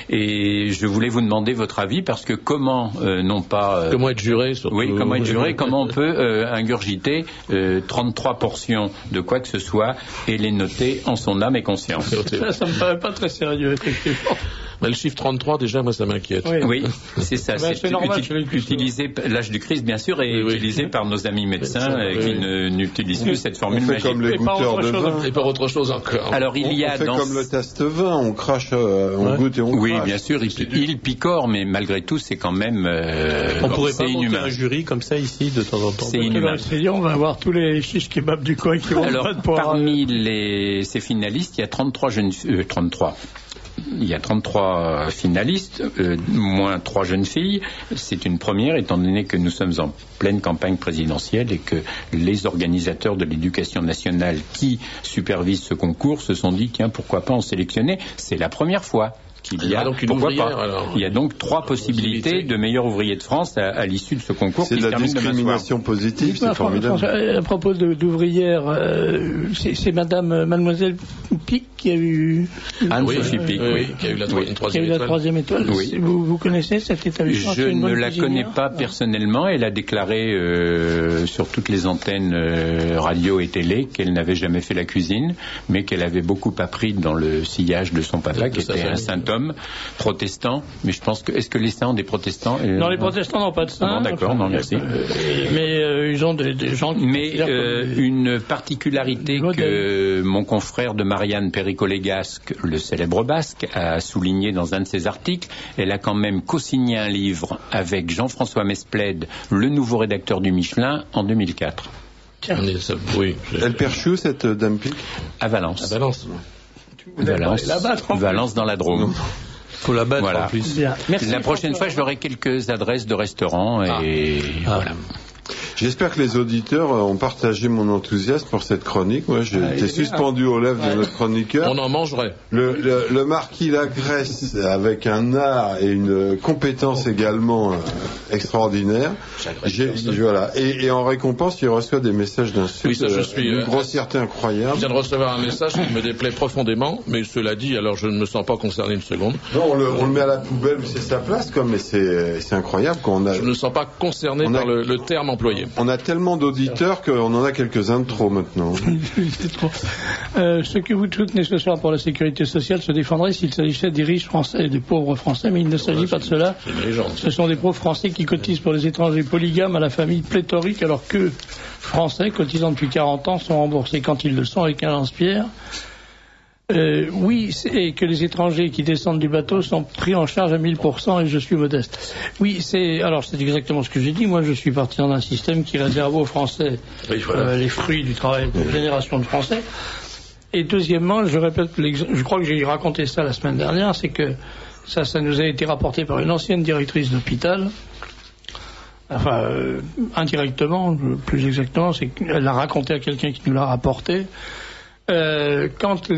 S10: Et je voulais vous demander votre avis, parce que comment, euh, non pas... Euh,
S7: comment être juré, surtout.
S10: Oui, comment être juré, comment on peut euh, ingurgiter euh, trente-trois portions de quoi que ce soit et les noter en son âme et conscience.
S3: Ça, ça me paraît pas très sérieux, effectivement.
S7: Mais le chiffre trente-trois, déjà, moi, ça m'inquiète.
S10: Oui, oui c'est ça.
S3: Ben,
S10: c'est
S3: c'est normal,
S10: uti- utilisé, l'âge du Christ, bien sûr, est oui, utilisé oui. par nos amis médecins oui, qui oui. ne, n'utilisent plus cette formule
S6: on fait
S10: magique.
S6: Comme les goûteurs de vin.
S7: Et pas autre chose encore.
S10: Alors, il y a
S6: on, on fait
S10: dans...
S6: comme le test vin, on crache, euh, on ouais. goûte et on
S10: oui,
S6: crache.
S10: Oui, bien sûr, il, il picore, mais malgré tout, c'est quand même... Euh,
S8: on pourrait pas
S10: inhumain.
S8: monter un jury comme ça ici, de temps en temps.
S10: C'est inhumain.
S3: On va avoir tous les chiches kebabs du coin qui vont
S10: Alors,
S3: pas de pouvoir...
S10: parmi les, ces finalistes, il y a trente-trois jeunes... Euh, trente-trois Il y a trente-trois finalistes, euh, moins trois jeunes filles. C'est une première, étant donné que nous sommes en pleine campagne présidentielle et que les organisateurs de l'éducation nationale qui supervisent ce concours se sont dit, tiens, pourquoi pas en sélectionner? C'est la première fois. Il y, a, donc pourquoi pas. Alors, il y a donc trois possibilités de meilleurs ouvriers de France à, à l'issue de ce concours.
S6: C'est
S10: qui
S6: de la discrimination positive, c'est formidable.
S3: À propos de, d'ouvrières, euh, c'est, c'est Madame euh, Mademoiselle Pic qui a eu...
S10: Anne-Sophie Pic, oui, oui,
S7: qui a eu la,
S10: oui.
S7: une troisième
S3: qui a eu la
S7: étoile.
S3: Troisième étoile.
S10: Oui.
S3: Vous, vous connaissez cet établissement?
S10: Je ne la connais pas personnellement. Elle a déclaré euh, sur toutes les antennes euh, radio et télé qu'elle n'avait jamais fait la cuisine, mais qu'elle avait beaucoup appris dans le sillage de son papa, de qui était un saint homme protestant, mais je pense que est-ce que les saints ont des protestants?
S3: euh, Non, les protestants n'ont pas de saints.
S10: Non, d'accord, enfin, non, merci.
S3: Euh, mais euh, ils ont des, des gens qui...
S10: Mais euh, une particularité que mon confrère de Marianne Pericolégasque, le célèbre basque, a souligné dans un de ses articles, elle a quand même co-signé un livre avec Jean-François Mesplède, le nouveau rédacteur du Michelin, en deux mille quatre.
S7: Tiens. Oui,
S6: elle perche où, cette Dame Pic?
S10: À Valence.
S7: À Valence.
S10: Valence, Valence dans la Drôme.
S8: Faut la battre
S10: voilà.
S8: en plus.
S10: Merci. La prochaine fois, je ferai quelques adresses de restaurants et ah. voilà.
S6: J'espère que les auditeurs ont partagé mon enthousiasme pour cette chronique. Moi, j'ai ah, été suspendu aux lèvres ouais. de notre chroniqueur.
S7: On en mangerait.
S6: Le, le, le marquis Lagresse, avec un art et une compétence également euh, extraordinaire. J'ai, voilà. Et, et en récompense, il reçoit des messages d'insultes.
S7: Oui, ça, je suis,
S6: une
S7: euh,
S6: grossièreté incroyable.
S7: Je viens de recevoir un message qui me déplaît profondément, mais cela dit, alors je ne me sens pas concerné une seconde.
S6: Non, on le, on le met à la poubelle, c'est sa place, quoi, mais c'est, c'est incroyable qu'on a.
S7: Je ne me sens pas concerné par a... le, le terme employé.
S6: On a tellement d'auditeurs qu'on en a quelques-uns de trop maintenant.
S3: C'est trop. Euh, ce que vous soutenez ce soir pour la sécurité sociale se défendrait s'il s'agissait des riches français et des pauvres français, mais il ne s'agit ouais, pas de cela. Ce sont des pauvres français qui cotisent pour les étrangers polygames à la famille pléthorique, alors que Français cotisant depuis quarante ans sont remboursés quand ils le sont avec un lance-pierre. Euh, oui, et que les étrangers qui descendent du bateau sont pris en charge à mille pour cent et je suis modeste. Oui, c'est alors c'est exactement ce que j'ai dit. Moi, je suis parti d'un système qui réserve aux Français oui, voilà. euh, les fruits du travail de génération de Français. Et deuxièmement, je répète, je crois que j'ai raconté ça la semaine dernière, c'est que ça, ça nous a été rapporté par une ancienne directrice d'hôpital. Enfin, euh, indirectement, plus exactement, c'est qu'elle l'a raconté à quelqu'un qui nous l'a rapporté. Euh, quand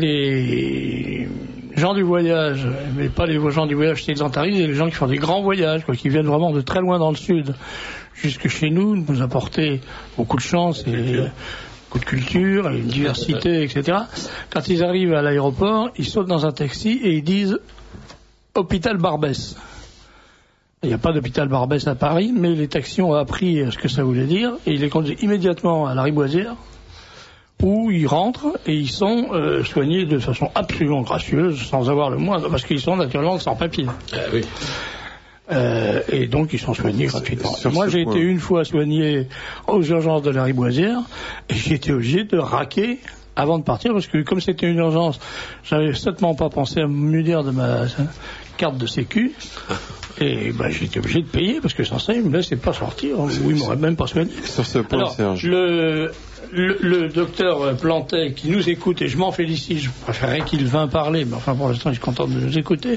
S3: les gens du voyage, mais pas les gens du voyage sédentaristes, et les gens qui font des grands voyages, quoi, qui viennent vraiment de très loin dans le sud, jusque chez nous, nous apporter beaucoup de chance et beaucoup de culture, et une diversité, et cetera. Quand ils arrivent à l'aéroport, ils sautent dans un taxi et ils disent « Hôpital Barbès ». Il n'y a pas d'hôpital Barbès à Paris, mais les taxis ont appris ce que ça voulait dire, et ils les conduisent immédiatement à la Riboisière, où ils rentrent et ils sont euh, soignés de façon absolument gracieuse, sans avoir le moindre, parce qu'ils sont naturellement sans papier.
S7: Ah, oui.
S3: euh, et donc ils sont soignés gratuitement. Moi j'ai point. été une fois soigné aux urgences de la Riboisière et j'ai été obligé de raquer avant de partir, parce que comme c'était une urgence, j'avais certainement pas pensé à me munir de ma carte de sécu. Et ben, j'étais obligé de payer, parce que sans ça, ils me laissaient pas sortir, ou ils m'auraient même pas soigné.
S6: Sur ce point,
S3: alors,
S6: Serge.
S3: Le, le, le docteur Plantet, qui nous écoute, et je m'en félicite, je préférerais qu'il vînt parler, mais enfin, pour l'instant, il est content de nous écouter,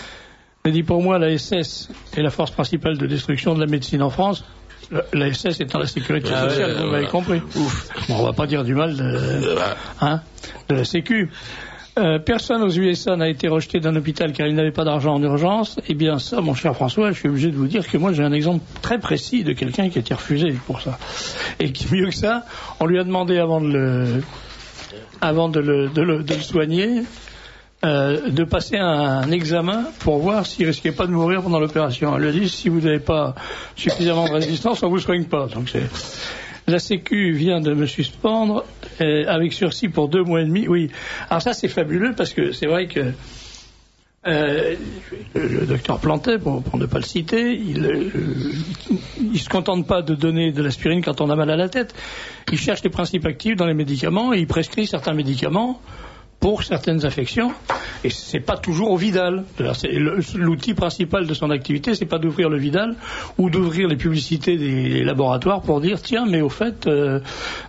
S3: il dit, pour moi, la S S est la force principale de destruction de la médecine en France. La S S étant la sécurité ah sociale, ouais, vous m'avez compris. Ouf. Bon, on va pas dire du mal de, hein, de la Sécu. Euh, personne aux U S A n'a été rejeté d'un hôpital car il n'avait pas d'argent en urgence. Eh bien ça, mon cher François, je suis obligé de vous dire que moi j'ai un exemple très précis de quelqu'un qui a été refusé pour ça. Et qui, mieux que ça, on lui a demandé avant de le, avant de le, de le, de le soigner, euh, de passer un, un examen pour voir s'il risquait pas de mourir pendant l'opération. Elle lui a dit, si vous n'avez pas suffisamment de résistance, on vous soigne pas. Donc c'est... La Sécu vient de me suspendre euh, avec sursis pour deux mois et demi. Oui, alors ça c'est fabuleux parce que c'est vrai que euh, le, le docteur Plantet, pour, pour ne pas le citer, il, euh, il se contente pas de donner de l'aspirine quand on a mal à la tête. Il cherche les principes actifs dans les médicaments et il prescrit certains médicaments pour certaines affections, et c'est pas toujours au Vidal. L'outil principal de son activité, c'est pas d'ouvrir le Vidal ou d'ouvrir les publicités des laboratoires pour dire tiens, mais au fait, euh,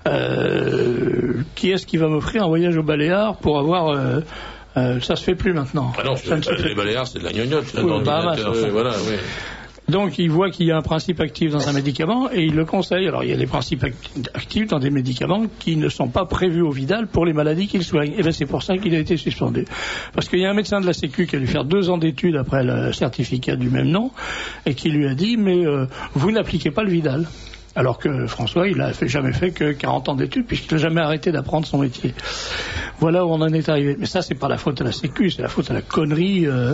S3: euh, qui est-ce qui va m'offrir un voyage aux Baléares pour avoir euh, euh, ça se fait plus maintenant.
S7: Ah non, ça ne se fait... les Baléares, c'est de la gnognotte.
S3: Oui, Bahamas,
S7: euh, voilà, oui.
S3: Donc il voit qu'il y a un principe actif dans un médicament et il le conseille. Alors il y a des principes actifs dans des médicaments qui ne sont pas prévus au Vidal pour les maladies qu'il soigne. Et bien c'est pour ça qu'il a été suspendu. Parce qu'il y a un médecin de la Sécu qui a dû faire deux ans d'études après le certificat du même nom et qui lui a dit mais euh, vous n'appliquez pas le Vidal. Alors que François, il n'a jamais fait que quarante ans d'études, puisqu'il n'a jamais arrêté d'apprendre son métier. Voilà où on en est arrivé. Mais ça, c'est pas la faute à la Sécu, c'est la faute à la connerie euh,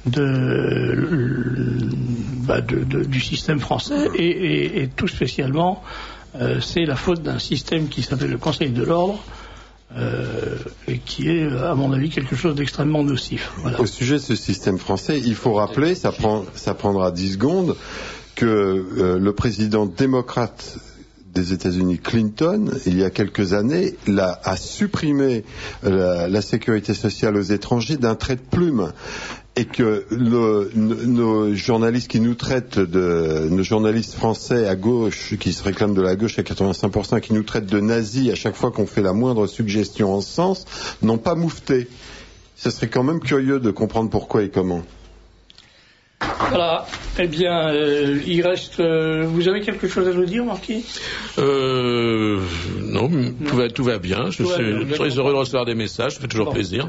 S3: de, bah de, de, du système français, et, et, et tout spécialement, euh, c'est la faute d'un système qui s'appelle le Conseil de l'Ordre, Euh, et qui est, à mon avis, quelque chose d'extrêmement nocif. Voilà.
S6: Au sujet de ce système français, il faut rappeler, ça, prend, ça prendra dix secondes, que euh, le président démocrate des États-Unis, Clinton, il y a quelques années, l'a, a supprimé la, la sécurité sociale aux étrangers d'un trait de plume. Et que le, nos, nos journalistes qui nous traitent de, nos journalistes français à gauche, qui se réclament de la gauche à quatre-vingt-cinq pour cent, qui nous traitent de nazis à chaque fois qu'on fait la moindre suggestion en ce sens, n'ont pas moufté. Ce serait quand même curieux de comprendre pourquoi et comment.
S3: Voilà. Eh bien, euh, il reste... Euh, vous avez quelque chose à nous dire, Marquis ?
S7: euh, Non, non. Tout, va, tout va bien. Je
S3: tout
S7: suis
S3: bien,
S7: très heureux de recevoir des messages. Ça fait toujours bon. plaisir.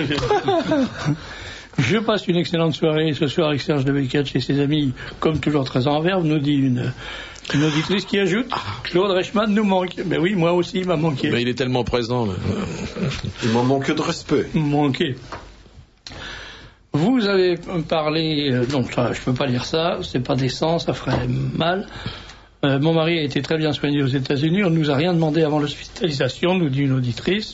S3: Je passe une excellente soirée ce soir avec Serge de Beketch et ses amis, comme toujours très en verve, nous dit une, une auditrice qui ajoute Claude Reichmann nous manque. Ben oui, moi aussi, il m'a manqué.
S7: Ben, il est tellement présent.
S6: Il m'en manque de respect.
S3: Manqué. Vous avez parlé, euh, donc ça, je peux pas lire ça, c'est pas décent, ça ferait mal. Euh, mon mari a été très bien soigné aux États-Unis, on ne nous a rien demandé avant l'hospitalisation, nous dit une auditrice.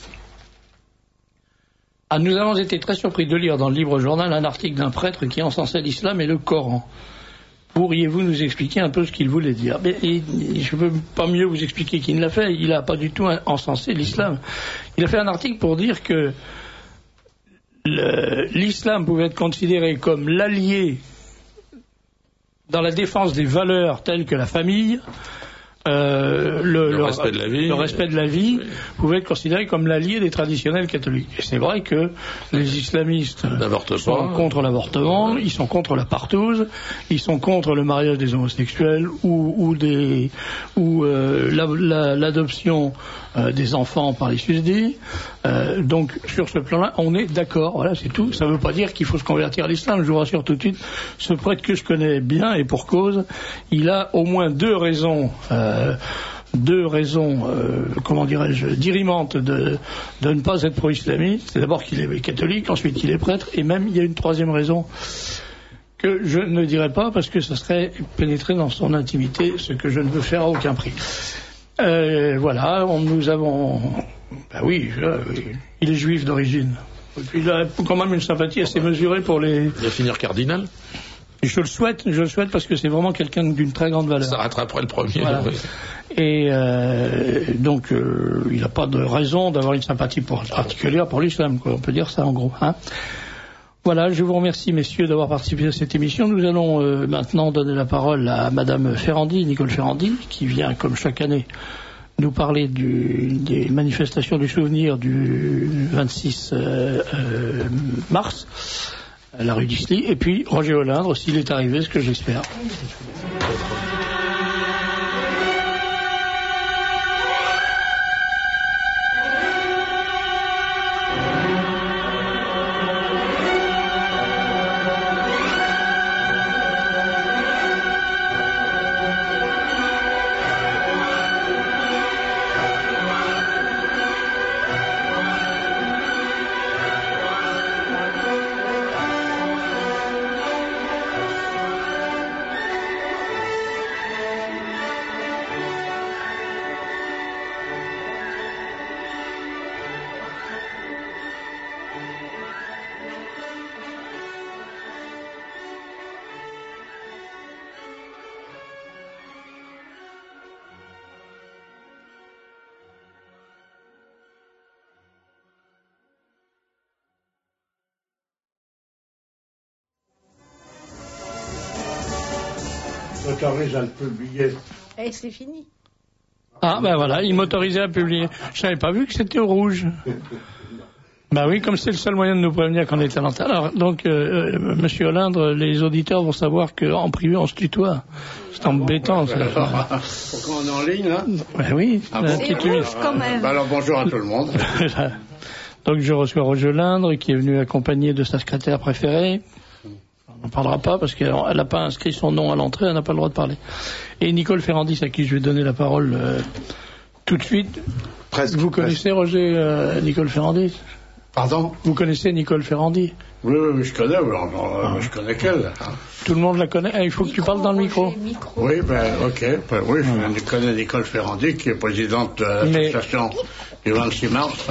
S3: Ah, nous avons été très surpris de lire dans le Libre Journal un article d'un prêtre qui encensait l'islam et le Coran. Pourriez-vous nous expliquer un peu ce qu'il voulait dire ? Mais, et, je ne peux pas mieux vous expliquer qu'il l'a fait. Il n'a pas du tout encensé l'islam. Il a fait un article pour dire que le, l'islam pouvait être considéré comme l'allié dans la défense des valeurs telles que la famille, Euh, le,
S7: le,
S3: le
S7: respect de la vie,
S3: le respect de la vie
S7: oui.
S3: pouvait être considéré comme l'allié des traditionnels catholiques. Et c'est vrai que les islamistes sont contre l'avortement, ils sont contre la partouze, ils sont contre le mariage des homosexuels ou, ou, des, ou euh, la, la, l'adoption euh, des enfants par les susdits. Euh, donc sur ce plan-là, on est d'accord, voilà, c'est tout. Ça ne veut pas dire qu'il faut se convertir à l'islam, je vous rassure tout de suite. Ce prêtre que je connais bien, et pour cause, il a au moins deux raisons euh, deux raisons, euh, comment dirais-je, dirimantes de, de ne pas être pro-islamiste. C'est d'abord qu'il est catholique, ensuite qu'il est prêtre, et même il y a une troisième raison que je ne dirais pas parce que ça serait pénétrer dans son intimité, ce que je ne veux faire à aucun prix. Euh, voilà, on, nous avons... Ben oui, euh, il est juif d'origine. Il a quand même une sympathie assez mesurée pour les...
S7: Il va finir cardinal.
S3: Je le souhaite, je le souhaite parce que c'est vraiment quelqu'un d'une très grande valeur.
S7: Ça rattraperait le premier.
S3: Voilà.
S7: Oui.
S3: Et euh, donc, euh, il n'a pas de raison d'avoir une sympathie pour, particulière pour l'islam, quoi. On peut dire ça en gros. Hein. Voilà, je vous remercie, messieurs, d'avoir participé à cette émission. Nous allons euh, maintenant donner la parole à Madame Ferrandi, Nicole Ferrandi, qui vient, comme chaque année, nous parler du, des manifestations du souvenir du vingt-six euh, euh, mars. À la rue d'Isly, et puis Roger Olindre, s'il est arrivé, ce que j'espère.
S11: M'autorise à le publier.
S4: Et c'est fini.
S3: Ah, ben voilà, il m'autorisait à publier. Je n'avais pas vu que c'était au rouge. Ben oui, comme c'est le seul moyen de nous prévenir qu'on était à l'antenne. Alors, donc, euh, euh, Monsieur Olindre, les auditeurs vont savoir qu'en privé, on se tutoie. C'est embêtant, ça.
S11: Pourquoi on est en ligne, là?
S3: Ben oui.
S11: Ah bon,
S3: c'est
S4: rouge, quand même.
S11: Ben alors, bonjour à tout le monde.
S3: Donc, je reçois Roger Olindre, qui est venu accompagné de sa secrétaire préférée. On ne parlera pas parce qu'elle n'a pas inscrit son nom à l'entrée, elle n'a pas le droit de parler. Et Nicole Ferrandis, à qui je vais donner la parole euh, tout de suite.
S6: Presque.
S3: Vous connaissez presque. Roger euh, Nicole Ferrandis?
S11: Pardon?
S3: Vous connaissez Nicole Ferrandis?
S11: Oui, oui, oui, je connais, oui, ah. je connais qu'elle. Hein.
S3: Tout le monde la connaît. Ah, il faut micro, que tu parles dans le micro.
S4: micro.
S11: Oui, ben, ok. Ben, oui, je ah. connais Nicole Ferrandis, qui est présidente de l'association Mais... du vingt-six mars.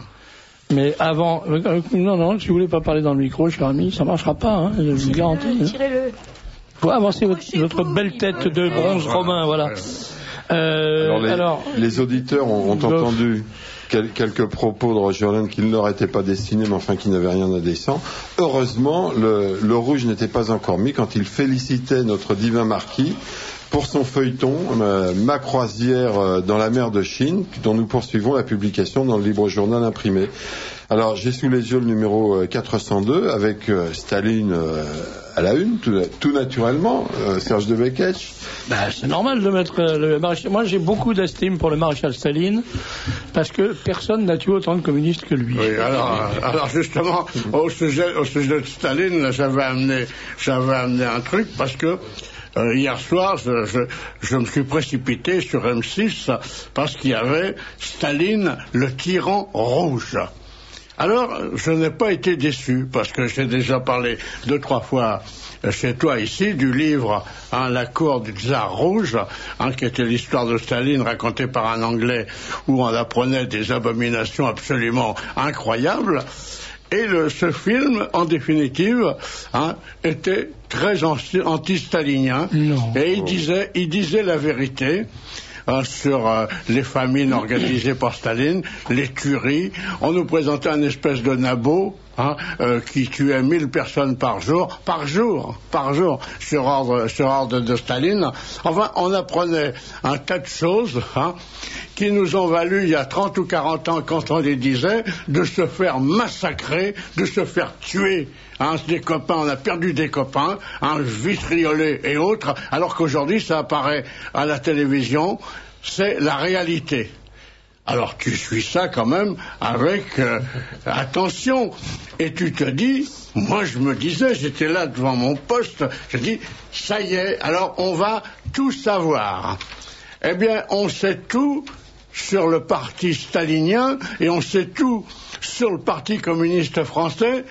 S3: Mais avant, euh, non, non, si vous voulez pas parler dans le micro, cher ami, ça marchera pas, hein, je vous garantis.
S4: Tirez-le.
S3: Faut avancer votre, votre belle tête de bronze romain, voilà. Euh,
S6: alors, les,
S3: alors,
S6: les auditeurs ont, ont entendu quel, quelques propos de Roger Olindre qui ne leur étaient pas destinés, mais enfin qui n'avaient rien d'indécent. Heureusement, le, le rouge n'était pas encore mis quand il félicitait notre divin marquis pour son feuilleton euh, Ma croisière euh, dans la mer de Chine, dont nous poursuivons la publication dans le Libre Journal imprimé. Alors, j'ai sous les yeux le numéro euh, quatre cent deux, avec euh, Staline euh, à la une, tout, tout naturellement, euh, Serge de Beketch.
S3: Ben, c'est normal de mettre euh, le maréchal. Moi, j'ai beaucoup d'estime pour le maréchal Staline, parce que personne n'a tué autant de communistes que lui.
S11: Oui, alors, alors justement, au sujet, au sujet de Staline, là, j'avais amené, j'avais amené un truc, parce que Euh, hier soir, je, je, je me suis précipité sur M six parce qu'il y avait Staline, le tyran rouge. Alors, je n'ai pas été déçu, parce que j'ai déjà parlé deux, trois fois chez toi ici du livre hein, La cour du tsar rouge, hein, qui était l'histoire de Staline racontée par un Anglais où on apprenait des abominations absolument incroyables. Et le, ce film, en définitive, hein, était très anti-stalinien.
S3: Non.
S11: Et il disait, il disait la vérité hein, sur euh, les famines organisées par Staline, les tueries. On nous présentait un espèce de nabot hein, euh, qui tuait mille personnes par jour, par jour, par jour, sur ordre, sur ordre de Staline. Enfin, on apprenait un tas de choses, hein, qui nous ont valu, il y a trente ou quarante ans, quand on les disait, de se faire massacrer, de se faire tuer. Hein, des copains, on a perdu des copains, hein, vitriolés et autres, alors qu'aujourd'hui, ça apparaît à la télévision, c'est la réalité. Alors tu suis ça quand même avec euh, attention, et tu te dis, moi je me disais, j'étais là devant mon poste, je dis, ça y est, alors on va tout savoir. Eh bien, on sait tout sur le parti stalinien, et on sait tout sur le parti communiste français,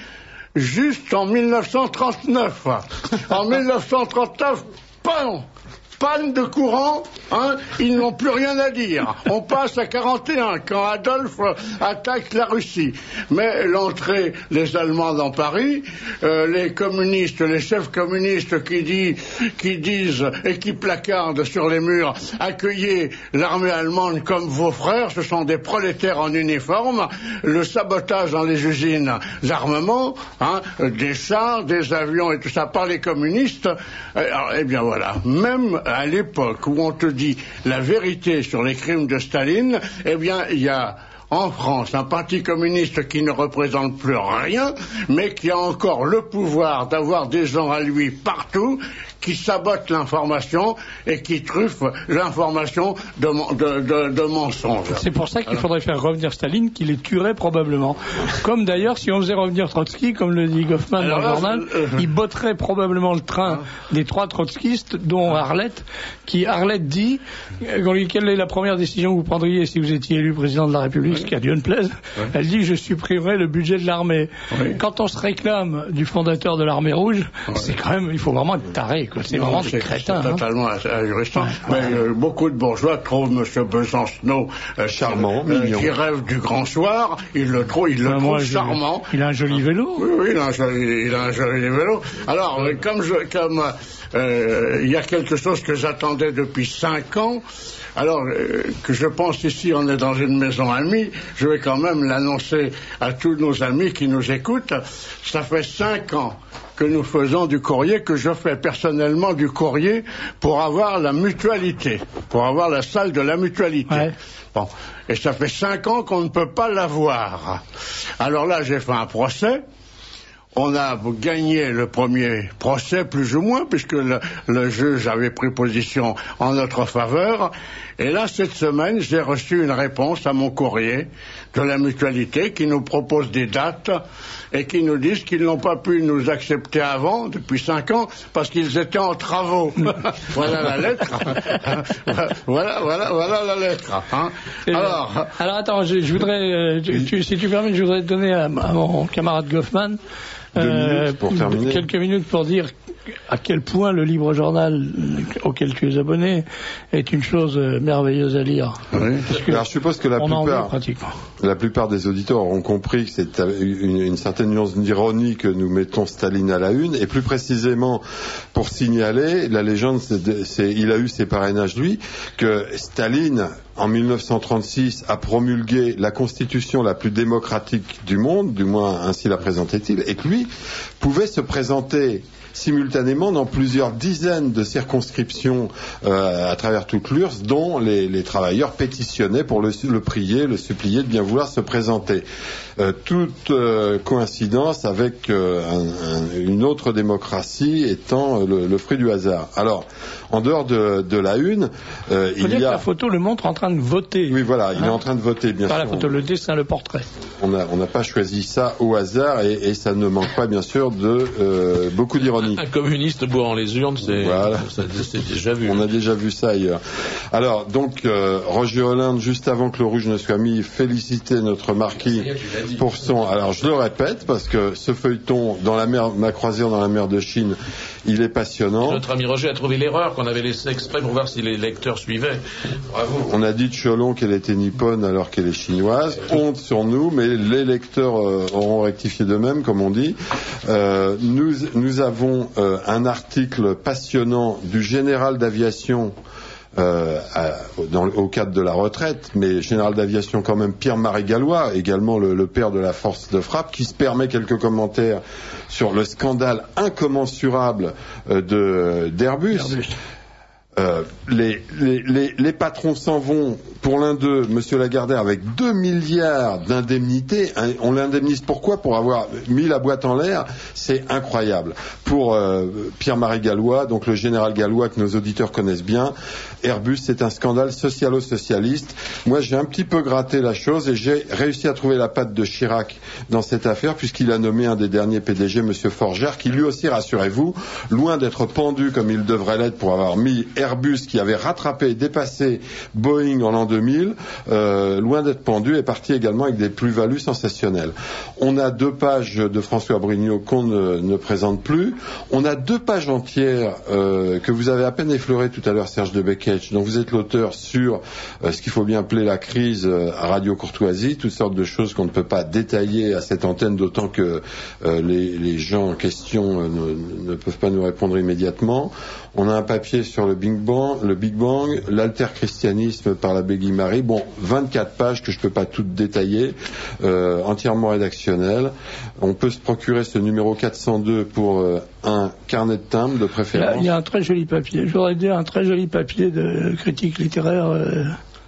S11: juste en mille neuf cent trente-neuf. En mille neuf cent trente-neuf, pan, panne de courant, hein, ils n'ont plus rien à dire. On passe à quarante et un, quand Adolphe attaque la Russie. Mais l'entrée des Allemands dans Paris, euh, les communistes, les chefs communistes qui, dit, qui disent et qui placardent sur les murs, accueillez l'armée allemande comme vos frères, ce sont des prolétaires en uniforme, le sabotage dans les usines d'armement, hein, des chars, des avions et tout ça par les communistes, alors, eh bien voilà, même à l'époque où on te dit la vérité sur les crimes de Staline, eh bien, il y a en France un parti communiste qui ne représente plus rien, mais qui a encore le pouvoir d'avoir des gens à lui partout, qui sabotent l'information et qui truffent l'information de, de, de, de mensonges.
S3: C'est pour ça qu'il Alors... faudrait faire revenir Staline, qui les tuerait probablement. Comme d'ailleurs, si on faisait revenir Trotsky, comme le dit Goffman Alors dans le journal, euh... il botterait probablement le train hein des trois trotskistes, dont Arlette, qui, Arlette dit, quelle est la première décision que vous prendriez si vous étiez élu président de la République, oui. ce qui a Dieu ne plaise, oui. Elle dit, je supprimerai le budget de l'armée. Oui. Quand on se réclame du fondateur de l'armée rouge, oui. c'est quand même, il faut vraiment être taré. C'est non, vraiment des crétins. C'est
S11: totalement hein. ahurissant. Ouais, mais ouais. Euh, beaucoup de bourgeois trouvent M. Besancenot euh, charmant, euh, mignon. Qui rêve du grand soir. Il le trouve, il le trouve moi, charmant.
S3: Il a un joli vélo.
S11: Oui, oui, il a un joli, il a un joli vélo. Alors, euh, comme je, comme euh, il y a quelque chose que j'attendais depuis cinq ans. Alors, euh, que je pense ici, on est dans une maison amie, je vais quand même l'annoncer à tous nos amis qui nous écoutent. Ça fait cinq ans que nous faisons du courrier, que je fais personnellement du courrier pour avoir la mutualité, pour avoir la salle de la mutualité. Ouais. Bon. Et ça fait cinq ans qu'on ne peut pas l'avoir. Alors là, j'ai fait un procès. On a gagné le premier procès, plus ou moins, puisque le, le juge avait pris position en notre faveur. Et là, cette semaine, j'ai reçu une réponse à mon courrier de la mutualité qui nous propose des dates et qui nous disent qu'ils n'ont pas pu nous accepter avant, depuis cinq ans, parce qu'ils étaient en travaux. Voilà la lettre. voilà, voilà, voilà la lettre. Hein.
S3: Alors, alors, attends, je, je voudrais, euh, tu, si tu permets, je voudrais donner à, à mon camarade Goffman Euh,
S6: pour terminer.
S3: Quelques minutes pour dire à quel point le libre journal auquel tu es abonné est une chose merveilleuse à lire.
S6: Oui. Alors je suppose que la plupart, la plupart des auditeurs auront compris que c'est une, une certaine nuance d'ironie que nous mettons Staline à la une, et plus précisément pour signaler, la légende, c'est, c'est, il a eu ses parrainages lui, que Staline en mille neuf cent trente-six a promulgué la constitution la plus démocratique du monde, du moins ainsi la présentait-il, et que lui pouvait se présenter simultanément dans plusieurs dizaines de circonscriptions euh, à travers toute l'U R S S, dont les, les travailleurs pétitionnaient pour le, le prier, le supplier de bien vouloir se présenter. Euh, toute euh, coïncidence avec euh, un, un, une autre démocratie étant le, le fruit du hasard. Alors, en dehors de, de la une, euh, il, il y a...
S3: La photo le montre en train de voter.
S6: Oui, voilà, il hein est en train de voter, bien
S3: Pas
S6: sûr.
S3: Pas la photo, le dessin, le portrait.
S6: On n'a on n'a pas choisi ça au hasard, et, et ça ne manque pas, bien sûr, de euh, beaucoup d'ironie.
S7: Un communiste bourrant les urnes, c'est
S6: voilà.
S7: déjà vu.
S6: On a déjà vu ça ailleurs. Alors, donc, euh, Roger Hollande, juste avant que le rouge ne soit mis, félicitait notre marquis pour son... Alors, je le répète, parce que ce feuilleton, dans la mer, ma croisière dans la mer de Chine, il est passionnant.
S7: Et notre ami Roger a trouvé l'erreur qu'on avait laissée exprès pour voir si les lecteurs suivaient. Bravo.
S6: On a dit de Cholon qu'elle était nippone alors qu'elle est chinoise. Honte sur nous, mais les lecteurs euh, auront rectifié d'eux-mêmes, comme on dit. Euh, nous, nous avons euh, un article passionnant du général d'aviation euh, à, dans, au cadre de la retraite, mais général d'aviation quand même, Pierre-Marie Gallois, également le, le père de la force de frappe, qui se permet quelques commentaires sur le scandale incommensurable euh, de, d'Airbus. Airbus. Euh, les, les, les, les patrons s'en vont, pour l'un d'eux, Monsieur Lagardère, avec deux milliards d'indemnités. On l'indemnise pourquoi? Pour avoir mis la boîte en l'air. C'est incroyable. Pour euh, Pierre-Marie Gallois, donc le général Gallois que nos auditeurs connaissent bien, Airbus, c'est un scandale socialo-socialiste. Moi, j'ai un petit peu gratté la chose et j'ai réussi à trouver la patte de Chirac dans cette affaire, puisqu'il a nommé un des derniers P D G, Monsieur Forgère, qui lui aussi, rassurez-vous, loin d'être pendu comme il devrait l'être pour avoir mis Airbus, qui avait rattrapé et dépassé Boeing en l'an deux mille, euh, loin d'être pendu, est parti également avec des plus-values sensationnelles. On a deux pages de François Brignot qu'on ne, ne présente plus. On a deux pages entières euh, que vous avez à peine effleurées tout à l'heure, Serge de Beketch, dont vous êtes l'auteur sur euh, ce qu'il faut bien appeler la crise euh, à Radio Courtoisie, toutes sortes de choses qu'on ne peut pas détailler à cette antenne, d'autant que euh, les, les gens en question euh, ne, ne peuvent pas nous répondre immédiatement. On a un papier sur le Big Bang, le Big Bang, l'alterchristianisme par l'abbé Guy-Marie. Bon, vingt-quatre pages que je ne peux pas toutes détailler, euh, entièrement rédactionnelles. On peut se procurer ce numéro quatre cent deux pour euh, un carnet de timbres de préférence.
S3: Il y a un très joli papier. Je voudrais dire un très joli papier de critique littéraire euh,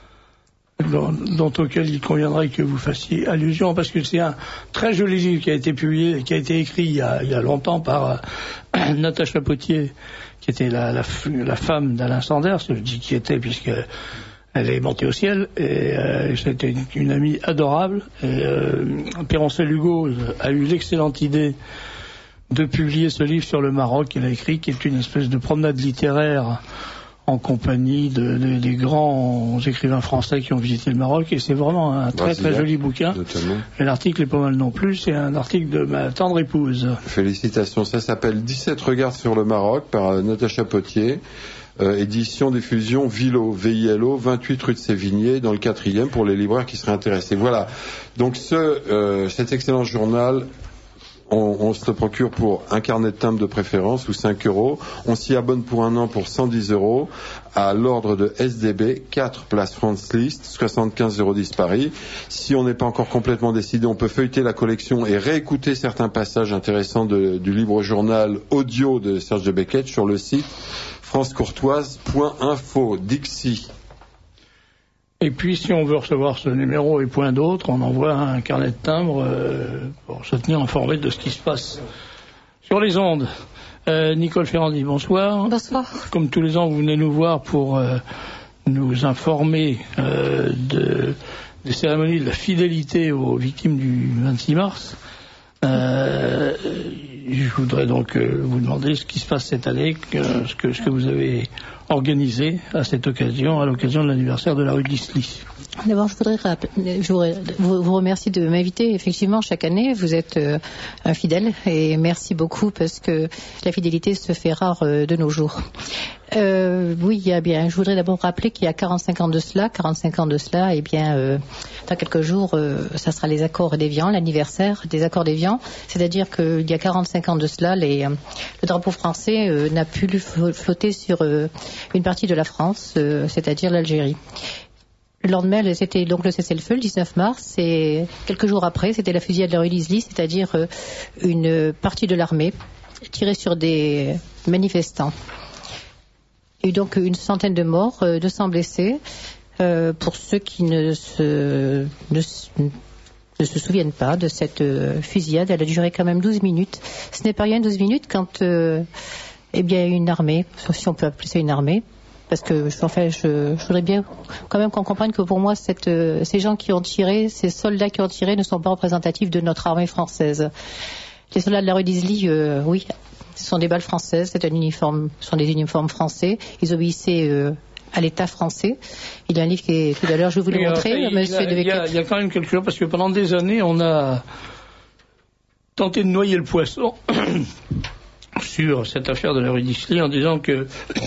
S3: dont, dont auquel il conviendrait que vous fassiez allusion, parce que c'est un très joli livre qui a été publié, qui a été écrit il y a, il y a longtemps par euh, Natacha Potier, qui était la, la, la femme d'Alain Sanders. Je dis qui était puisque elle est montée au ciel, et euh, c'était une, une amie adorable. Et euh, Pierre-Ancel Hugo a eu l'excellente idée de publier ce livre sur le Maroc qu'il a écrit, qui est une espèce de promenade littéraire en compagnie de, de, des grands écrivains français qui ont visité le Maroc, et c'est vraiment un très très joli bouquin. Notamment. Et l'article est pas mal non plus, c'est un article de ma tendre épouse.
S6: Félicitations, ça s'appelle dix-sept regards sur le Maroc par Natacha Potier, euh, édition diffusion Vilo, V I L O, vingt-huit rue de Sévigné, dans le quatrième, pour les libraires qui seraient intéressés. Voilà, donc ce, euh, cet excellent journal, On, on se le procure pour un carnet de timbres de préférence ou cinq euros. On s'y abonne pour un an pour cent dix euros à l'ordre de S D B, quatre place France List, soixante-quinze zéro dix Paris. Si on n'est pas encore complètement décidé, on peut feuilleter la collection et réécouter certains passages intéressants de, du libre journal audio de Serge de Beketch sur le site francecourtoise point info. Dixie.
S3: Et puis, si on veut recevoir ce numéro et point d'autres, on envoie un carnet de timbres euh, pour se tenir informé de ce qui se passe sur les ondes. Euh, Nicole Ferrandi, bonsoir.
S12: Bonsoir.
S3: Comme tous les ans, vous venez nous voir pour euh, nous informer euh, de, des cérémonies de la fidélité aux victimes du vingt-six mars. Euh, je voudrais donc euh, vous demander ce qui se passe cette année, que, ce, que, ce que vous avez organisé à cette occasion, à l'occasion de l'anniversaire de la rue de l'Isly.
S12: D'abord, je voudrais, je voudrais vous, vous remercier de m'inviter. Effectivement, chaque année, vous êtes euh, un fidèle, et merci beaucoup, parce que la fidélité se fait rare euh, de nos jours. Euh, oui, il y a bien. Je voudrais d'abord rappeler qu'il y a quarante-cinq ans de cela, quarante-cinq ans de cela, et eh bien, euh, dans quelques jours, euh, ça sera les accords d'Évian, l'anniversaire des accords d'Évian. C'est-à-dire qu'il y a quarante-cinq ans de cela, les, euh, le drapeau français euh, n'a pu flotter sur euh, une partie de la France, euh, c'est-à-dire l'Algérie. Le lendemain, c'était donc le cessez-le-feu, le dix-neuf mars, et quelques jours après, c'était la fusillade de la rue d'Isly, c'est-à-dire euh, une partie de l'armée tirée sur des manifestants. Il y a eu donc une centaine de morts, euh, deux cents blessés. Euh, pour ceux qui ne se, ne, ne se souviennent pas de cette euh, fusillade, elle a duré quand même douze minutes. Ce n'est pas rien, douze minutes, quand euh, eh bien, une armée, si on peut appeler ça une armée, parce que enfin, je, je voudrais bien quand même qu'on comprenne que pour moi, cette, euh, ces gens qui ont tiré, ces soldats qui ont tiré ne sont pas représentatifs de notre armée française. Les soldats de la rue d'Isly, euh, oui, ce sont des balles françaises, c'est un uniforme, ce sont des uniformes français. Ils obéissaient euh, à l'État français. Il y a un livre qui est tout à l'heure, je vais vous le montrer, monsieur de Beketch.
S3: Il y a quand même quelque chose, parce que pendant des années, on a tenté de noyer le poisson sur cette affaire de la rue d'Isly en disant que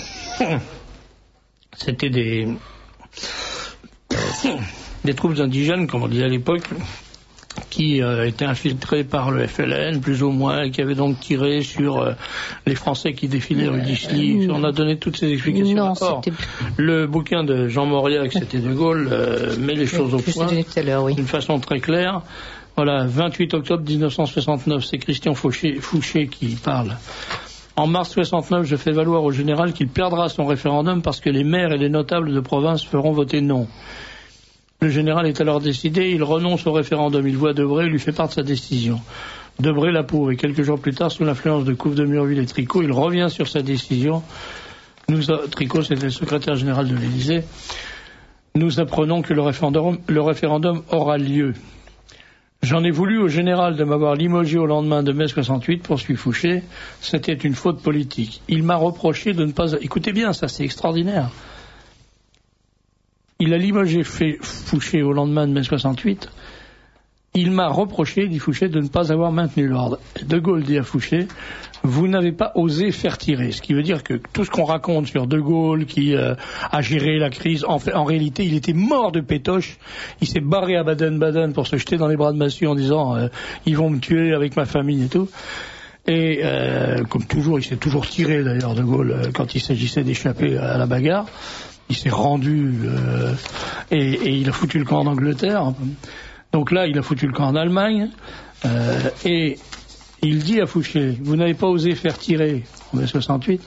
S3: c'était des des troupes indigènes, comme on disait à l'époque, qui euh, était infiltré par le F L N, plus ou moins, et qui avait donc tiré sur euh, les Français qui défilaient rue d'Isly. On a donné toutes ces explications.
S12: Non,
S3: Or,
S12: c'était...
S3: Le bouquin de Jean Mauriac, c'était De Gaulle, euh, met les choses au point
S12: oui.
S3: d'une façon très claire. Voilà, vingt-huit octobre mille neuf cent soixante-neuf, c'est Christian Fouché, Fouché qui parle. En mars soixante-neuf, je fais valoir au général qu'il perdra son référendum parce que les maires et les notables de province feront voter non. Le général est alors décidé, il renonce au référendum. Il voit Debré et lui fait part de sa décision. Debré l'approuve et quelques jours plus tard, sous l'influence de Couve de Murville et Tricot, il revient sur sa décision. Nous a... Tricot, c'était le secrétaire général de l'Élysée. Nous apprenons que le référendum, le référendum aura lieu. J'en ai voulu au général de m'avoir limogé au lendemain de mai soixante-huit, poursuit Fouché. C'était une faute politique. Il m'a reproché de ne pas... Écoutez bien, ça c'est extraordinaire. Il a limogé Fouché au lendemain de mai soixante-huit. Il m'a reproché, dit Fouché, de ne pas avoir maintenu l'ordre. De Gaulle dit à Fouché, vous n'avez pas osé faire tirer. Ce qui veut dire que tout ce qu'on raconte sur De Gaulle, qui euh, a géré la crise, en, fait, en réalité, il était mort de pétoche. Il s'est barré à Baden-Baden pour se jeter dans les bras de Massue en disant, euh, ils vont me tuer avec ma famille et tout. Et euh, comme toujours, il s'est toujours tiré d'ailleurs, De Gaulle, euh, quand il s'agissait d'échapper à la bagarre. Il s'est rendu euh, et, et il a foutu le camp en Angleterre. Donc là, il a foutu le camp en Allemagne. Euh, et il dit à Fouché, vous n'avez pas osé faire tirer en mai soixante-huit.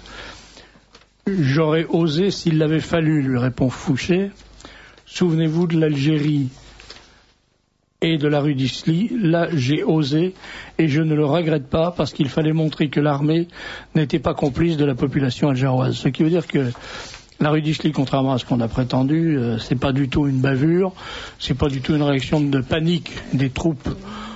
S3: J'aurais osé s'il l'avait fallu, lui répond Fouché. Souvenez-vous de l'Algérie et de la rue d'Isly. Là, j'ai osé et je ne le regrette pas parce qu'il fallait montrer que l'armée n'était pas complice de la population algéroise. Ce qui veut dire que la rue d'Isly, contrairement à ce qu'on a prétendu, euh, c'est pas du tout une bavure, c'est pas du tout une réaction de panique des troupes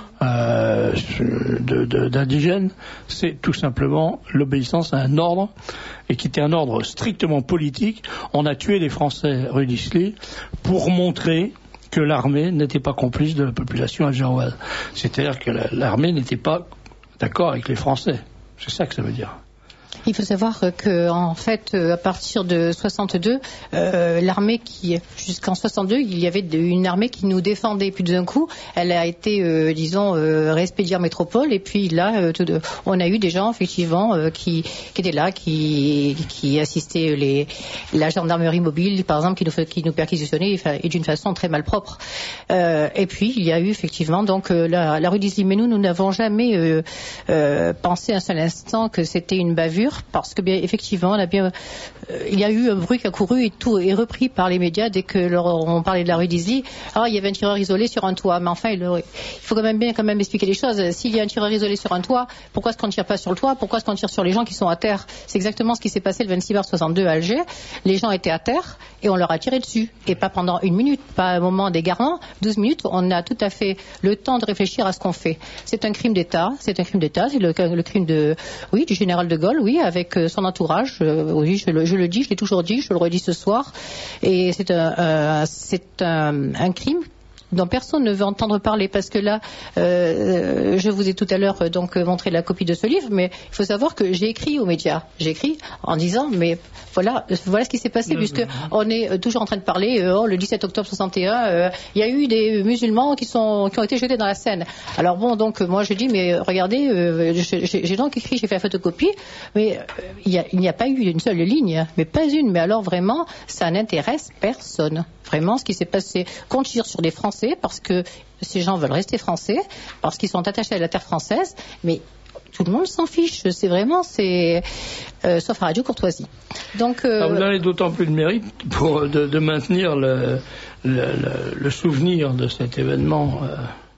S3: euh, de, de, d'indigènes, c'est tout simplement l'obéissance à un ordre, et qui était un ordre strictement politique. On a tué les Français rue d'Isly pour montrer que l'armée n'était pas complice de la population algéroise. C'est-à-dire que la, l'armée n'était pas d'accord avec les Français. C'est ça que ça veut dire.
S12: Il faut savoir que, en fait, à partir de soixante-deux, euh, l'armée qui, jusqu'en soixante-deux, il y avait une armée qui nous défendait. Puis d'un coup, elle a été, euh, disons, euh, réexpédiée en métropole. Et puis là, euh, tout de, on a eu des gens, effectivement, euh, qui, qui étaient là, qui, qui assistaient les, la gendarmerie mobile, par exemple, qui nous, qui nous perquisitionnaient, et d'une façon très malpropre. Euh, et puis, il y a eu, effectivement, donc, euh, la, la rue d'Isly. Mais nous, nous n'avons jamais euh, euh, pensé un seul instant que c'était une bavure. Parce que bien effectivement, on a bien, euh, il y a eu un bruit qui a couru et tout est repris par les médias dès que leur, on parlait de la rue d'Isly. Ah, il y avait un tireur isolé sur un toit, mais enfin, il, il faut quand même bien quand même expliquer les choses. S'il y a un tireur isolé sur un toit, pourquoi est-ce qu'on ne tire pas sur le toit? Pourquoi est-ce qu'on tire sur les gens qui sont à terre? C'est exactement ce qui s'est passé le vingt-six mars soixante-deux à Alger. Les gens étaient à terre et on leur a tiré dessus, et pas pendant une minute, pas un moment d'égarement, douze minutes. On a tout à fait le temps de réfléchir à ce qu'on fait. C'est un crime d'État, c'est un crime d'État, c'est le, le crime de, oui, du général de Gaulle, oui, avec son entourage. Euh, oui, je le, je le dis, je l'ai toujours dit, je le redis ce soir. Et c'est un, euh, c'est un, un crime dont personne ne veut entendre parler, parce que là, euh, je vous ai tout à l'heure euh, donc montré la copie de ce livre, mais il faut savoir que j'ai écrit aux médias. J'ai écrit en disant, mais voilà, voilà ce qui s'est passé, puisque on est toujours en train de parler. Euh, oh, le dix-sept octobre soixante et un, euh, il y a eu des musulmans qui sont qui ont été jetés dans la Seine. Alors bon, donc moi je dis, mais regardez, euh, j'ai, j'ai donc écrit, j'ai fait la photocopie, mais euh, il, y a, il n'y a pas eu une seule ligne, mais pas une. Mais alors vraiment, ça n'intéresse personne. Vraiment, ce qui s'est passé, qu'on tire sur des Français parce que ces gens veulent rester français, parce qu'ils sont attachés à la terre française, mais tout le monde s'en fiche. C'est vraiment, c'est euh, sauf à Radio Courtoisie. Donc, euh,
S3: vous avez d'autant plus de mérite pour de, de maintenir le, le, le, le souvenir de cet événement. Euh,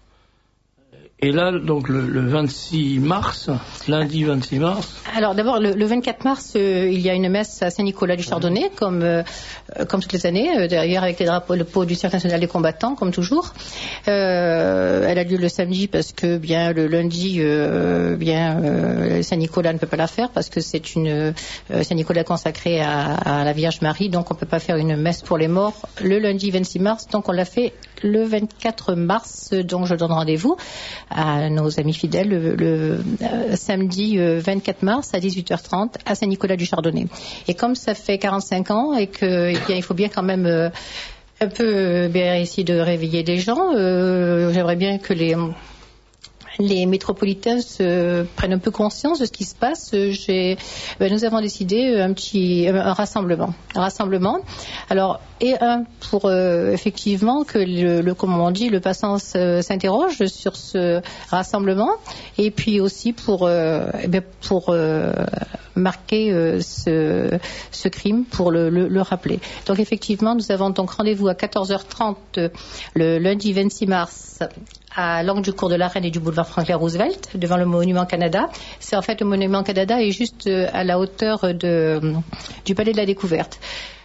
S3: Et là, donc le, le vingt-six mars, lundi vingt-six mars.
S12: Alors d'abord, le, le vingt-quatre mars, euh, il y a une messe à Saint-Nicolas du Chardonnay, comme euh, comme toutes les années, euh, derrière avec les drapeaux, le pot du Cercle national des combattants, comme toujours. Euh, elle a lieu le samedi parce que bien le lundi, euh, bien euh, Saint-Nicolas ne peut pas la faire parce que c'est une euh, Saint-Nicolas consacré à, à la Vierge Marie, donc on peut pas faire une messe pour les morts le lundi vingt-six mars, donc on l'a fait le vingt-quatre mars, donc je donne rendez-vous à nos amis fidèles le, le euh, samedi euh, vingt-quatre mars à dix-huit heures trente à Saint-Nicolas du Chardonnay. Et comme ça fait quarante-cinq ans et que eh bien, il faut bien quand même euh, un peu bien essayer de réveiller des gens. Euh, j'aimerais bien que les les métropolitains se prennent un peu conscience de ce qui se passe. J'ai, ben, nous avons décidé un petit un rassemblement, un rassemblement. Alors et un pour euh, effectivement que le, le comment on dit le passant s'interroge sur ce rassemblement, et puis aussi pour euh, eh bien, pour euh, marquer euh, ce ce crime, pour le, le, le rappeler. Donc effectivement, nous avons donc rendez-vous à quatorze heures trente le lundi vingt-six mars à l'angle du cours de la Reine et du boulevard Franklin Roosevelt, devant le Monument Canada. C'est en fait le Monument Canada est juste à la hauteur de, du Palais de la Découverte.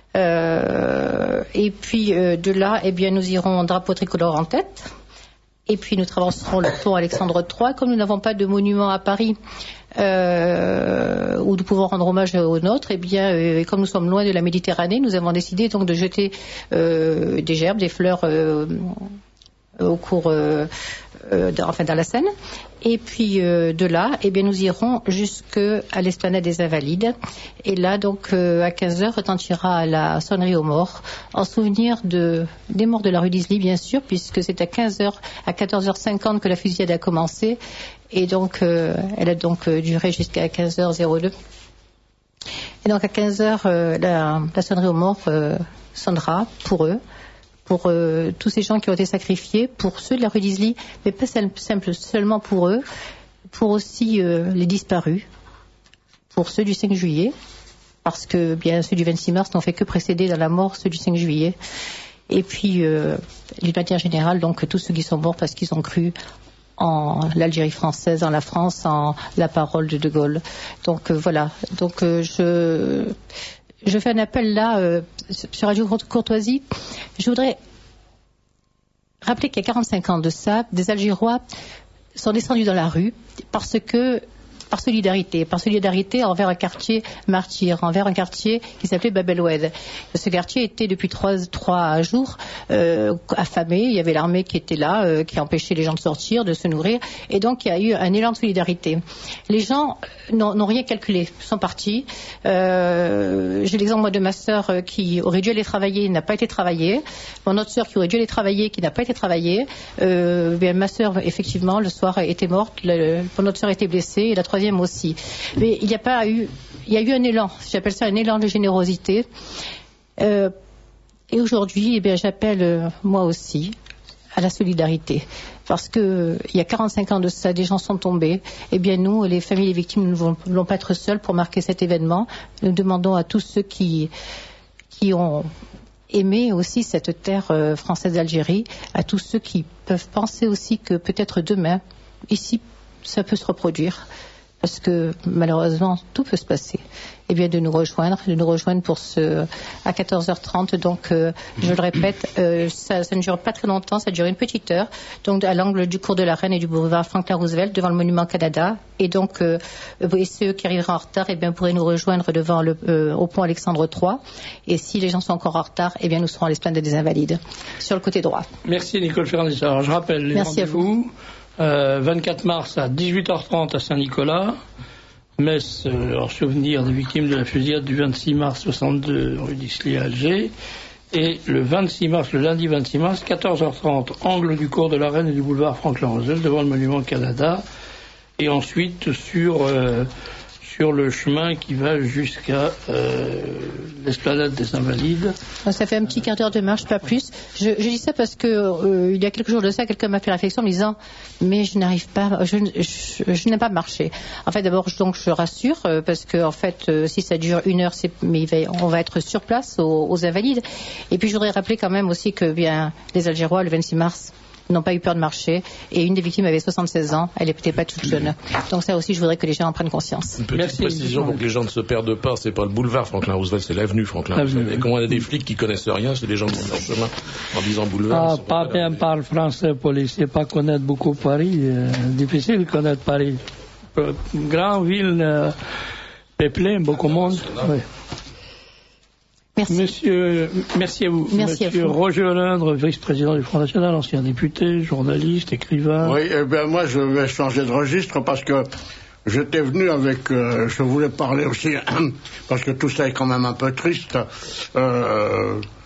S12: Euh, et puis euh, de là, eh bien, nous irons en drapeau tricolore en tête. Et puis nous traverserons le pont Alexandre trois. Comme nous n'avons pas de monument à Paris euh, où nous pouvons rendre hommage aux nôtres, et eh bien, euh, comme nous sommes loin de la Méditerranée, nous avons décidé donc de jeter euh, des gerbes, des fleurs euh, au cours, euh, euh, de, enfin dans la Seine. Et puis euh, de là, eh bien, nous irons jusqu'à l'esplanade des Invalides. Et là, donc, euh, à quinze heures, retentira la sonnerie aux morts, en souvenir de, des morts de la rue d'Isly, bien sûr, puisque c'est à quinze heures, à quatorze heures cinquante que la fusillade a commencé. Et donc, euh, elle a donc euh, duré jusqu'à quinze heures deux. Et donc, à quinze heures, euh, la, la sonnerie aux morts euh, sonnera pour eux, pour euh, tous ces gens qui ont été sacrifiés, pour ceux de la rue d'Isly, mais pas simple, seulement pour eux, pour aussi euh, les disparus, pour ceux du cinq juillet, parce que bien ceux du vingt-six mars n'ont fait que précéder dans la mort ceux du cinq juillet, et puis euh, d'une manière générale, donc tous ceux qui sont morts parce qu'ils ont cru en l'Algérie française, en la France, en la parole de De Gaulle. Donc euh, voilà, donc euh, je... Je fais un appel là euh, sur Radio Courtoisie. Je voudrais rappeler qu'il y a quarante-cinq ans de ça, des Algérois sont descendus dans la rue parce que par solidarité, par solidarité envers un quartier martyr, envers un quartier qui s'appelait Bab el Oued. Ce quartier était depuis trois, trois jours euh, affamé. Il y avait l'armée qui était là, euh, qui empêchait les gens de sortir, de se nourrir, et donc il y a eu un élan de solidarité. Les gens n'ont, n'ont rien calculé, sont partis. Euh, j'ai l'exemple moi de ma sœur euh, qui aurait dû aller travailler, n'a pas été travaillée. Mon autre sœur qui aurait dû aller travailler, qui n'a pas été travaillée. Euh, bien, ma sœur effectivement le soir était morte, le, mon autre sœur était blessée, et la troisième aussi. Mais il n'y a pas eu, il y a eu un élan, j'appelle ça un élan de générosité. Euh, et aujourd'hui, eh bien, j'appelle euh, moi aussi à la solidarité. Parce que il y a quarante-cinq ans de ça, des gens sont tombés. Eh bien, nous, les familles des victimes, nous ne voulons pas être seuls pour marquer cet événement. Nous demandons à tous ceux qui, qui ont aimé aussi cette terre euh, française d'Algérie, à tous ceux qui peuvent penser aussi que peut-être demain, ici, ça peut se reproduire. Parce que malheureusement tout peut se passer. Eh bien, de nous rejoindre, de nous rejoindre pour ce à quatorze heures trente. Donc, euh, je le répète, euh, ça, ça ne dure pas très longtemps, ça dure une petite heure. Donc, à l'angle du cours de la Reine et du boulevard Franklin Roosevelt, devant le Monument Canada. Et donc, euh, et ceux qui arriveront en retard, eh bien, pourraient nous rejoindre devant le euh, au pont Alexandre trois. Et si les gens sont encore en retard, eh bien, nous serons à l'esplanade des Invalides, sur le côté droit.
S3: Merci Nicole Ferrandis. Alors, je rappelle les
S12: Merci
S3: rendez-vous. À vous. Euh, vingt-quatre mars à dix-huit heures trente à Saint-Nicolas, messe euh, en souvenir des victimes de la fusillade du vingt-six mars soixante-deux rue d'Isly à Alger, et le vingt-six mars, le lundi vingt-six mars, quatorze heures trente, angle du cours de la Reine et du boulevard Franklin Roosevelt devant le Monument Canada, et ensuite sur euh, sur le chemin qui va jusqu'à euh, l'esplanade des Invalides.
S12: Ça fait un petit quart d'heure de marche, pas plus. Je, je dis ça parce que euh, il y a quelques jours de ça, quelqu'un m'a fait réflexion en me disant mais je n'arrive pas, je, je, je n'aime pas marcher. En fait, d'abord, donc je rassure euh, parce que en fait, euh, si ça dure une heure, c'est, mais il va, on va être sur place aux, aux Invalides. Et puis, je voudrais rappeler quand même aussi que bien les Algérois, le vingt-six mars, n'ont pas eu peur de marcher, et une des victimes avait soixante-seize ans, elle n'était pas toute jeune. Donc ça aussi, je voudrais que les gens en prennent conscience.
S7: Une petite
S3: Merci.
S7: précision pour que les gens ne se perdent pas, c'est pas le boulevard Franklin Roosevelt, c'est l'avenue Franklin Roosevelt. Et quand on a des flics qui connaissent rien, c'est des gens qui sont leur chemin en disant boulevard.
S3: Ah, pas bien parle français, policier, pas connaître beaucoup Paris, euh, difficile de connaître Paris. Euh, grande ville, euh, peuplée, beaucoup de monde. Oui.
S12: Merci.
S3: Monsieur, merci à vous.
S12: Merci
S3: Monsieur
S12: à vous.
S3: Roger Hollande, vice-président du Front National, ancien député, journaliste, écrivain.
S11: Oui, eh bien moi je vais changer de registre parce que j'étais venu avec, euh, je voulais parler aussi, parce que tout ça est quand même un peu triste, euh,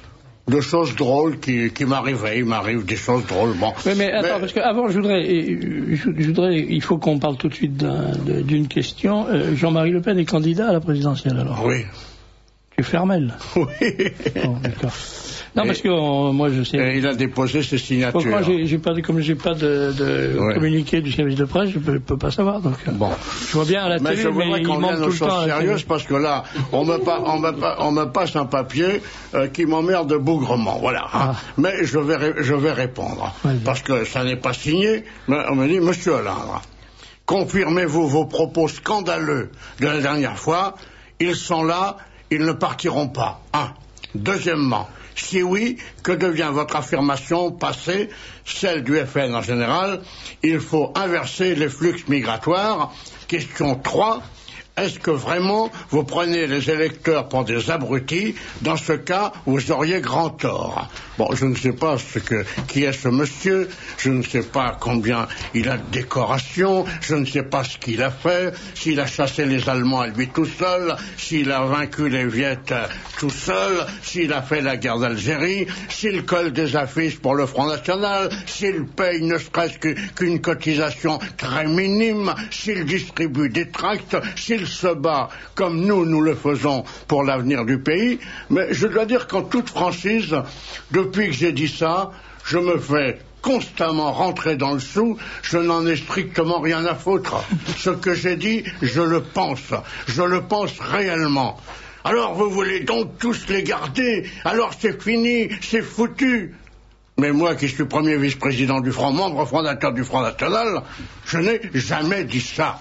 S11: de choses drôles qui, qui m'arrivaient. Il m'arrive des choses drôles. Bon.
S3: Oui, mais attends,
S11: mais...
S3: parce qu'avant, je voudrais, je voudrais, il faut qu'on parle tout de suite d'un, d'une question. Euh, Jean-Marie Le Pen est candidat à la présidentielle, alors.
S11: Oui.
S3: Tu fermelles.
S11: Oui.
S3: Bon, d'accord. Non, et parce que euh, moi, je sais.
S11: Et il a déposé ses signatures.
S3: Donc moi, j'ai, j'ai pas de, comme j'ai pas de, de ouais. communiqué du service de presse, je peux, peux pas savoir. Donc bon, je vois bien à la
S11: mais
S3: télé,
S11: je
S3: mais il
S11: qu'on
S3: manque tout le temps.
S11: Choses sérieuses parce que là, on me, pa- on me, pa- on me passe un papier euh, qui m'emmerde bougrement. Voilà. Ah. Hein. Mais je vais, ré- je vais répondre ouais, parce que ça n'est pas signé. Mais on me dit, Monsieur Hollande, confirmez-vous vos propos scandaleux de la dernière fois. Ils sont là, ils ne partiront pas. Un. Deuxièmement. Si oui, que devient votre affirmation passée, celle du F N en général? Il faut inverser les flux migratoires. Question trois. Est-ce que vraiment vous prenez les électeurs pour des abrutis? Dans ce cas, vous auriez grand tort. Bon, je ne sais pas ce que, qui est ce monsieur, je ne sais pas combien il a de décoration, je ne sais pas ce qu'il a fait, s'il a chassé les Allemands à lui tout seul, s'il a vaincu les Viettes tout seul, s'il a fait la guerre d'Algérie, s'il colle des affiches pour le Front National, s'il paye ne serait-ce qu'une cotisation très minime, s'il distribue des tracts, s'il se bat comme nous, nous le faisons pour l'avenir du pays. Mais je dois dire qu'en toute franchise, depuis que j'ai dit ça, je me fais constamment rentrer dans le sou, je n'en ai strictement rien à foutre. Ce que j'ai dit, je le pense. Je le pense réellement. Alors vous voulez donc tous les garder? Alors c'est fini, c'est foutu. Mais moi qui suis premier vice-président du Front, membre fondateur du Front National, je n'ai jamais dit ça.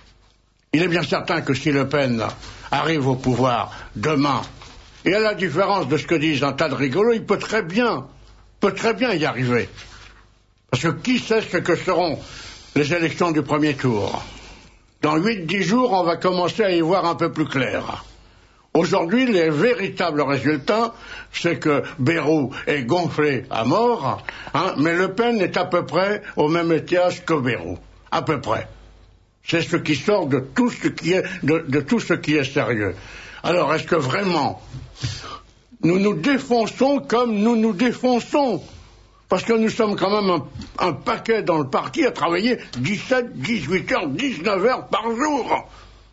S11: Il est bien certain que si Le Pen arrive au pouvoir demain, et à la différence de ce que disent un tas de rigolos, il peut très bien, peut très bien y arriver. Parce que qui sait ce que seront les élections du premier tour? Dans huit dix jours, on va commencer à y voir un peu plus clair. Aujourd'hui, les véritables résultats, c'est que Bayrou est gonflé à mort, hein, mais Le Pen est à peu près au même étage que Bayrou. À peu près. C'est ce qui sort de tout ce qui est, de, de tout ce qui est sérieux. Alors, est-ce que vraiment, nous nous défonçons comme nous nous défonçons? Parce que nous sommes quand même un, un paquet dans le parti à travailler dix-sept, dix-huit heures, dix-neuf heures par jour.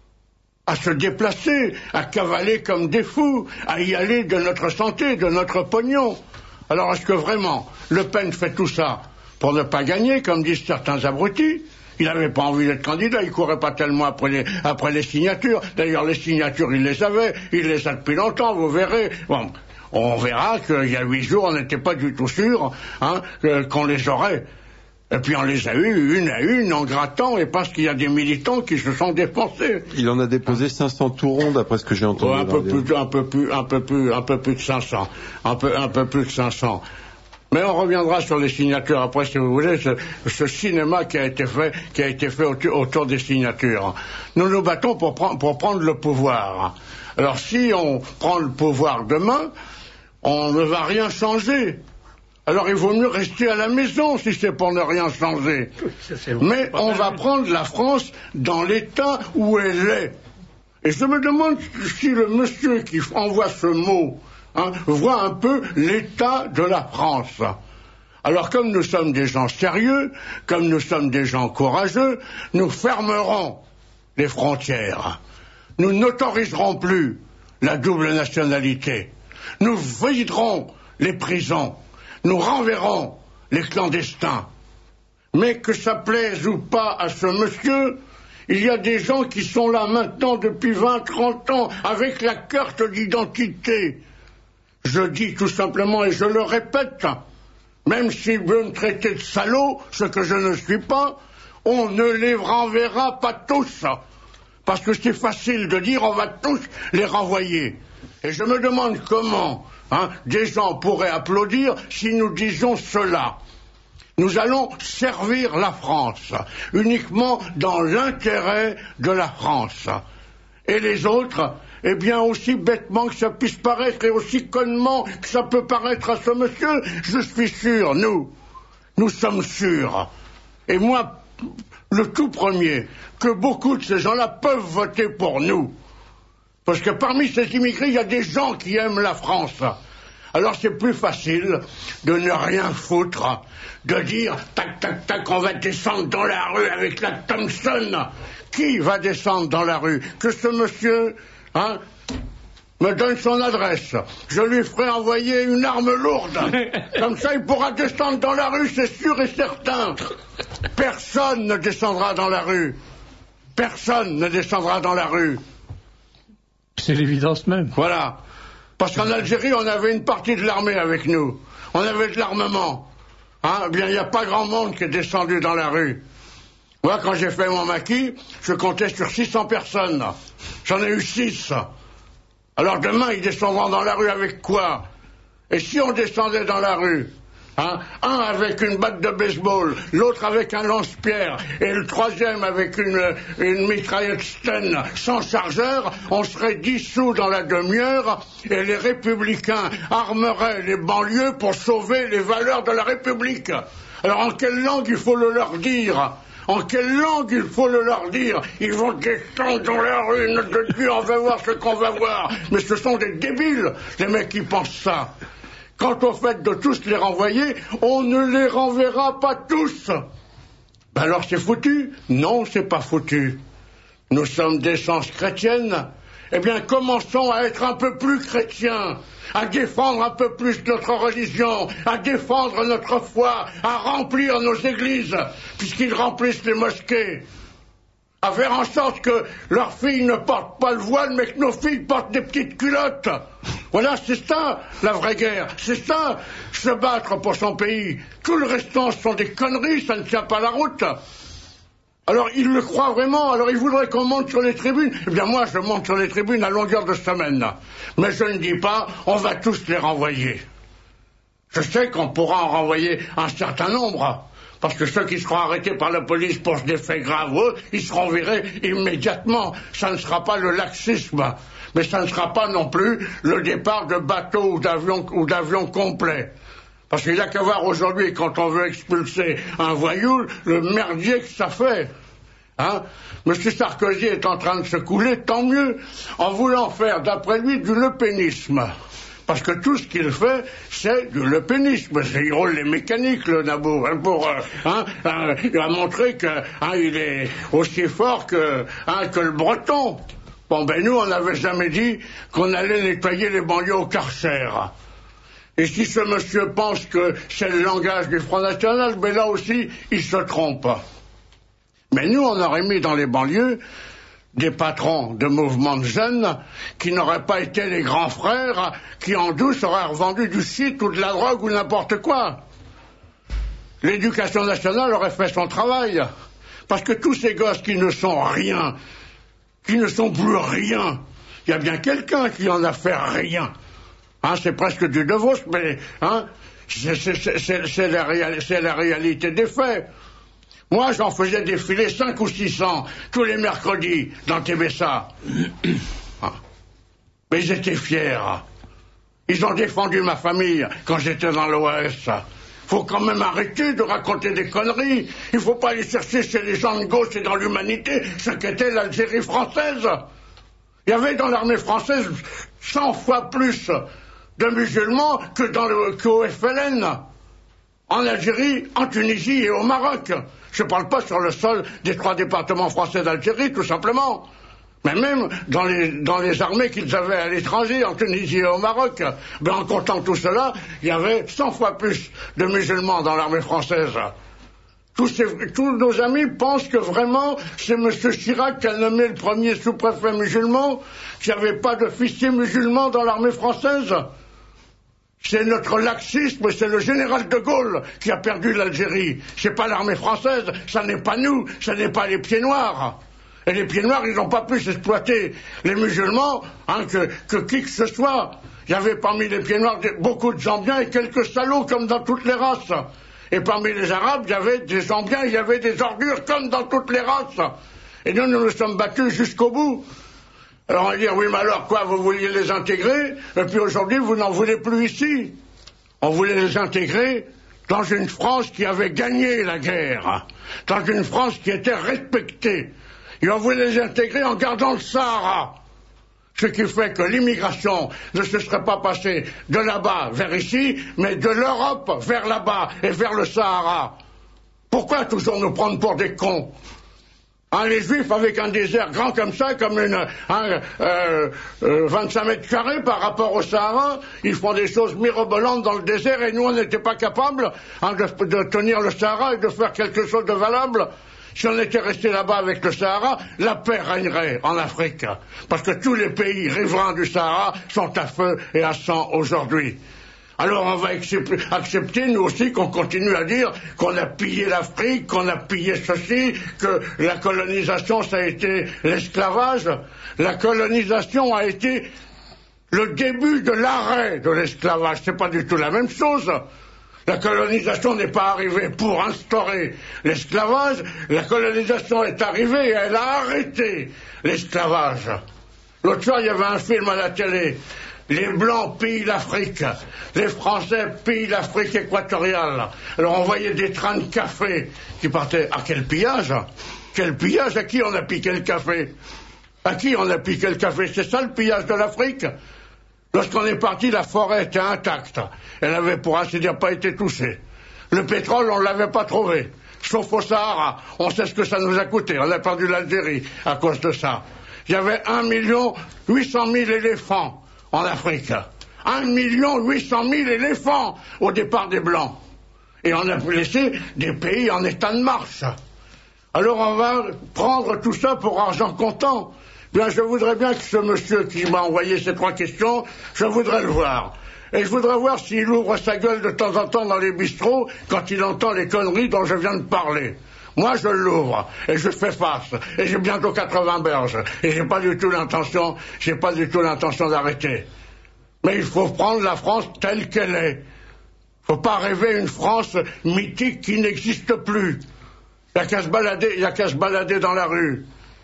S11: À se déplacer, à cavaler comme des fous, à y aller de notre santé, de notre pognon. Alors, est-ce que vraiment, Le Pen fait tout ça pour ne pas gagner, comme disent certains abrutis? Il n'avait pas envie d'être candidat, il courait pas tellement après les, après les signatures. D'ailleurs, les signatures, il les avait, il les a depuis longtemps, vous verrez. Bon, on verra qu'il y a huit jours, on n'était pas du tout sûr hein, qu'on les aurait. Et puis on les a eus une à une en grattant, et parce qu'il y a des militants qui se sont dépensés.
S6: Il en a déposé cinq cents tout ronds, d'après ce que j'ai entendu.
S11: Oh, un, peu plus, un peu plus, un peu plus, un peu plus de cinq cents, un peu, un peu plus de cinq cents. Mais on reviendra sur les signatures après, si vous voulez, ce, ce cinéma qui a été fait, qui a été fait autour, autour des signatures. Nous nous battons pour, pre- pour prendre le pouvoir. Alors si on prend le pouvoir demain, on ne va rien changer. Alors il vaut mieux rester à la maison si c'est pour ne rien changer. Mais on va prendre la France dans l'état où elle est. Et je me demande si le monsieur qui envoie ce mot Hein, voit un peu l'état de la France. Alors comme nous sommes des gens sérieux, comme nous sommes des gens courageux, nous fermerons les frontières. Nous n'autoriserons plus la double nationalité. Nous viderons les prisons. Nous renverrons les clandestins. Mais que ça plaise ou pas à ce monsieur, il y a des gens qui sont là maintenant depuis vingt, trente ans avec la carte d'identité. Je dis tout simplement, et je le répète, même s'il veut me traiter de salaud, ce que je ne suis pas, on ne les renverra pas tous. Parce que c'est facile de dire on va tous les renvoyer. Et je me demande comment hein, des gens pourraient applaudir si nous disions cela. Nous allons servir la France, uniquement dans l'intérêt de la France. Et les autres, eh bien, aussi bêtement que ça puisse paraître et aussi connement que ça peut paraître à ce monsieur, je suis sûr, nous, nous sommes sûrs. Et moi, le tout premier, que beaucoup de ces gens-là peuvent voter pour nous. Parce que parmi ces immigrés, il y a des gens qui aiment la France. Alors c'est plus facile de ne rien foutre, de dire tac tac tac, on va descendre dans la rue avec la Thompson. Qui va descendre dans la rue? Que ce monsieur, hein, me donne son adresse. Je lui ferai envoyer une arme lourde. Comme ça, il pourra descendre dans la rue, c'est sûr et certain. Personne ne descendra dans la rue. Personne ne descendra dans la rue.
S3: C'est l'évidence même.
S11: Voilà. Parce qu'en Algérie, on avait une partie de l'armée avec nous. On avait de l'armement. Hein, eh bien, il n'y a pas grand monde qui est descendu dans la rue. Moi, quand j'ai fait mon maquis, je comptais sur six cents personnes. J'en ai eu six. Alors demain, ils descendront dans la rue avec quoi? Et si on descendait dans la rue, hein, un avec une batte de baseball, l'autre avec un lance-pierre, et le troisième avec une, une mitraillette Sten sans chargeur, on serait dissous dans la demi-heure, et les républicains armeraient les banlieues pour sauver les valeurs de la République. Alors en quelle langue il faut le leur dire? En quelle langue il faut le leur dire? Ils vont descendre dans la rue, notre de Dieu, on va voir ce qu'on va voir. Mais ce sont des débiles, les mecs qui pensent ça. Quant au fait de tous les renvoyer, on ne les renverra pas tous. Ben alors c'est foutu? Non, c'est pas foutu. Nous sommes d'essence chrétienne. Eh bien, commençons à être un peu plus chrétiens, à défendre un peu plus notre religion, à défendre notre foi, à remplir nos églises, puisqu'ils remplissent les mosquées, à faire en sorte que leurs filles ne portent pas le voile, mais que nos filles portent des petites culottes. Voilà, c'est ça, la vraie guerre. C'est ça, se battre pour son pays. Tout le restant sont des conneries, ça ne tient pas la route. Alors, ils le croient vraiment, alors ils voudraient qu'on monte sur les tribunes. Eh bien, moi, je monte sur les tribunes à longueur de semaine. Mais je ne dis pas, on va tous les renvoyer. Je sais qu'on pourra en renvoyer un certain nombre, parce que ceux qui seront arrêtés par la police pour des faits graves, eux, ils seront virés immédiatement. Ça ne sera pas le laxisme, mais ça ne sera pas non plus le départ de bateaux ou d'avions ou d'avions complets. Parce qu'il n'y a qu'à voir aujourd'hui, quand on veut expulser un voyou, le merdier que ça fait. Hein? Monsieur Sarkozy est en train de se couler, tant mieux, en voulant faire, d'après lui, du lepénisme. Parce que tout ce qu'il fait, c'est du lepénisme. Il roule les mécaniques, le Nabou, hein, pour euh, hein, hein, il a montré qu'il hein, est aussi fort que, hein, que le Breton. Bon, ben nous, on n'avait jamais dit qu'on allait nettoyer les banlieues au Karcher. Et si ce monsieur pense que c'est le langage du Front National, ben là aussi, il se trompe. Mais nous, on aurait mis dans les banlieues des patrons de mouvements de jeunes qui n'auraient pas été les grands frères qui en douce auraient revendu du shit ou de la drogue ou n'importe quoi. L'éducation nationale aurait fait son travail. Parce que tous ces gosses qui ne sont rien, qui ne sont plus rien, il y a bien quelqu'un qui en a fait rien. Hein, c'est presque du De Vos, mais hein, c'est, c'est, c'est, c'est, la réal, c'est la réalité des faits. Moi, j'en faisais défiler cinq ou six cents tous les mercredis dans T V S A. Mais ils étaient fiers. Ils ont défendu ma famille quand j'étais dans l'O A S. Faut quand même arrêter de raconter des conneries. Il faut pas aller chercher chez les gens de gauche et dans l'humanité ce qu'était l'Algérie française. Il y avait dans l'armée française cent fois plus de musulmans que dans le, qu'au F L N. En Algérie, en Tunisie et au Maroc. Je ne parle pas sur le sol des trois départements français d'Algérie, tout simplement. Mais même dans les, dans les armées qu'ils avaient à l'étranger, en Tunisie et au Maroc, ben en comptant tout cela, il y avait cent fois plus de musulmans dans l'armée française. Tous, ces, tous nos amis pensent que vraiment c'est M. Chirac qui a nommé le premier sous-préfet musulman, qu'il n'y avait pas d'officier musulman dans l'armée française. C'est notre laxisme, c'est le général de Gaulle qui a perdu l'Algérie. C'est pas l'armée française, ça n'est pas nous, ça n'est pas les pieds noirs. Et les pieds noirs, ils n'ont pas plus exploité les musulmans hein, que, que qui que ce soit. Il y avait parmi les pieds noirs beaucoup de gens bien et quelques salauds comme dans toutes les races. Et parmi les Arabes, il y avait des gens bien, il y avait des ordures comme dans toutes les races. Et nous, nous nous sommes battus jusqu'au bout. Alors on va dire, oui, mais alors quoi, vous vouliez les intégrer, et puis aujourd'hui, vous n'en voulez plus ici. On voulait les intégrer dans une France qui avait gagné la guerre, dans une France qui était respectée. Et on voulait les intégrer en gardant le Sahara. Ce qui fait que l'immigration ne se serait pas passée de là-bas vers ici, mais de l'Europe vers là-bas et vers le Sahara. Pourquoi toujours nous prendre pour des cons? Hein, les Juifs avec un désert grand comme ça, comme une, hein, euh, euh, vingt-cinq mètres carrés par rapport au Sahara, ils font des choses mirobolantes dans le désert et nous on n'était pas capables hein, de, de tenir le Sahara et de faire quelque chose de valable. Si on était resté là-bas avec le Sahara, la paix régnerait en Afrique. Parce que tous les pays riverains du Sahara sont à feu et à sang aujourd'hui. Alors on va accepter, nous aussi, qu'on continue à dire qu'on a pillé l'Afrique, qu'on a pillé ceci, que la colonisation, ça a été l'esclavage. La colonisation a été le début de l'arrêt de l'esclavage. C'est pas du tout la même chose. La colonisation n'est pas arrivée pour instaurer l'esclavage. La colonisation est arrivée et elle a arrêté l'esclavage. L'autre soir, il y avait un film à la télé. Les Blancs pillent l'Afrique, les Français pillent l'Afrique équatoriale. Alors on voyait des trains de café qui partaient. Ah, quel pillage! Quel pillage! À qui on a piqué le café? À qui on a piqué le café? C'est ça le pillage de l'Afrique? Lorsqu'on est parti, la forêt était intacte. Elle avait, pour ainsi dire, pas été touchée. Le pétrole, on ne l'avait pas trouvé. Sauf au Sahara. On sait ce que ça nous a coûté. On a perdu l'Algérie à cause de ça. Il y avait un million huit cent mille éléphants en Afrique. Un million huit cent mille éléphants au départ des Blancs. Et on a laissé des pays en état de marche. Alors on va prendre tout ça pour argent comptant. Bien, je voudrais bien que ce monsieur qui m'a envoyé ces trois questions, je voudrais le voir. Et je voudrais voir s'il ouvre sa gueule de temps en temps dans les bistrots quand il entend les conneries dont je viens de parler. Moi, je l'ouvre et je fais face. Et j'ai bientôt quatre-vingts berges. Et j'ai pas du tout l'intention, j'ai pas du tout l'intention d'arrêter. Mais il faut prendre la France telle qu'elle est. Faut pas rêver une France mythique qui n'existe plus. Il y a qu'à se balader, il y a qu'à se balader dans la rue.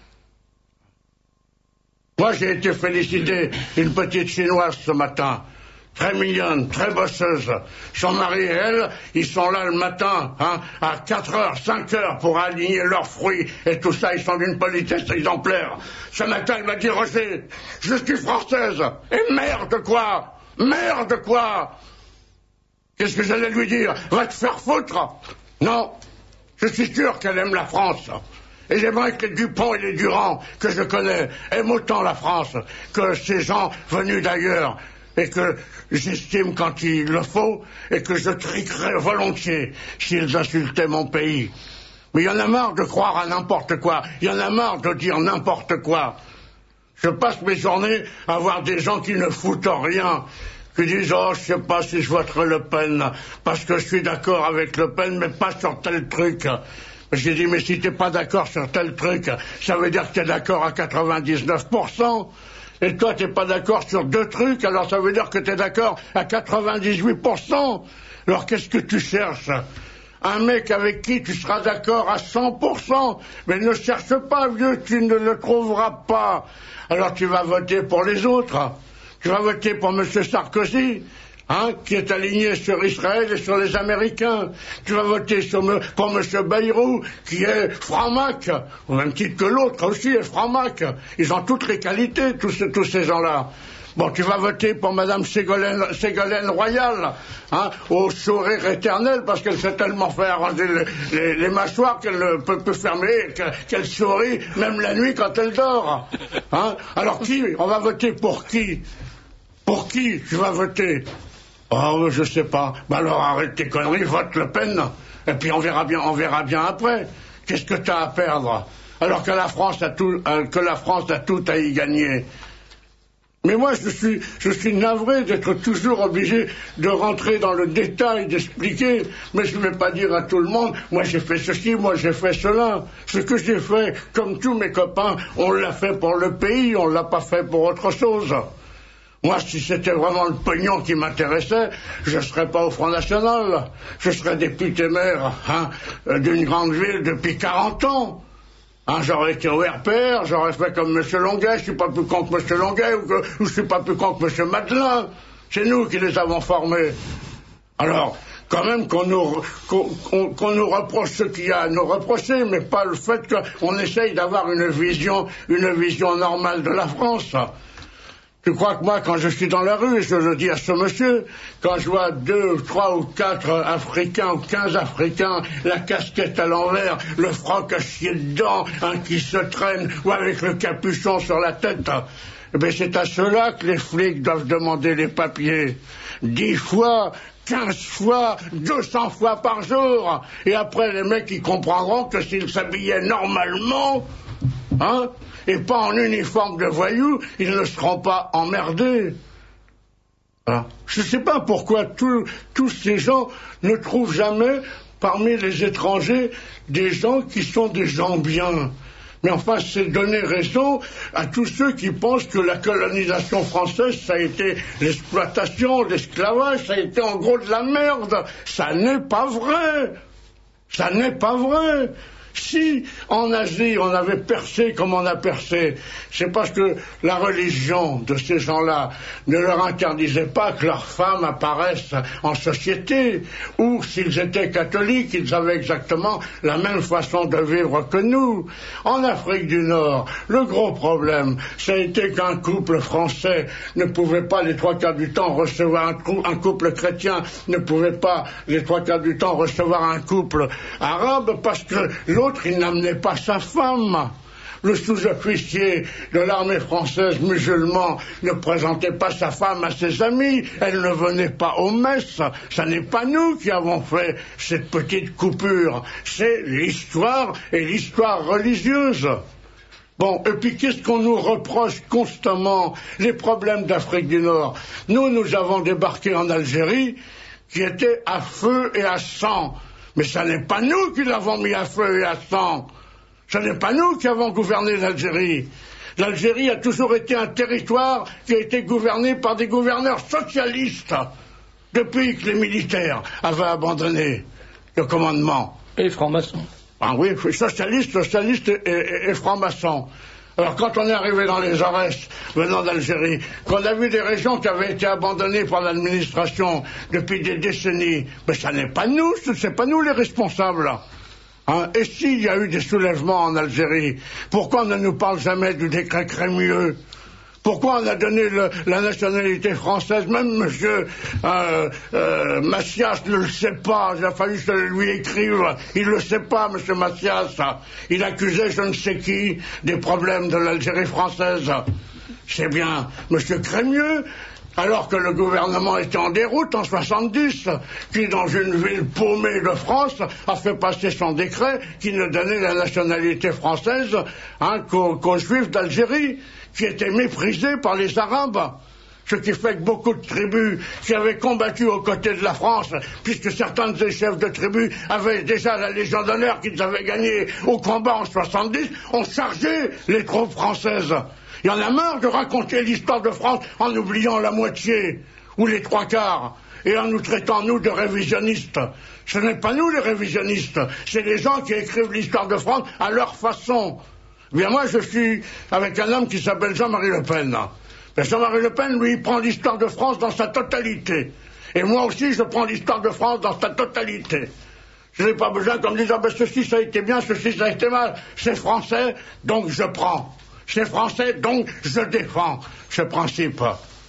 S11: Moi, j'ai été félicité d'une petite chinoise ce matin. Très mignonne, très bosseuse. Son mari et elle, ils sont là le matin, hein, à quatre heures, cinq heures pour aligner leurs fruits et tout ça. Ils sont d'une politesse exemplaire. Ce matin, elle m'a dit, Roger, je suis française. Et merde quoi? Merde quoi? Qu'est-ce que j'allais lui dire? Va te faire foutre? Non, je suis sûr qu'elle aime la France. Et j'aimerais que les Dupont et les Durand, que je connais, aiment autant la France que ces gens venus d'ailleurs. Et que j'estime quand il le faut, et que je triquerais volontiers s'ils insultaient mon pays. Mais il y en a marre de croire à n'importe quoi, il y en a marre de dire n'importe quoi. Je passe mes journées à voir des gens qui ne foutent rien, qui disent « Oh, je sais pas si je voterai Le Pen, parce que je suis d'accord avec Le Pen, mais pas sur tel truc. » J'ai dit « Mais si t'es pas d'accord sur tel truc, ça veut dire que t'es d'accord à quatre-vingt-dix-neuf pour cent. » Et toi, t'es pas d'accord sur deux trucs, alors ça veut dire que t'es d'accord à quatre-vingt-dix-huit pour cent. Alors qu'est-ce que tu cherches? Un mec avec qui tu seras d'accord à cent pour cent. Mais ne cherche pas, vieux, tu ne le trouveras pas. Alors tu vas voter pour les autres. Tu vas voter pour M. Sarkozy, hein, qui est aligné sur Israël et sur les Américains. Tu vas voter sur me, pour M. Bayrou, qui est franc-mac, au même titre que l'autre aussi est franc-mac. Ils ont toutes les qualités, tous, tous ces gens-là. Bon, tu vas voter pour Mme Ségolène, Ségolène Royal, hein, au sourire éternel, parce qu'elle sait tellement faire arranger les, les, les mâchoires qu'elle peut, peut fermer, qu'elle sourit, même la nuit quand elle dort. Hein. Alors qui? On va voter pour qui? Pour qui tu vas voter? Oh, je sais pas. Ben alors arrête tes conneries, vote Le Pen. Et puis on verra bien, on verra bien après. Qu'est-ce que t'as à perdre? Alors que la France a tout, euh, que la France a tout à y gagner. Mais moi, je suis, je suis navré d'être toujours obligé de rentrer dans le détail, d'expliquer. Mais je ne vais pas dire à tout le monde, moi j'ai fait ceci, moi j'ai fait cela. Ce que j'ai fait, comme tous mes copains, on l'a fait pour le pays, on l'a pas fait pour autre chose. Moi, si c'était vraiment le pognon qui m'intéressait, je ne serais pas au Front National. Je serais député maire, hein, d'une grande ville depuis quarante ans. Hein, j'aurais été au R P R, j'aurais fait comme M. Longuet, je suis pas plus con que M. Longuet, ou, que, ou je suis pas plus con que M. Madelin. C'est nous qui les avons formés. Alors, quand même qu'on nous, qu'on, qu'on, qu'on nous reproche ce qu'il y a à nous reprocher, mais pas le fait qu'on essaye d'avoir une vision, une vision normale de la France. Je crois que moi, quand je suis dans la rue, et je le dis à ce monsieur, quand je vois deux, trois ou quatre Africains ou quinze Africains, la casquette à l'envers, le froc à chier dedans, un qui se traîne, ou avec le capuchon sur la tête, eh bien c'est à cela que les flics doivent demander les papiers. Dix fois, quinze fois, deux cents fois par jour. Et après, les mecs, ils comprendront que s'ils s'habillaient normalement, hein, et pas en uniforme de voyous, ils ne seront pas emmerdés. Voilà. Je ne sais pas pourquoi tout, tous ces gens ne trouvent jamais, parmi les étrangers, des gens qui sont des gens bien. Mais enfin, c'est donner raison à tous ceux qui pensent que la colonisation française, ça a été l'exploitation, l'esclavage, ça a été en gros de la merde. Ça n'est pas vrai. Ça n'est pas vrai. Si en Asie on avait percé comme on a percé, c'est parce que la religion de ces gens-là ne leur interdisait pas que leurs femmes apparaissent en société, ou s'ils étaient catholiques, ils avaient exactement la même façon de vivre que nous. En Afrique du Nord, le gros problème, ça a été qu'un couple français ne pouvait pas les trois quarts du temps recevoir un, cou- un couple chrétien ne pouvait pas les trois quarts du temps recevoir un couple arabe parce que l'autre L'autre, il n'amenait pas sa femme. Le sous-officier de l'armée française musulman ne présentait pas sa femme à ses amis. Elle ne venait pas aux messes. Ce n'est pas nous qui avons fait cette petite coupure. C'est l'histoire et l'histoire religieuse. Bon, et puis qu'est-ce qu'on nous reproche constamment? Les problèmes d'Afrique du Nord. Nous, nous avons débarqué en Algérie qui était à feu et à sang. Mais ce n'est pas nous qui l'avons mis à feu et à sang. Ce n'est pas nous qui avons gouverné l'Algérie. L'Algérie a toujours été un territoire qui a été gouverné par des gouverneurs socialistes depuis que les militaires avaient abandonné le commandement.
S3: Et francs-maçons.
S11: Ah oui, socialistes, socialistes et, et, et francs-maçons. Alors quand on est arrivé dans les Aurès, venant d'Algérie, qu'on a vu des régions qui avaient été abandonnées par l'administration depuis des décennies, ben ça n'est pas nous, c'est pas nous les responsables. Hein? Et s'il y a eu des soulèvements en Algérie, pourquoi on ne nous parle jamais du décret Crémieux? Pourquoi on a donné le, la nationalité française? Même monsieur euh, euh, Macias ne le sait pas. Il a fallu que je lui écrive. Il ne le sait pas, monsieur Macias. Il accusait je ne sais qui des problèmes de l'Algérie française. C'est bien monsieur Crémieux, alors que le gouvernement était en déroute en soixante-dix, qui dans une ville paumée de France a fait passer son décret qui ne donnait la nationalité française hein, qu'aux, qu'aux Juifs d'Algérie, qui étaient méprisés par les Arabes. Ce qui fait que beaucoup de tribus qui avaient combattu aux côtés de la France, puisque certains des chefs de tribus avaient déjà la Légion d'honneur qu'ils avaient gagnée au combat en soixante-dix, ont chargé les troupes françaises. Il y en a marre de raconter l'histoire de France en oubliant la moitié, ou les trois quarts, et en nous traitant, nous, de révisionnistes. Ce n'est pas nous les révisionnistes, c'est les gens qui écrivent l'histoire de France à leur façon. Bien moi, je suis avec un homme qui s'appelle Jean-Marie Le Pen. Mais Jean-Marie Le Pen, lui, il prend l'histoire de France dans sa totalité. Et moi aussi, je prends l'histoire de France dans sa totalité. Je n'ai pas besoin qu'on me dise, ah ben ceci, ça a été bien, ceci, ça a été mal. C'est français, donc je prends. C'est français, donc je défends ce principe.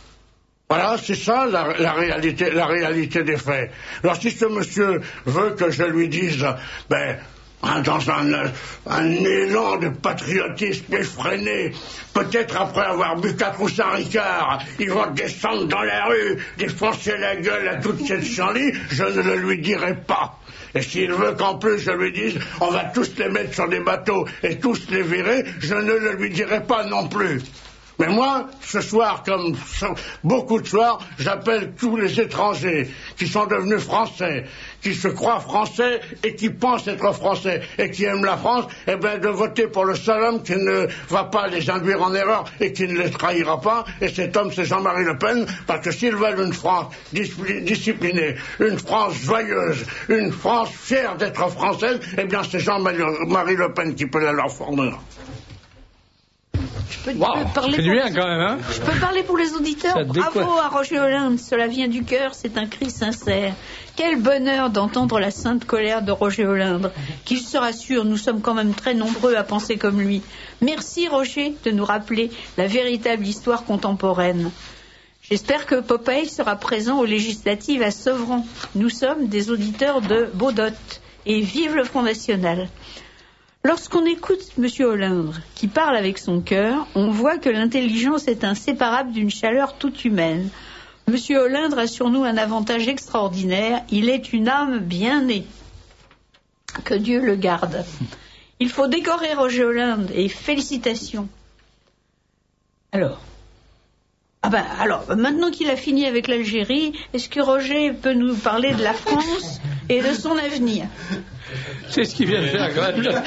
S11: Voilà, c'est ça la, la, réalité, la réalité des faits. Alors si ce monsieur veut que je lui dise, ben... Hein, dans un, un élan de patriotisme effréné, peut-être après avoir bu quatre ou cinq ricards, ils vont descendre dans la rue, défoncer la gueule à toute cette chanlie, je ne le lui dirai pas. Et s'il veut qu'en plus je lui dise, on va tous les mettre sur des bateaux et tous les virer, je ne le lui dirai pas non plus. Mais moi, ce soir, comme beaucoup de soirs, j'appelle tous les étrangers qui sont devenus français, qui se croient français et qui pensent être français et qui aiment la France, eh bien de voter pour le seul homme qui ne va pas les induire en erreur et qui ne les trahira pas. Et cet homme, c'est Jean-Marie Le Pen, parce que s'ils veulent une France disciplinée, une France joyeuse, une France fière d'être française, eh bien c'est Jean-Marie Le Pen qui peut la leur fournir.
S4: peux,
S3: Wow,
S4: peux parler
S3: c'est
S4: pour
S3: bien
S4: les...
S3: quand même, hein.
S4: Je peux parler pour les auditeurs.
S3: Ça
S4: Bravo
S3: décoiffe.
S4: à Roger Hollande, cela vient du cœur, c'est un cri sincère. Quel bonheur d'entendre la sainte colère de Roger Hollande. Qu'il se rassure, nous sommes quand même très nombreux à penser comme lui. Merci Roger de nous rappeler la véritable histoire contemporaine. J'espère que Popeye sera présent aux législatives à Sevran. Nous sommes des auditeurs de Baudot. Et vive le Front National. Lorsqu'on écoute M. Hollande, qui parle avec son cœur, on voit que l'intelligence est inséparable d'une chaleur toute humaine. M. Hollande a sur nous un avantage extraordinaire. Il est une âme bien née. Que Dieu le garde. Il faut décorer Roger Hollande et félicitations. Alors Ah ben, alors, maintenant qu'il a fini avec l'Algérie, est-ce que Roger peut nous parler de la France et de son avenir?
S3: C'est ce qu'il vient de faire, quand même.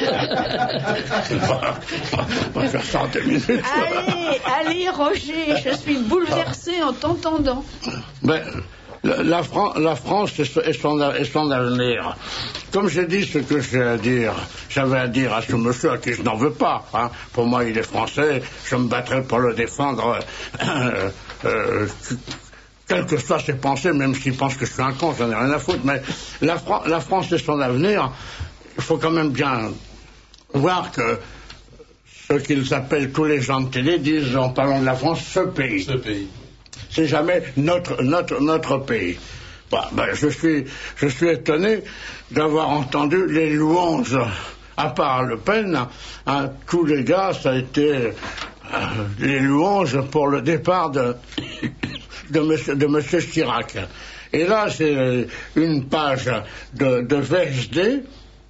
S11: On va faire ça en deux minutes.
S4: Allez, allez, Roger, je suis bouleversé en t'entendant.
S11: Ben, la, la, Fran- la France et son, et, son, et son avenir. Comme j'ai dit ce que j'ai à dire, j'avais à dire à ce monsieur à qui je n'en veux pas. Hein. Pour moi, il est français, je me battrai pour le défendre. Euh, euh, quelles que soient ses pensées, même s'il pense que je suis un con, j'en ai rien à foutre, mais la, Fra- la France et son avenir, il faut quand même bien voir que ce qu'ils appellent tous les gens de télé disent, en parlant de la France, ce pays.
S7: Ce pays.
S11: C'est jamais notre, notre, notre pays. Bah, bah, je suis, je suis étonné d'avoir entendu les louanges, à part Le Pen, hein, tous les gars, ça a été euh, les louanges pour le départ de de monsieur, de monsieur Chirac. Et là, c'est une page de, de V S D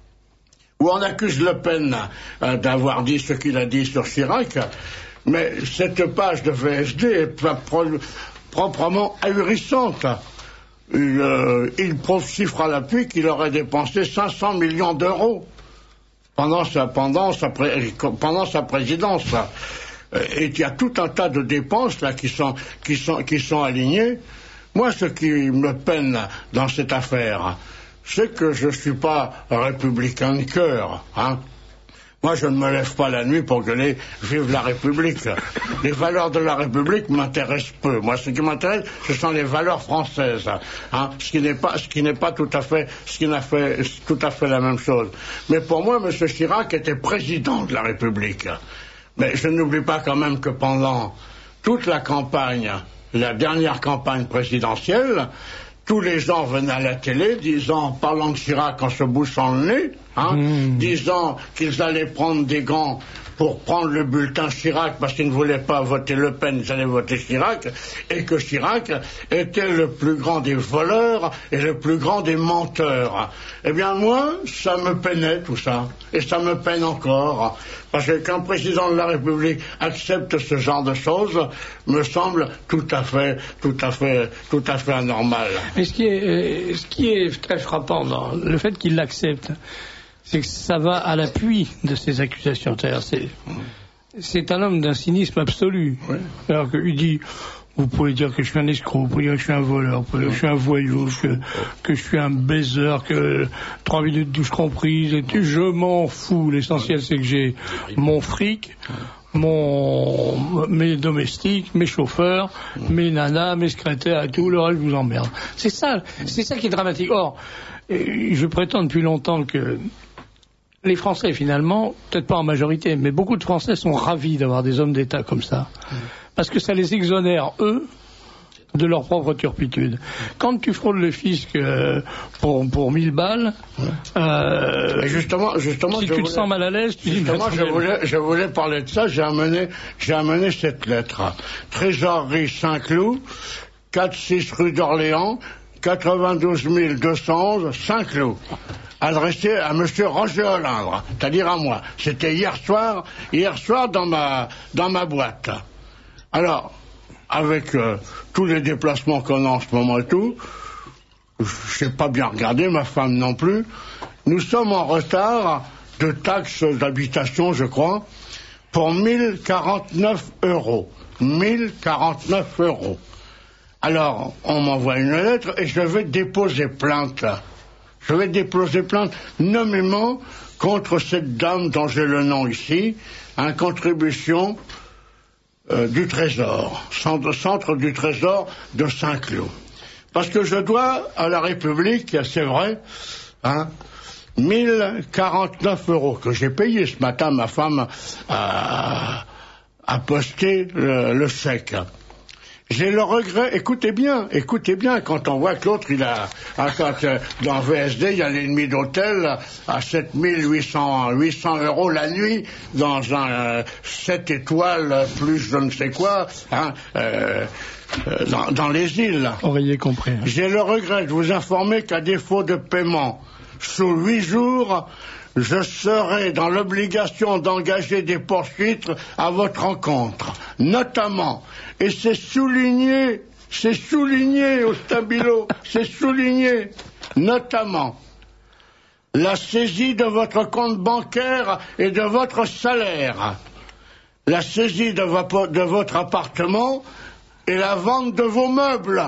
S11: où on accuse Le Pen euh, d'avoir dit ce qu'il a dit sur Chirac, mais cette page de V S D est pro- pro- proprement ahurissante. Il, euh, il prouve chiffre à l'appui qu'il aurait dépensé cinq cents millions d'euros pendant sa, pendant sa, pré- pendant sa présidence. Et il y a tout un tas de dépenses là qui sont, qui sont, qui sont alignées. Moi, ce qui me peine dans cette affaire, c'est que je ne suis pas républicain de cœur. Hein. Moi, je ne me lève pas la nuit pour gueuler « Vive la République ». Les valeurs de la République m'intéressent peu. Moi, ce qui m'intéresse, ce sont les valeurs françaises. Hein, ce qui n'est pas, ce qui n'est pas tout à fait, ce qui n'a fait tout à fait la même chose. Mais pour moi, M. Chirac était président de la République. Mais je n'oublie pas quand même que pendant toute la campagne, la dernière campagne présidentielle, tous les gens venaient à la télé disant, parlant de Chirac en se bouchant le nez, hein, mmh. disant qu'ils allaient prendre des gants pour prendre le bulletin Chirac parce qu'ils ne voulaient pas voter Le Pen, ils allaient voter Chirac, et que Chirac était le plus grand des voleurs et le plus grand des menteurs. Eh bien moi, ça me peinait tout ça, et ça me peine encore, parce que qu'un président de la République accepte ce genre de choses me semble tout à fait, tout à fait, tout à fait anormal.
S3: Mais ce qui est, ce qui est très frappant dans le fait qu'il l'accepte, c'est que ça va à l'appui de ces accusations. C'est-à-dire, c'est, c'est un homme d'un cynisme absolu. Ouais. Alors qu'il dit, vous pouvez dire que je suis un escroc, vous pouvez dire que je suis un voleur, vous pouvez dire que je suis un voyou, que, que je suis un baiser, que trois minutes douche comprises, et je m'en fous. L'essentiel, c'est que j'ai mon fric, mon, mes domestiques, mes chauffeurs, mes nanas, mes secrétaires et tout, le reste, je vous emmerde. C'est ça, c'est ça qui est dramatique. Or, je prétends depuis longtemps que les Français, finalement, peut-être pas en majorité, mais beaucoup de Français sont ravis d'avoir des hommes d'État comme ça. Parce que ça les exonère, eux, de leur propre turpitude. Quand tu fraudes le fisc euh, pour, pour mille balles, euh,
S11: justement, justement,
S3: si
S11: je
S3: tu
S11: voulais,
S3: te sens mal à l'aise, tu dis...
S11: Justement, je voulais, je voulais parler de ça, j'ai amené, j'ai amené cette lettre. Trésorerie Saint-Cloud, quatre six rue d'Orléans, quatre-vingt-douze mille deux cent onze, Saint-Cloud. Adressé à monsieur Roger Hollande, c'est-à-dire à moi. C'était hier soir, hier soir dans ma, dans ma boîte. Alors, avec euh, tous les déplacements qu'on a en ce moment et tout, je n'ai pas bien regardé, ma femme non plus, nous sommes en retard de taxes d'habitation, je crois, pour mille quarante-neuf euros. mille quarante-neuf euros. Alors, on m'envoie une lettre et je vais déposer plainte. Je vais déposer plainte nommément contre cette dame dont j'ai le nom ici, en contribution euh, du Trésor, centre, centre du Trésor de Saint-Cloud. Parce que je dois à la République, c'est vrai, hein, mille quarante-neuf euros que j'ai payé ce matin. Ma femme a, a posté le, le chèque. J'ai le regret, écoutez bien, écoutez bien, quand on voit que l'autre, il a, a quand, euh, dans V S D, il y a l'ennemi d'hôtel à sept mille huit cents euros la nuit, dans un euh, sept étoiles plus je ne sais quoi, hein, euh, euh, dans, dans les îles.
S3: Auriez compris. Hein.
S11: J'ai le regret de vous informer qu'à défaut de paiement, sous huit jours, je serai dans l'obligation d'engager des poursuites à votre encontre, notamment, et c'est souligné, c'est souligné au stabilo, c'est souligné, notamment, la saisie de votre compte bancaire et de votre salaire, la saisie de, vo- de votre appartement et la vente de vos meubles.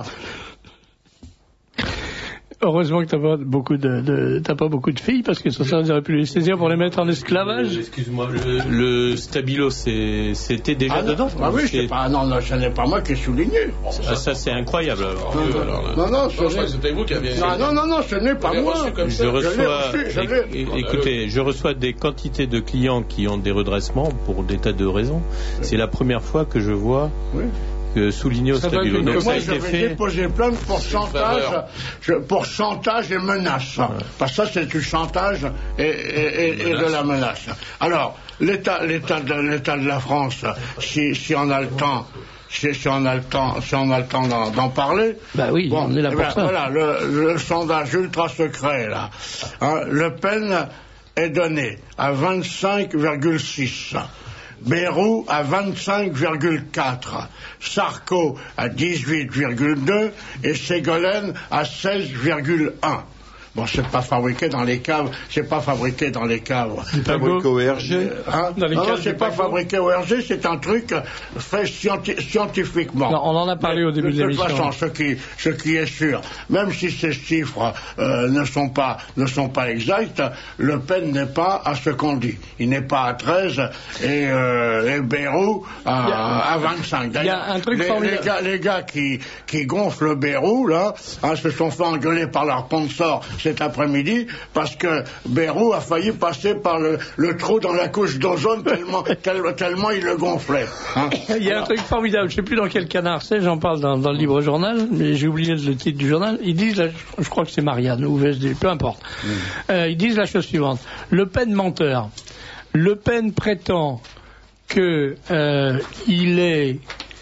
S3: Heureusement que t'as pas beaucoup de, de t'as pas beaucoup de filles parce que ça, ça aurait pu les saisir pour les mettre en esclavage.
S8: Euh, excuse-moi, le, le stabilo, c'est, c'était déjà
S11: ah,
S8: dedans.
S11: Ah oui, c'est pas, non, non, ce n'est pas moi qui ai souligné.
S8: Ça, ça c'est incroyable. Alors.
S11: Non, non, non, non, ce n'est...
S7: C'était vous qui aviez...
S11: non, non, non, non, ce n'est pas moi.
S8: Je reçois,
S11: je reçu, je
S8: é- écoutez, je reçois des quantités de clients qui ont des redressements pour des tas de raisons. Oui. C'est la première fois que je vois. Oui. Que souligner au stabilo.
S11: Donc ça a été fait. Moi, je vais déposer plainte pour chantage, je, pour chantage et menace. Ouais. Parce que ça, c'est du chantage et, et, et, et de la menace. Alors, l'état, l'état de, l'état de la France, si, si on a le temps, si, si on a le temps, si on a le temps d'en, d'en parler.
S3: Bah oui, bon, on est là pour
S11: ben,
S3: ça.
S11: Voilà, le, le sondage ultra secret, là. Hein, Le Pen est donné à vingt-cinq virgule six. Bayrou à vingt-cinq virgule quatre, Sarko à dix-huit virgule deux et Ségolène à seize virgule un. Bon, c'est pas fabriqué dans les caves, c'est pas fabriqué dans les caves.
S6: C'est fabriqué au R G.
S11: Hein dans les non, caves c'est pas fabriqué au R G, c'est un truc fait scienti- scientifiquement.
S3: Non, on en a parlé
S11: Mais,
S3: au début de, de l'émission.
S11: De toute façon, ce qui, ce qui est sûr, même si ces chiffres euh, ne sont pas, ne sont pas exacts, Le Pen n'est pas à ce qu'on dit. Il n'est pas à treize et, euh, et Bayrou à, a, à vingt-cinq. D'ailleurs,
S3: il y a un truc
S11: les,
S3: formidable.
S11: les gars, les gars qui, qui gonflent le Bayrou, là, hein, se sont fait engueuler par leur sponsor cet après-midi parce que Bayrou a failli passer par le, le trou dans la couche d'ozone tellement, tellement il le gonflait. Hein.
S3: Il y a un truc formidable, je ne sais plus dans quel canard c'est, j'en parle dans, dans le Libre Journal, mais j'ai oublié le titre du journal. Ils disent, la, je crois que c'est Marianne ou V S D, peu importe. Mmh. Euh, ils disent la chose suivante. Le Pen menteur. Le Pen prétend que euh, il est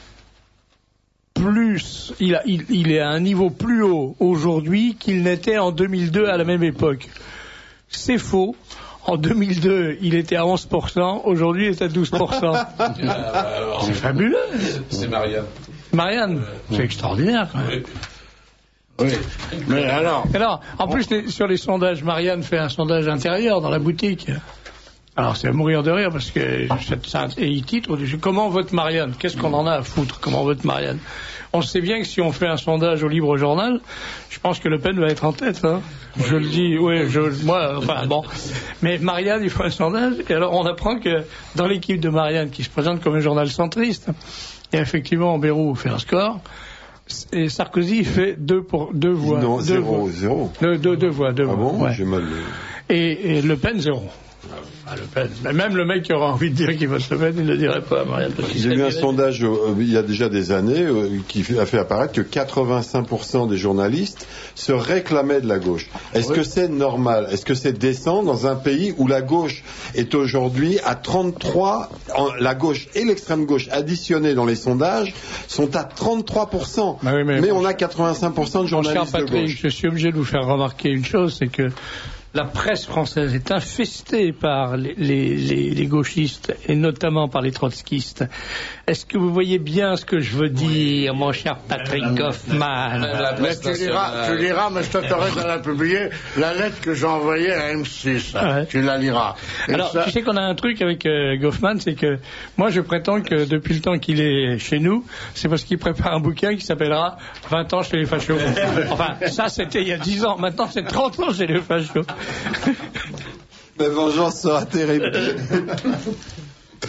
S3: plus, il, a, il, il est à un niveau plus haut aujourd'hui qu'il n'était en deux mille deux à la même époque. C'est faux. En deux mille deux, il était à onze pour cent. Aujourd'hui, il est à douze pour cent. C'est fabuleux.
S7: C'est Marianne.
S3: Marianne, euh, c'est extraordinaire. Quand même.
S11: Oui. Mais alors,
S3: alors en plus, les, sur les sondages, Marianne fait un sondage intérieur dans la boutique. Alors, c'est à mourir de rire parce que et il titre comment vote Marianne. Qu'est-ce qu'on en a à foutre? Comment vote Marianne? On sait bien que si on fait un sondage au Libre Journal, je pense que Le Pen va être en tête. Hein. Je le dis, oui, je, moi, enfin bon. Mais Marianne, il faut un sondage. Et alors, on apprend que dans l'équipe de Marianne, qui se présente comme un journal centriste, et effectivement, Bayrou fait un score. Et Sarkozy fait deux pour deux voix.
S6: Non,
S3: deux
S6: zéro,
S3: voix.
S6: zéro.
S3: Deux, deux, deux voix, deux
S6: ah
S3: voix.
S6: bon,
S3: ouais.
S6: J'ai mal.
S3: Et, et Le Pen zéro. Ah, Le Pen. Mais même le mec qui aura envie de dire qu'il vote Le Pen, il ne le dirait pas. Marianne,
S6: J'ai vu un sondage euh, il y a déjà des années euh, qui a fait apparaître que quatre-vingt-cinq pour cent des journalistes se réclamaient de la gauche. Est-ce oui. que c'est normal? Est-ce que c'est décent dans un pays où la gauche est aujourd'hui à trente-trois, en, la gauche et l'extrême gauche additionnées dans les sondages sont à trente-trois pour cent. Bah oui, mais mais on a quatre-vingt-cinq pour cent de journalistes
S3: Patrick,
S6: de gauche.
S3: Je suis obligé de vous faire remarquer une chose, c'est que la presse française est infestée par les, les, les, les gauchistes et notamment par les trotskistes. Est-ce que vous voyez bien ce que je veux dire, oui. mon cher Patrick Hoffman?
S11: Mais tu liras, tu liras, mais je t'autorise à la publier, la lettre que j'ai envoyée à M six. Ouais. Tu la liras.
S3: Et alors, ça... tu sais qu'on a un truc avec euh, Goffman, c'est que moi je prétends que depuis le temps qu'il est chez nous, c'est parce qu'il prépare un bouquin qui s'appellera vingt ans chez les fachos. Enfin, ça c'était il y a dix ans, maintenant c'est trente ans chez les fachos.
S6: Ma vengeance sera terrible.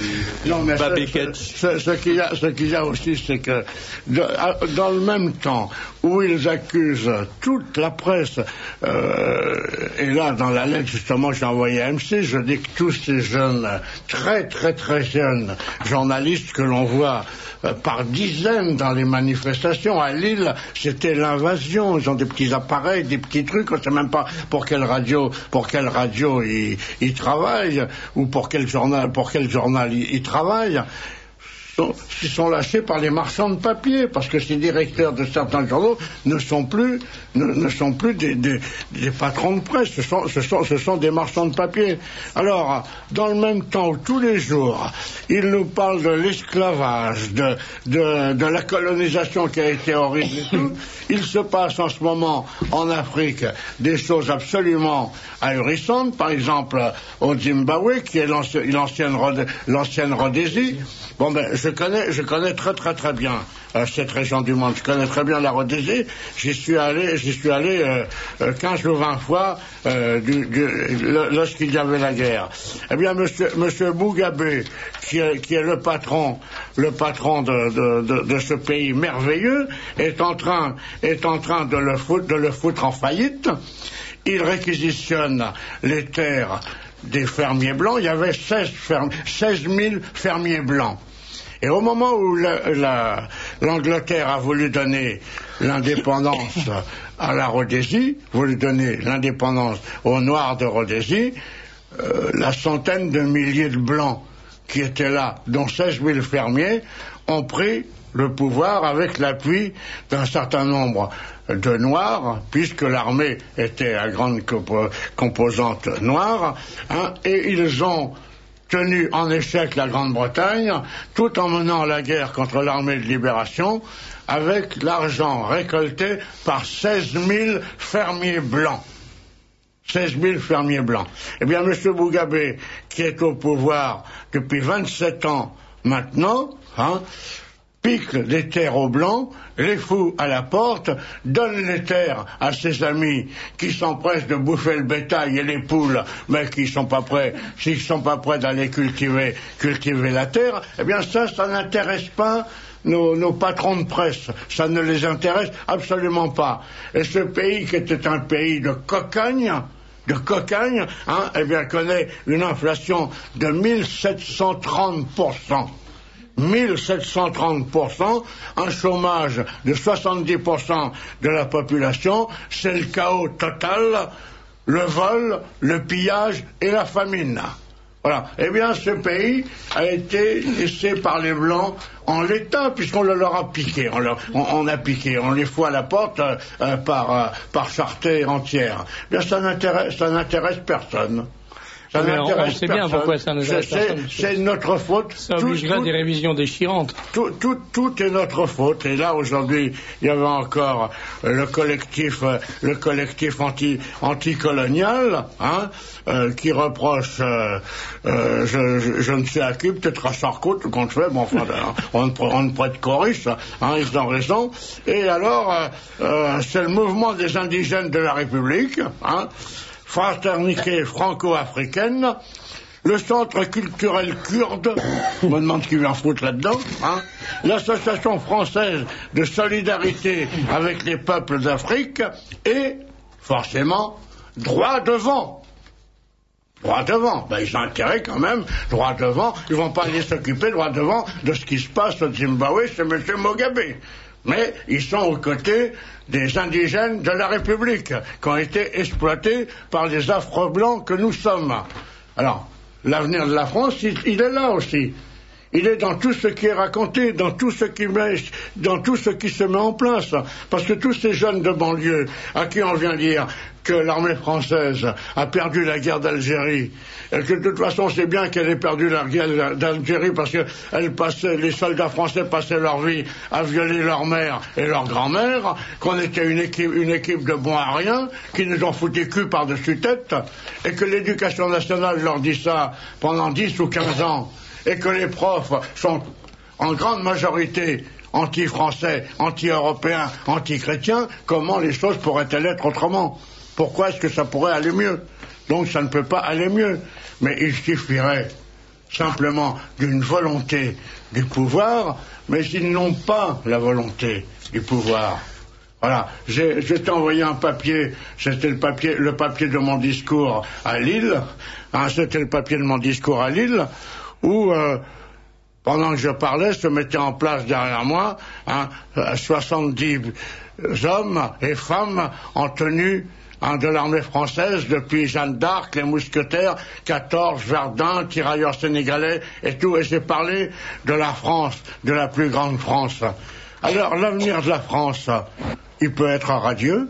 S11: Non, mais ce, ce, ce qu'il y a, ce qu'il y a aussi, c'est que de, dans le même temps où ils accusent toute la presse, euh, et là, dans la lettre, justement, j'ai envoyé à M six, je dis que tous ces jeunes, très, très, très jeunes journalistes que l'on voit euh, par dizaines dans les manifestations, à Lille, c'était l'invasion, ils ont des petits appareils, des petits trucs, on ne sait même pas pour quelle radio, pour quelle radio ils, ils travaillent, ou pour quel journal, pour quel journal ils, ils travaillent. Ils sont lâchés par les marchands de papier, parce que ces directeurs de certains journaux ne sont plus, ne, ne sont plus des, des, des patrons de presse, ce sont, ce, sont, ce sont des marchands de papier. Alors, dans le même temps où tous les jours, ils nous parlent de l'esclavage, de, de, de la colonisation qui a été horrible et tout, il se passe en ce moment en Afrique des choses absolument ahurissantes, par exemple au Zimbabwe, qui est l'ancienne, l'ancienne Rhodésie. Bon ben, je connais, je connais très très très bien euh, cette région du monde. Je connais très bien la Rhodésie. J'y suis allé, j'y suis allé euh, quinze ou vingt fois euh, du, du, le, lorsqu'il y avait la guerre. Eh bien, Monsieur, Monsieur Mugabe, qui est, qui est le patron, le patron de, de, de, de ce pays merveilleux, est en train, est en train de le foutre, de le foutre en faillite. Il réquisitionne les terres des fermiers blancs. Il y avait seize mille fermiers blancs. Et au moment où l'Angleterre a voulu donner l'indépendance à la Rhodésie, voulu donner l'indépendance aux Noirs de Rhodésie, euh, la centaine de milliers de blancs qui étaient là, dont seize mille fermiers, ont pris le pouvoir avec l'appui d'un certain nombre de Noirs, puisque l'armée était à grande compo composante noire, hein, et ils ont tenu en échec la Grande-Bretagne, tout en menant la guerre contre l'armée de libération, avec l'argent récolté par seize mille fermiers blancs. seize mille fermiers blancs. Eh bien, M. Mugabe, qui est au pouvoir depuis vingt-sept ans maintenant, hein, pique les terres aux blancs, les fout à la porte, donne les terres à ses amis qui s'empressent de bouffer le bétail et les poules, mais qui sont pas prêts, s'ils sont pas prêts d'aller cultiver, cultiver la terre, eh bien ça, ça n'intéresse pas nos, nos patrons de presse. Ça ne les intéresse absolument pas. Et ce pays qui était un pays de cocagne, de cocagne, hein, eh bien connaît une inflation de mille sept cent trente pour cent. mille sept cent trente pour cent, un chômage de soixante-dix pour cent de la population, c'est le chaos total, le vol, le pillage et la famine. Voilà. Eh bien, ce pays a été laissé par les Blancs en l'état, puisqu'on le leur a piqué. On, leur, on, on a piqué, on les fout à la porte euh, euh, par, euh, par charté entière. Eh bien, ça n'intéresse, ça n'intéresse personne. Ça
S3: mais on, on sait bien pourquoi ça nous intéresse personne.
S11: C'est notre faute.
S3: Ça obligerait des révisions déchirantes.
S11: Tout, tout, tout est notre faute. Et là, aujourd'hui, il y avait encore le collectif, le collectif anti, anticolonial, hein, euh, qui reproche, euh, euh, je, je, je ne sais à qui, peut-être à Sarko, tout compte fait, bon, enfin, on, on ne prête qu'Horis, hein, ils ont raison. Et alors, euh, euh, c'est le mouvement des indigènes de la République, hein, fraternité franco-africaine, le centre culturel kurde, je me demande qui vient foutre là-dedans, hein, l'association française de solidarité avec les peuples d'Afrique et, forcément, droit devant. Droit devant, ben, ils ont intérêt quand même, droit devant, ils vont pas aller s'occuper droit devant de ce qui se passe au Zimbabwe chez M. Mugabe. Mais ils sont aux côtés des indigènes de la République, qui ont été exploités par les affreux blancs que nous sommes. Alors, l'avenir de la France, il, il est là aussi. Il est dans tout ce qui est raconté, dans tout ce qui met, dans tout ce qui se met en place. Parce que tous ces jeunes de banlieue, à qui on vient dire que l'armée française a perdu la guerre d'Algérie, et que de toute façon c'est bien qu'elle ait perdu la guerre d'Algérie parce que elle passait, les soldats français passaient leur vie à violer leur mère et leur grand-mère, qu'on était une équipe, une équipe de bons à rien, qui nous ont foutu cul par-dessus tête, et que l'éducation nationale leur dit ça pendant dix ou quinze ans, et que les profs sont en grande majorité anti-français, anti-européens, anti-chrétiens, comment les choses pourraient-elles être autrement? Pourquoi est-ce que ça pourrait aller mieux? Donc ça ne peut pas aller mieux. Mais il suffirait simplement d'une volonté du pouvoir, mais ils n'ont pas la volonté du pouvoir. Voilà, j'ai, je t'ai envoyé un papier, c'était le papier, le papier de mon discours à Lille, hein, c'était le papier de mon discours à Lille, où, euh, pendant que je parlais, se mettaient en place derrière moi, hein, soixante-dix hommes et femmes en tenue hein, de l'armée française, depuis Jeanne d'Arc, les mousquetaires, quatorze, Verdun, tirailleurs sénégalais et tout, et j'ai parlé de la France, de la plus grande France. Alors, l'avenir de la France, il peut être radieux.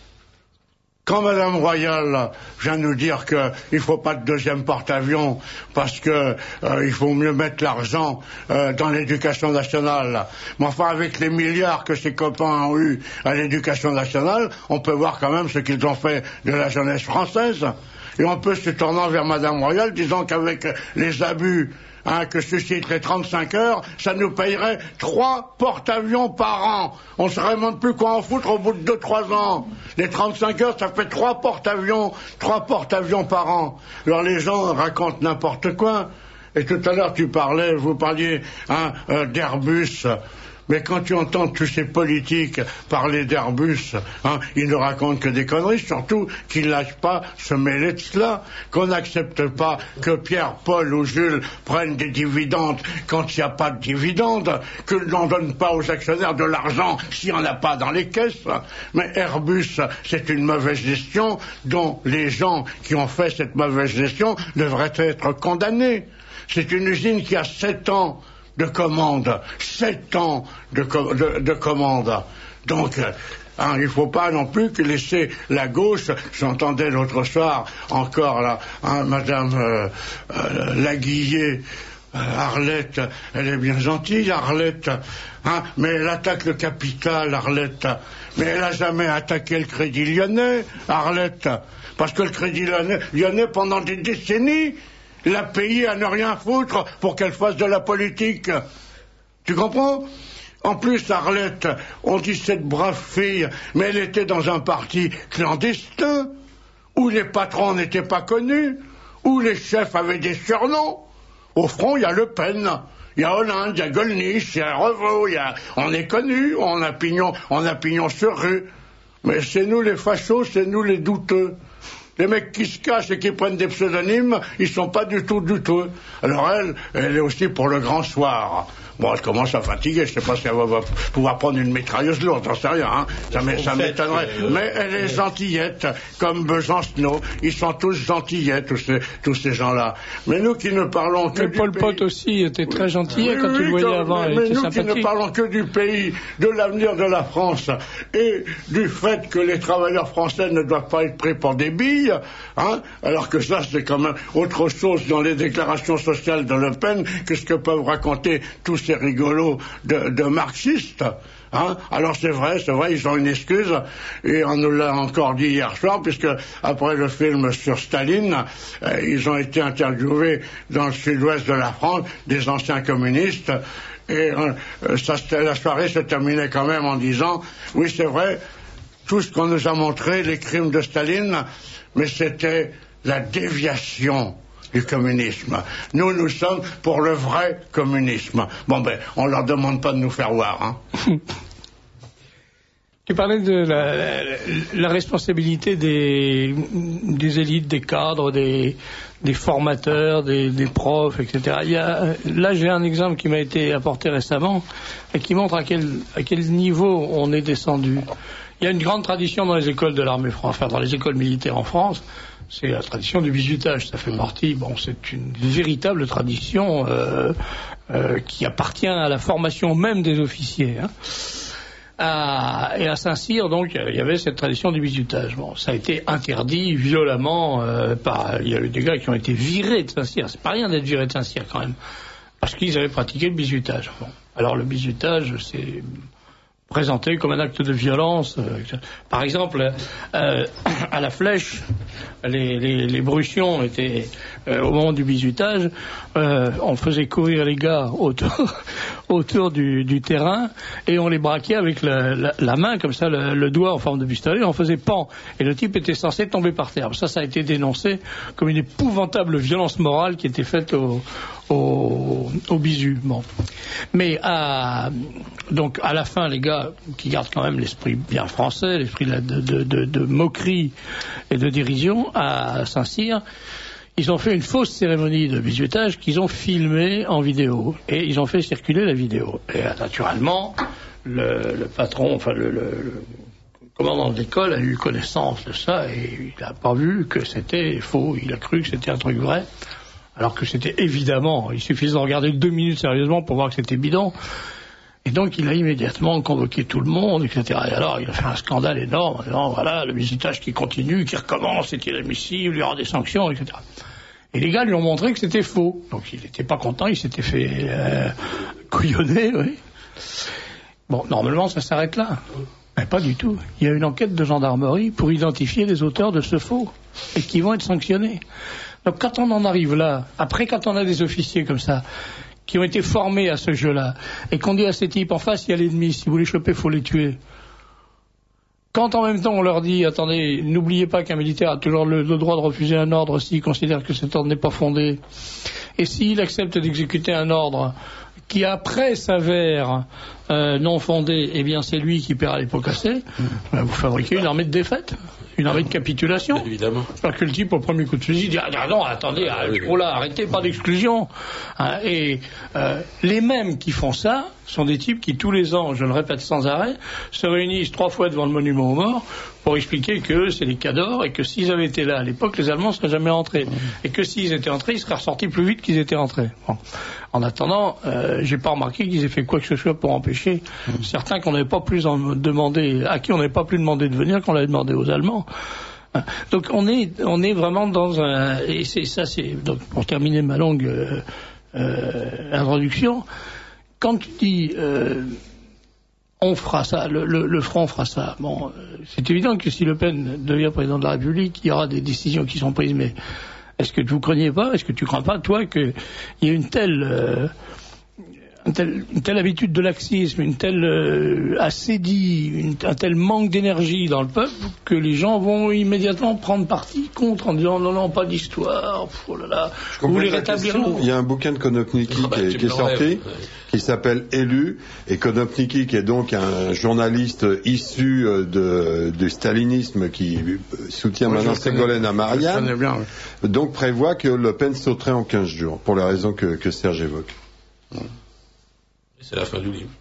S11: Quand Madame Royal vient nous dire qu'il ne faut pas de deuxième porte-avions parce qu'il euh, faut mieux mettre l'argent euh, dans l'éducation nationale, mais enfin avec les milliards que ses copains ont eu à l'éducation nationale, on peut voir quand même ce qu'ils ont fait de la jeunesse française. Et on peut se tourner vers Madame Royal disant qu'avec les abus Hein, que suscitent les trente-cinq heures, ça nous payerait trois porte-avions par an. On ne saurait même plus quoi en foutre au bout de deux trois ans. Les trente-cinq heures, ça fait trois porte-avions, trois porte-avions par an. Alors les gens racontent n'importe quoi. Et tout à l'heure, tu parlais, vous parliez hein, euh, d'Airbus. Mais quand tu entends tous ces politiques parler d'Airbus, hein, ils ne racontent que des conneries, surtout qu'ils ne lâchent pas se mêler de cela, qu'on n'accepte pas que Pierre, Paul ou Jules prennent des dividendes quand il n'y a pas de dividendes, que l'on ne donne pas aux actionnaires de l'argent s'il n'y en a pas dans les caisses. Mais Airbus, c'est une mauvaise gestion dont les gens qui ont fait cette mauvaise gestion devraient être condamnés. C'est une usine qui a sept ans de commande, sept ans de, co de, de commande. Donc, hein, il ne faut pas non plus que laisser la gauche. J'entendais l'autre soir encore là, hein, Madame euh, euh, Laguillet, euh, Arlette, elle est bien gentille, Arlette, hein, mais elle attaque le capital, Arlette. Mais elle n'a jamais attaqué le Crédit Lyonnais, Arlette, parce que le Crédit Lyonnais, Lyonnais pendant des décennies, l'a payé à ne rien foutre pour qu'elle fasse de la politique. Tu comprends? En plus, Arlette, on dit cette brave fille, mais elle était dans un parti clandestin, où les patrons n'étaient pas connus, où les chefs avaient des surnoms. Au front, il y a Le Pen, il y a Hollande, il y a Gollnisch, il y a Revaux, il y a... on est connus, on a pignon, on a pignon sur rue. Mais c'est nous les fachos, c'est nous les douteux. Les mecs qui se cachent et qui prennent des pseudonymes, ils sont pas du tout douteux. Alors elle, elle est aussi pour le grand soir. Bon, elle commence à fatiguer, je sais pas si elle va, va pouvoir prendre une mitrailleuse lourde, j'en sais rien, hein. Ça m'étonnerait. Euh... Mais elle est gentillette, comme Besancenot. Ils sont tous gentillettes, tous ces, tous ces gens-là. Mais nous qui ne parlons que
S3: mais
S11: du
S3: Pol
S11: pays...
S3: Pot aussi était très gentil,
S11: oui,
S3: quand
S11: oui,
S3: tu le voyais
S11: quand...
S3: avant,
S11: mais,
S3: il
S11: mais
S3: était
S11: nous
S3: sympathique.
S11: qui ne parlons que du pays, de l'avenir de la France, et du fait que les travailleurs français ne doivent pas être pris pour des billes, hein, alors que ça, c'est quand même autre chose dans les déclarations sociales de Le Pen que ce que peuvent raconter tous ces rigolos de, de marxistes. Hein. Alors c'est vrai, c'est vrai, ils ont une excuse, et on nous l'a encore dit hier soir, puisque après le film sur Staline, euh, ils ont été interviewés dans le sud-ouest de la France, des anciens communistes, et euh, ça, la soirée se terminait quand même en disant, oui c'est vrai, tout ce qu'on nous a montré, les crimes de Staline, mais c'était la déviation du communisme. Nous, nous sommes pour le vrai communisme. Bon ben, on leur demande pas de nous faire voir, hein.
S3: Tu parlais de la, la, la responsabilité des, des élites, des cadres, des, des formateurs, des, des profs, et cetera. Il y a, là, j'ai un exemple qui m'a été apporté récemment et qui montre à quel, à quel niveau on est descendu. Il y a une grande tradition dans les écoles de l'armée française, enfin dans les écoles militaires en France, c'est la tradition du bizutage. Ça fait partie, bon, c'est une véritable tradition euh, euh, qui appartient à la formation même des officiers. Hein. À, et à Saint-Cyr, donc, il y avait cette tradition du bizutage. Bon, ça a été interdit violemment euh, par. Il y a eu des gars qui ont été virés de Saint-Cyr. C'est pas rien d'être viré de Saint-Cyr quand même, parce qu'ils avaient pratiqué le bizutage. Bon. Alors le bizutage, c'est présenté comme un acte de violence. Euh, par exemple, euh, à la Flèche, les, les, les brutions étaient, euh, au moment du bizutage, euh, on faisait courir les gars autour, autour du, du terrain et on les braquait avec la, la, la main, comme ça, le, le doigt en forme de pistolet, on faisait pan. Et le type était censé tomber par terre. Ça, ça a été dénoncé comme une épouvantable violence morale qui était faite au, au, au bisu. Bon. Mais à, donc à la fin, les gars qui gardent quand même l'esprit bien français, l'esprit de, de, de, de moquerie et de dérision à Saint-Cyr, ils ont fait une fausse cérémonie de bizutage qu'ils ont filmée en vidéo. Et ils ont fait circuler la vidéo. Et naturellement, le, le patron, enfin le, le, le commandant de l'école a eu connaissance de ça et il n'a pas vu que c'était faux. Il a cru que c'était un truc vrai. Alors que c'était évidemment, il suffisait de regarder deux minutes sérieusement pour voir que c'était bidon. Et donc il a immédiatement convoqué tout le monde, et cetera. Et alors il a fait un scandale énorme en disant voilà, le bizutage qui continue, qui recommence, c'est inadmissible, il y aura des sanctions, et cetera. Et les gars lui ont montré que c'était faux. Donc il n'était pas content, il s'était fait euh, couillonner, oui. Bon, normalement ça s'arrête là. Mais pas du tout. Il y a une enquête de gendarmerie pour identifier les auteurs de ce faux et qui vont être sanctionnés. Donc quand on en arrive là, après quand on a des officiers comme ça, qui ont été formés à ce jeu-là, et qu'on dit à ces types, en face, il y a l'ennemi, si vous les chopez, il faut les tuer. Quand en même temps on leur dit, attendez, n'oubliez pas qu'un militaire a toujours le, le droit de refuser un ordre s'il considère que cet ordre n'est pas fondé, et s'il accepte d'exécuter un ordre qui après s'avère euh, non fondé, eh bien c'est lui qui paiera les pots cassés, ben, vous fabriquez une armée de défaite. Une armée de capitulation.
S7: Évidemment.
S3: Parce que le type, au premier coup de fusil, dit ah non, attendez, ah, oui, oh là, arrêtez, pas d'exclusion. Hein, et euh, les mêmes qui font ça sont des types qui, tous les ans, je le répète sans arrêt, se réunissent trois fois devant le monument aux morts pour expliquer que c'est les cadors et que s'ils avaient été là à l'époque, les Allemands ne seraient jamais entrés. Et que s'ils étaient entrés, ils seraient ressortis plus vite qu'ils étaient entrés. Bon. En attendant, euh, j'ai pas remarqué qu'ils aient fait quoi que ce soit pour empêcher mmh. certains qu'on n'avait pas plus en demandé, à qui on n'avait pas plus demandé de venir qu'on l'avait demandé aux Allemands. Donc on est, on est vraiment dans un, et c'est ça, c'est donc pour terminer ma longue euh, euh, introduction. Quand tu dis euh, on fera ça, le, le, le front fera ça. Bon, c'est évident que si Le Pen devient président de la République, il y aura des décisions qui sont prises. Mais est-ce que vous ne craignez pas, est-ce que tu ne crains pas, toi, qu'il y ait une telle, euh, une telle, une telle habitude de laxisme, une telle euh, assédie, une, un tel manque d'énergie dans le peuple que les gens vont immédiatement prendre parti contre en disant non, non, pas d'histoire, oh là là, vous les rétablir.
S6: Il y a un bouquin de Konopnicki ah bah, qui, est, qui est sorti, ouais. qui s'appelle Élu, et Konopnicki, qui est donc un journaliste issu de, du stalinisme qui soutient ouais, maintenant Ségolène à Marianne, bien, ouais. donc prévoit que Le Pen sauterait en quinze jours, pour les raisons que, que Serge évoque. Ouais.
S7: C'est la fin du livre.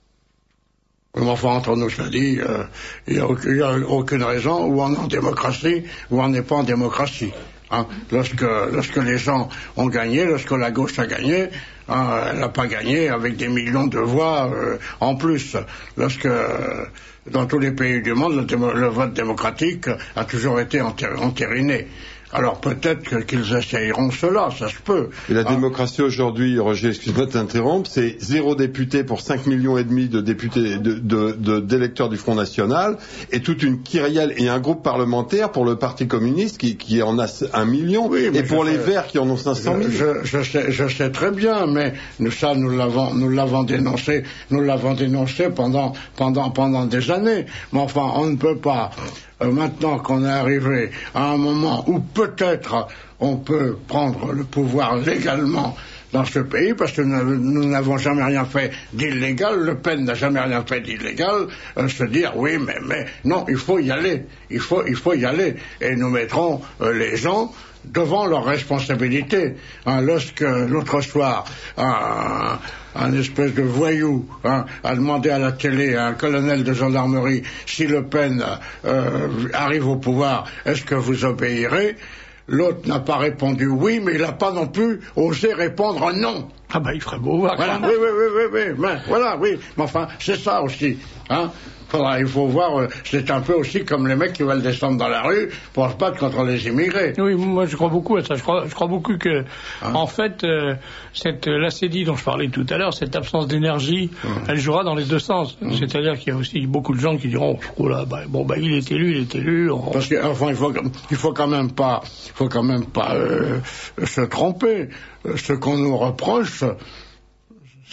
S11: Mais enfin, entre nous, je le dis, euh, il n'y a, a aucune raison où on est en démocratie, où on n'est pas en démocratie. Hein. Lorsque, lorsque les gens ont gagné, lorsque la gauche a gagné, hein, elle n'a pas gagné avec des millions de voix euh, en plus. Lorsque, euh, dans tous les pays du monde, le, démo, le vote démocratique a toujours été entériné. Alors peut-être qu'ils essayeront cela, ça se peut.
S6: Et la
S11: ah.
S6: démocratie aujourd'hui, Roger, excuse-moi de t'interrompre, c'est zéro député pour cinq millions et demi de députés, de, de, de, d'électeurs du Front National, et toute une kyrielle et un groupe parlementaire pour le Parti communiste qui, qui en a un million, oui, et pour les sais, Verts qui en ont cinq cent mille.
S11: Je, je, sais, je sais très bien, mais nous, ça, nous l'avons, nous l'avons dénoncé, nous l'avons dénoncé pendant, pendant, pendant des années. Mais enfin, on ne peut pas. Euh, maintenant qu'on est arrivé à un moment où peut-être on peut prendre le pouvoir légalement dans ce pays, parce que nous n'avons jamais rien fait d'illégal, Le Pen n'a jamais rien fait d'illégal, euh, se dire oui, mais, mais non, il faut y aller, il faut, il faut y aller, et nous mettrons euh, les gens devant leurs responsabilités. Hein, lorsque l'autre soir, un, un espèce de voyou hein, a demandé à la télé à un colonel de gendarmerie si Le Pen euh, arrive au pouvoir, est-ce que vous obéirez? L'autre n'a pas répondu oui, mais il n'a pas non plus osé répondre non.
S3: Ah ben, il ferait beau voir.
S11: Voilà, oui, oui, oui, oui, oui, mais, voilà, oui. Mais enfin, c'est ça aussi, hein. Faudra, il faut voir, euh, c'est un peu aussi comme les mecs qui veulent descendre dans la rue pour se battre contre les immigrés.
S3: Oui, moi je crois beaucoup à ça. Je crois, je crois beaucoup que, hein? en fait, euh, cette euh, l'acédie dont je parlais tout à l'heure, cette absence d'énergie, mmh. elle jouera dans les deux sens. Mmh. C'est-à-dire qu'il y a aussi beaucoup de gens qui diront, oh là, bah, bon, bah, il est élu, il est élu. On...
S11: Parce que, enfin, il faut, il faut quand même pas, il faut quand même pas euh, se tromper. Ce qu'on nous reproche,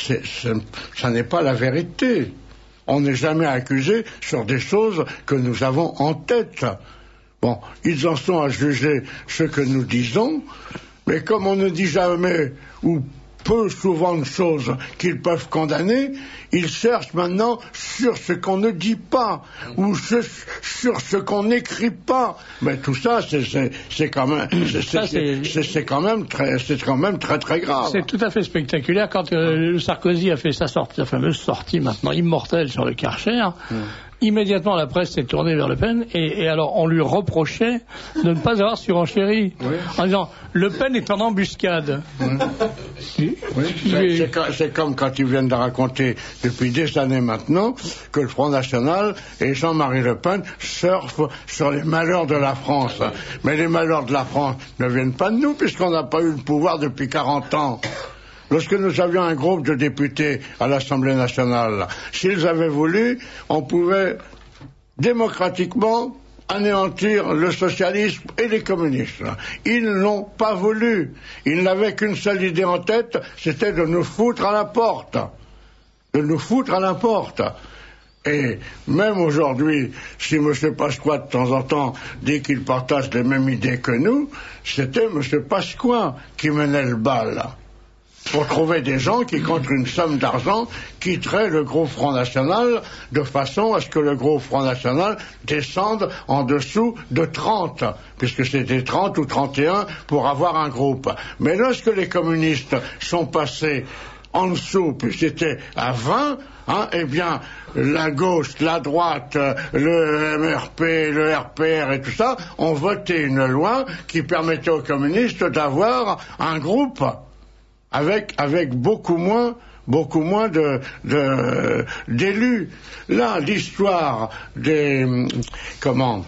S11: c'est, c'est, ça n'est pas la vérité. On n'est jamais accusé sur des choses que nous avons en tête. Bon, ils en sont à juger ce que nous disons, mais comme on ne dit jamais ou peu souvent de choses qu'ils peuvent condamner, ils cherchent maintenant sur ce qu'on ne dit pas ou ce, sur ce qu'on n'écrit pas. Mais tout ça, c'est, c'est, c'est quand même, c'est,
S3: ça,
S11: c'est, c'est, c'est quand même très, c'est quand même très très grave.
S3: C'est tout à fait spectaculaire quand euh, Sarkozy a fait sa sortie, sa fameuse sortie maintenant immortelle sur le Karcher. Mmh. Immédiatement, la presse s'est tournée vers Le Pen, et, et alors on lui reprochait de ne pas avoir surenchéri, oui. en disant Le Pen est en embuscade.
S11: Oui. Oui. C'est, c'est, c'est comme quand ils viennent de raconter depuis des années maintenant que le Front National et Jean-Marie Le Pen surfent sur les malheurs de la France. Mais les malheurs de la France ne viennent pas de nous, puisqu'on n'a pas eu le pouvoir depuis quarante ans. Lorsque nous avions un groupe de députés à l'Assemblée nationale, s'ils avaient voulu, on pouvait démocratiquement anéantir le socialisme et les communistes. Ils n'ont pas voulu. Ils n'avaient qu'une seule idée en tête, c'était de nous foutre à la porte. De nous foutre à la porte. Et même aujourd'hui, si M. Pasqua de temps en temps dit qu'il partage les mêmes idées que nous, c'était M. Pasqua qui menait le bal. Pour trouver des gens qui, contre une somme d'argent, quitteraient le gros Front National de façon à ce que le gros Front National descende en dessous de trente, puisque c'était trente ou trente et un pour avoir un groupe. Mais lorsque les communistes sont passés en dessous, puis c'était à vingt, hein, eh bien, la gauche, la droite, le M R P, le R P R et tout ça ont voté une loi qui permettait aux communistes d'avoir un groupe avec avec beaucoup moins beaucoup moins de, de d'élus. Là, l'histoire des comment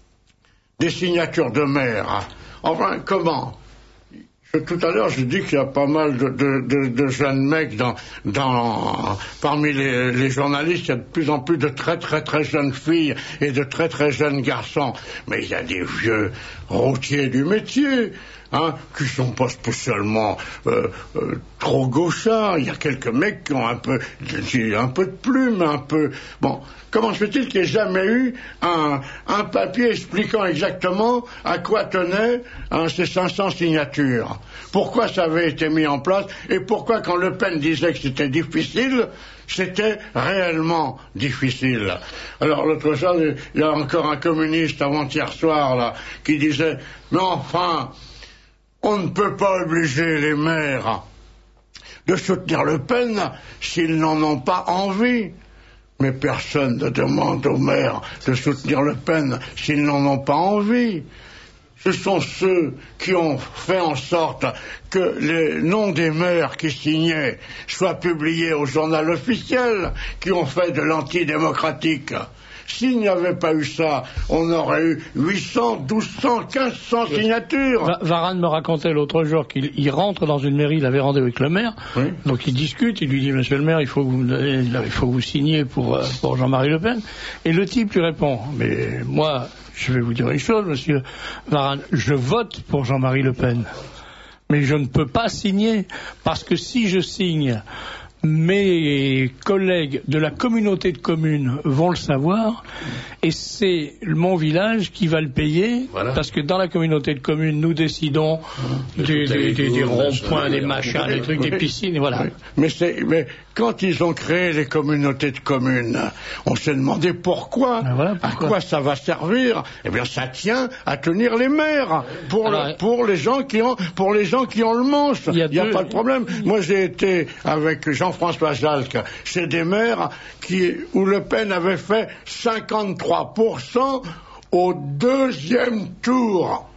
S11: des signatures de maires. Enfin, comment je, tout à l'heure, j'ai dit qu'il y a pas mal de, de, de, de jeunes mecs dans, dans, parmi les, les journalistes. Il y a de plus en plus de très très très jeunes filles et de très très jeunes garçons. Mais il y a des vieux routiers du métier. Hein, qui sont pas spécialement euh, euh, trop gauchards. Il y a quelques mecs qui ont un peu, un peu de plume, un peu. Bon, comment se fait-il qu'il n'y ait jamais eu un, un papier expliquant exactement à quoi tenaient hein, ces cinq cents signatures? Pourquoi ça avait été mis en place? Et pourquoi, quand Le Pen disait que c'était difficile, c'était réellement difficile. Alors l'autre soir, il y a encore un communiste avant-hier soir là qui disait mais enfin, on ne peut pas obliger les maires de soutenir Le Pen s'ils n'en ont pas envie. Mais personne ne demande aux maires de soutenir Le Pen s'ils n'en ont pas envie. Ce sont ceux qui ont fait en sorte que les noms des maires qui signaient soient publiés au journal officiel, qui ont fait de l'antidémocratique. S'il n'y avait pas eu ça, on aurait eu huit cents, douze cents, quinze cents signatures.
S3: Varane me racontait l'autre jour qu'il il rentre dans une mairie, il avait rendez-vous avec le maire, oui. Donc il discute, il lui dit, monsieur le maire, il faut que vous, il faut que vous signiez pour, pour Jean-Marie Le Pen. Et le type lui répond, mais moi, je vais vous dire une chose, monsieur Varane, je vote pour Jean-Marie Le Pen. Mais je ne peux pas signer, parce que si je signe, mes collègues de la communauté de communes vont le savoir et c'est mon village qui va le payer, voilà. Parce que dans la communauté de communes nous décidons mmh. des, des, des, des ronds-points, des machins, des trucs, oui. Des piscines et voilà. Oui.
S11: Mais, c'est, mais quand ils ont créé les communautés de communes, on s'est demandé pourquoi,
S3: ah, voilà, pourquoi.
S11: À quoi ça va servir. Eh bien ça tient à tenir les maires pour, alors, le, pour les gens qui ont pour les gens qui ont le manche. Il n'y a, a pas de problème. Moi j'ai été avec Jean François Jalc chez des maires qui, où Le Pen avait fait cinquante-trois pour cent au deuxième tour.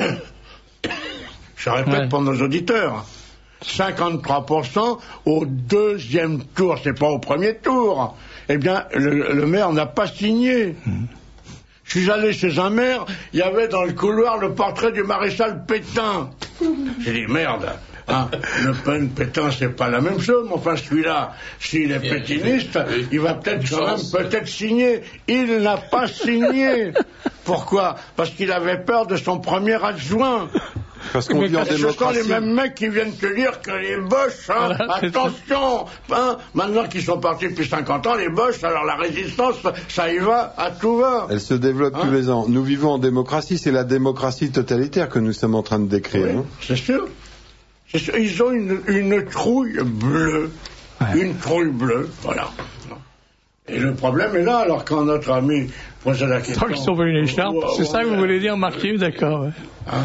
S11: Je répète ouais. Pour nos auditeurs. cinquante-trois pour cent au deuxième tour, c'est pas au premier tour. Eh bien, le, le maire n'a pas signé. Mmh. Je suis allé chez un maire, il y avait dans le couloir le portrait du maréchal Pétain. J'ai dit, merde. Hein, Le Pen, Pétain, c'est pas la même chose, mais enfin celui-là, s'il est pétiniste, il va peut-être quand même peut-être signer. Il n'a pas signé. Pourquoi? Parce qu'il avait peur de son premier adjoint.
S6: Parce qu'on vit en
S11: ce
S6: démocratie.
S11: sont les mêmes mecs qui viennent te dire que les Boches, hein, voilà, attention, hein, maintenant qu'ils sont partis depuis cinquante ans, les Boches, alors la résistance, ça y va, à tout va.
S6: Elle se développe hein tous les ans. Nous vivons en démocratie, c'est la démocratie totalitaire que nous sommes en train de décrire. Oui,
S11: hein. C'est sûr. C'est sûr. Ils ont une, une trouille bleue. Ouais. Une trouille bleue, voilà. Et le problème est là, alors quand notre ami posait la question...
S3: Tant qu'ils sont venus une écharpe, oh, c'est oh, ça que vous voulez dire, Marquis, d'accord. Ouais. Hein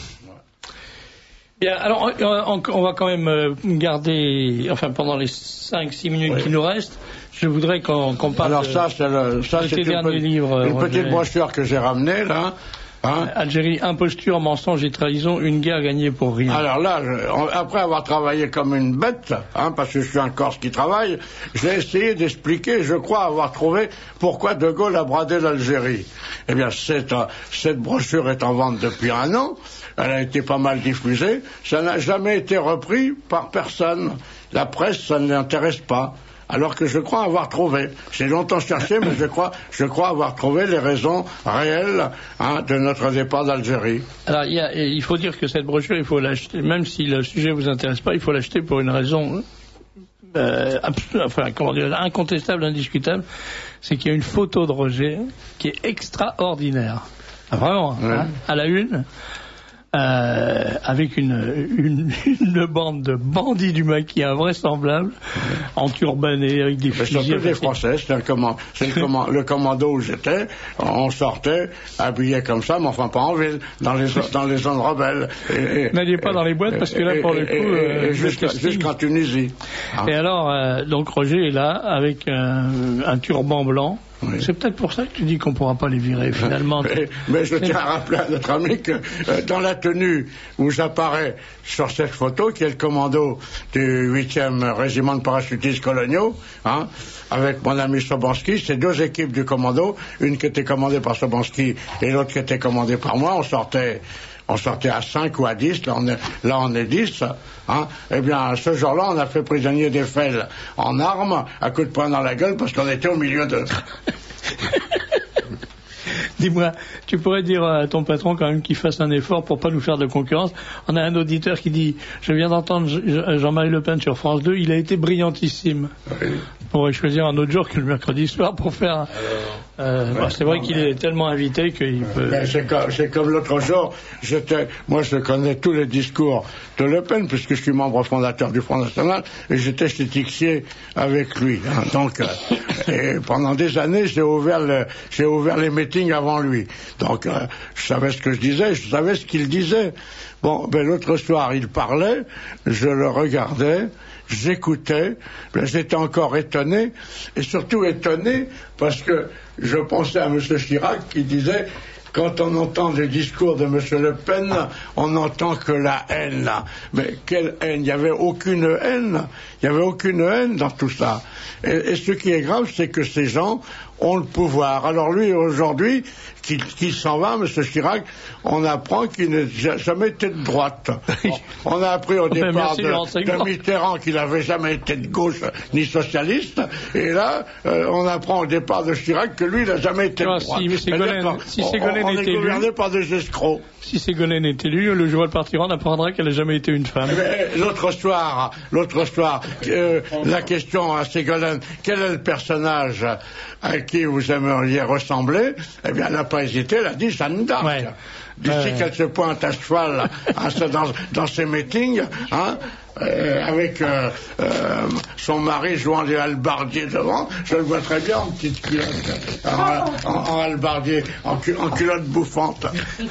S3: Bien, alors on, on va quand même garder, enfin pendant les cinq six minutes oui. qui nous restent, je voudrais qu'on qu'on parle
S11: alors
S3: de,
S11: ça, c'est le, ça,
S3: de
S11: c'est
S3: tes derniers
S11: une,
S3: livres.
S11: Une
S3: Roger.
S11: petite brochure que j'ai ramenée, là. Hein
S3: Algérie, imposture, mensonge et trahison, une guerre gagnée pour rien.
S11: Alors là, je, après avoir travaillé comme une bête, hein, parce que je suis un Corse qui travaille, j'ai essayé d'expliquer, je crois avoir trouvé pourquoi De Gaulle a bradé l'Algérie. Eh bien, cette, cette brochure est en vente depuis un an, elle a été pas mal diffusée, ça n'a jamais été repris par personne. La presse, ça ne l'intéresse pas. Alors que je crois avoir trouvé, j'ai longtemps cherché, mais je crois, je crois avoir trouvé les raisons réelles hein, de notre départ d'Algérie.
S3: Alors, il, y a, il faut dire que cette brochure, il faut l'acheter, même si le sujet vous intéresse pas, il faut l'acheter pour une raison, euh, absolue, enfin, comment dire, incontestable, indiscutable, c'est qu'il y a une photo de Roger qui est extraordinaire. Ah, vraiment, ouais. hein, à la une. Euh, avec une, une, une bande de bandits du maquis invraisemblables, enturbanés avec des fusils.
S11: C'est des Français, c'est le, command, c'est le, command, le commando où j'étais, on sortait habillés comme ça, mais enfin pas en ville, dans les, dans les zones rebelles.
S3: N'allez pas dans les boîtes parce que là pour le coup... Euh,
S11: jusqu'à, jusqu'en Tunisie.
S3: Hein. Et alors, euh, donc Roger est là avec un, un turban blanc. Oui. C'est peut-être pour ça que tu dis qu'on ne pourra pas les virer, finalement.
S11: Mais, mais je tiens à rappeler à notre ami que euh, dans la tenue où j'apparais sur cette photo, qui est le commando du huitième régiment de parachutistes coloniaux, hein, avec mon ami Sobanski, c'est deux équipes du commando, une qui était commandée par Sobanski et l'autre qui était commandée par moi. On sortait... On sortait à cinq ou à dix, là on est, là on est dix. Hein. Eh bien, ce jour-là, on a fait prisonnier d'Eiffel en armes, à coups de poing dans la gueule, parce qu'on était au milieu de...
S3: Dis-moi, tu pourrais dire à ton patron quand même qu'il fasse un effort pour pas nous faire de concurrence. On a un auditeur qui dit, je viens d'entendre Jean-Marie Le Pen sur France deux, il a été brillantissime. Oui. On pourrait choisir un autre jour que le mercredi soir pour faire... Alors, euh, ouais, bah, c'est vrai qu'il est tellement invité qu'il peut...
S11: Ben, c'est comme, c'est comme l'autre jour, j'étais, moi je connais tous les discours de Le Pen, puisque je suis membre fondateur du Front National, et j'étais chez Tixier avec lui. Hein, donc, euh, et pendant des années, j'ai ouvert, le, j'ai ouvert les meetings avant lui. Donc, euh, je savais ce que je disais, je savais ce qu'il disait. Bon, ben l'autre soir, il parlait, je le regardais, j'écoutais, ben, j'étais encore étonné, et surtout étonné parce que je pensais à M. Chirac qui disait « Quand on entend les discours de M. Le Pen, on n'entend que la haine. » Mais quelle haine? Il n'y avait aucune haine. Il n'y avait aucune haine dans tout ça. Et, et ce qui est grave, c'est que ces gens ont le pouvoir. Alors lui, aujourd'hui, qui, qui s'en va, M. Chirac, on apprend qu'il n'a jamais été de droite. On a appris au départ de, de Mitterrand qu'il n'avait jamais été de gauche ni socialiste. Et là, euh, on apprend au départ de Chirac que lui, il n'a jamais été de droite.
S3: Si Ségolène, si Ségolène
S11: on, on est
S3: élu,
S11: gouverné par des escrocs.
S3: Si Ségolène est élue, le jour de partiront, on apprendra qu'elle n'a jamais été une femme.
S11: Mais, l'autre soir, l'autre soir, euh, la question à Ségolène, quel est le personnage à qui vous aimeriez ressembler? Eh bien, elle n'a pas hésité, elle a dit Jeanne d'Arc. Ouais. D'ici euh... qu'elle se pointe à cheval hein, dans, dans ses meetings, hein, euh, avec euh, euh, son mari jouant les halbardiers devant, je le vois très bien en petite culotte, en, en, en halbardier, en, cu, en culotte bouffante.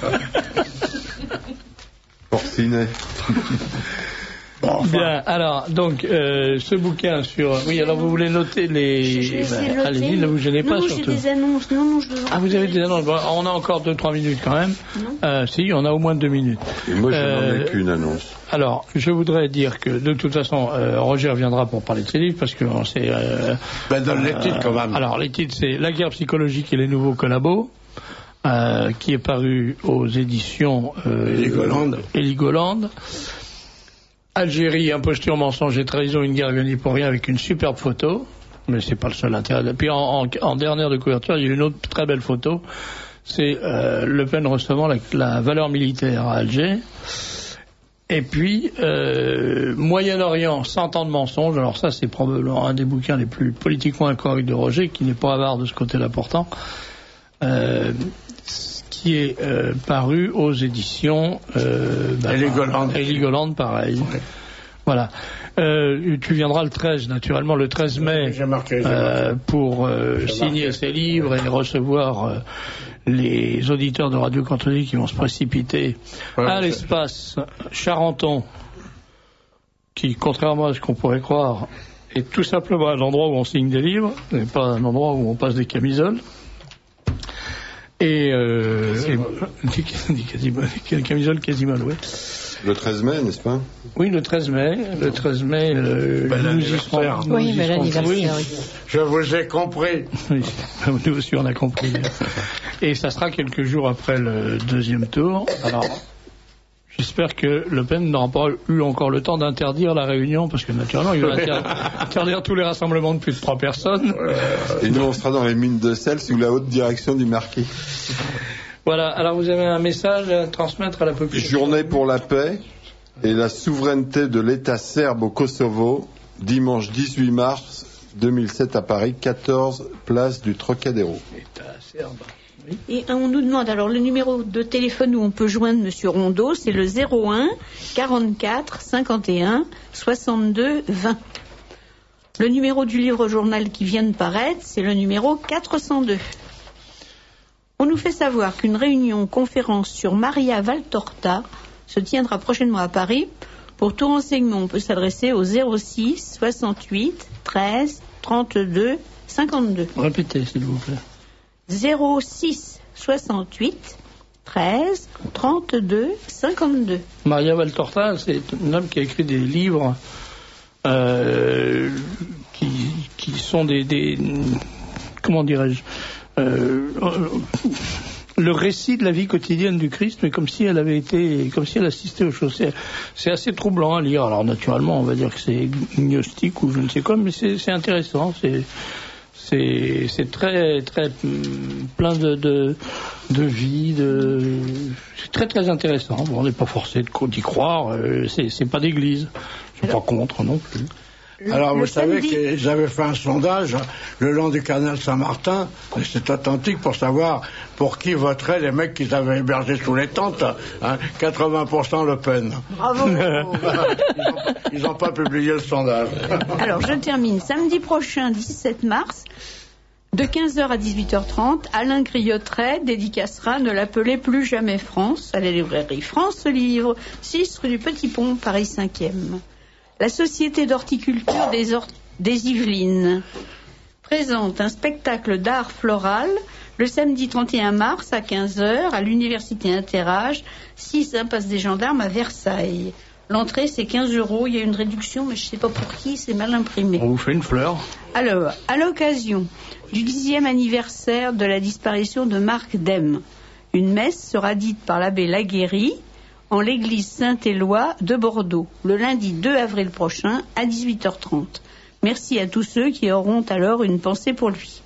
S6: Porcinet.
S3: Bon, enfin. Bien, alors, donc, euh, ce bouquin sur... Oui, alors vous voulez noter les...
S4: Je vais essayer de noter.
S3: Allez-y, ne vous gênez pas,
S4: non,
S3: surtout.
S4: Non, j'ai des annonces. Non, non, je
S3: ah, vous avez des annonces. Bon, on a encore deux trois minutes quand même. Non. Euh, si, on a au moins deux minutes.
S6: Et moi, je euh, n'en ai qu'une annonce.
S3: Alors, je voudrais dire que, de toute façon, euh, Roger reviendra pour parler de ses livres, parce que c'est... Euh,
S11: ben, donne les titres, quand même.
S3: Alors, les titres, c'est La guerre psychologique et les nouveaux collabos, euh, qui est paru aux éditions... Euh,
S11: Heligoland.
S3: Heligoland. Algérie, imposture, mensonge et trahison, une guerre gagnée pour rien, avec une superbe photo, mais c'est pas le seul intérêt. Puis en, en, en dernière de couverture, il y a une autre très belle photo, c'est euh, Le Pen recevant la, la valeur militaire à Alger. Et puis, euh, Moyen-Orient, cent ans de mensonges. Alors ça, c'est probablement un des bouquins les plus politiquement incorrects de Roger, qui n'est pas avare de ce côté-là pourtant, euh, qui est euh, paru aux éditions euh, bah,
S11: Heligoland.
S3: Heligoland, pareil. Ouais. Voilà. Euh, tu viendras le treize, naturellement, le treize mai,
S11: j'ai marqué, j'ai
S3: euh,
S11: marqué.
S3: pour euh, signer
S11: marqué.
S3: ces livres et recevoir euh, les auditeurs de Radio Cantonie qui vont se précipiter ouais, à l'espace Charenton, qui, contrairement à ce qu'on pourrait croire, est tout simplement un endroit où on signe des livres, et pas un endroit où on passe des camisoles. Et, euh, et des camisoles Quasimodo, oui.
S6: Le treize mai, n'est-ce pas?
S3: Oui, le treize mai. Le treize mai, euh,
S11: ben,
S3: nous y serons.
S12: Oui, ben, l'anniversaire, oui.
S11: Je vous ai compris.
S3: Oui, nous aussi, on a compris. Et ça sera quelques jours après le deuxième tour. Alors, j'espère que Le Pen n'aura pas eu encore le temps d'interdire la réunion, parce que naturellement, il va interdire, interdire tous les rassemblements de plus de trois personnes.
S6: Et nous, on sera dans les mines de sel sous la haute direction du marquis.
S3: Voilà, alors vous avez un message à transmettre à la population.
S6: Journée pour la paix et la souveraineté de l'État serbe au Kosovo, dimanche dix-huit mars deux mille sept à Paris, quatorze place du Trocadéro.
S3: État serbe. Oui.
S4: Et on nous demande alors le numéro de téléphone où on peut joindre Monsieur Rondeau, c'est le zéro un quarante-quatre cinquante et un soixante-deux vingt. Le numéro du livre journal qui vient de paraître, c'est le numéro quatre cent deux. On nous fait savoir qu'une réunion conférence sur Maria Valtorta se tiendra prochainement à Paris. Pour tout renseignement, on peut s'adresser au zéro six soixante-huit treize trente-deux cinquante-deux.
S3: Répétez, s'il vous plaît.
S4: zéro six soixante-huit treize trente-deux cinquante-deux.
S3: Maria Valtorta, c'est un homme qui a écrit des livres euh, qui, qui sont des, des comment dirais-je euh, le récit de la vie quotidienne du Christ, mais comme si elle avait été, comme si elle assistait aux choses. C'est, c'est assez troublant à lire. Alors naturellement, on va dire que c'est gnostique ou je ne sais quoi, mais c'est, c'est intéressant. C'est C'est, c'est très, très plein de, de, de vie, de, c'est très, très intéressant. Bon, on n'est pas forcé d'y croire, euh, c'est, c'est pas d'église. Je ne suis pas contre non plus.
S11: Le, Alors, vous savez qu'ils avaient fait un sondage le long du canal Saint-Martin, et c'est authentique pour savoir pour qui voteraient les mecs qu'ils avaient hébergés sous les tentes. Hein, quatre-vingts pour cent Le Pen.
S4: Bravo.
S11: Ils n'ont pas publié le sondage.
S4: Alors, je termine. Samedi prochain, dix-sept mars, de quinze heures à dix-huit heures trente, Alain Griotteret dédicacera Ne l'appelez plus jamais France à la librairie France Livre, six rue du Petit Pont, Paris cinquième. La Société d'horticulture des, Or- des Yvelines présente un spectacle d'art floral le samedi trente et un mars à quinze heures à l'Université Interage, six impasse des Gendarmes à Versailles. L'entrée, c'est quinze euros. Il y a une réduction, mais je ne sais pas pour qui, c'est mal imprimé.
S3: On vous fait une fleur.
S4: Alors, à l'occasion du dixième anniversaire de la disparition de Marc Dème, une messe sera dite par l'abbé Laguéry en l'église Saint-Éloi de Bordeaux, le lundi deux avril prochain à dix-huit heures trente. Merci à tous ceux qui auront alors une pensée pour lui.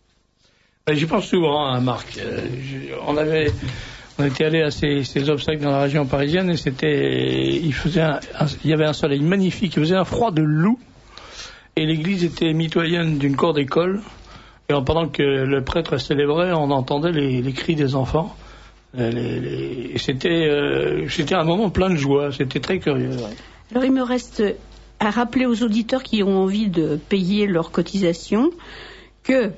S3: J'y pense souvent à Marc. Euh, je, on avait... On était allé à ces, ces obsèques dans la région parisienne et c'était, il faisait un, un, il y avait un soleil magnifique, il faisait un froid de loup et l'église était mitoyenne d'une cour d'école et pendant que le prêtre célébrait, on entendait les, les cris des enfants. Les, les, et c'était, euh, c'était un moment plein de joie, c'était très curieux. Ouais.
S4: Alors il me reste à rappeler aux auditeurs qui ont envie de payer leurs cotisations que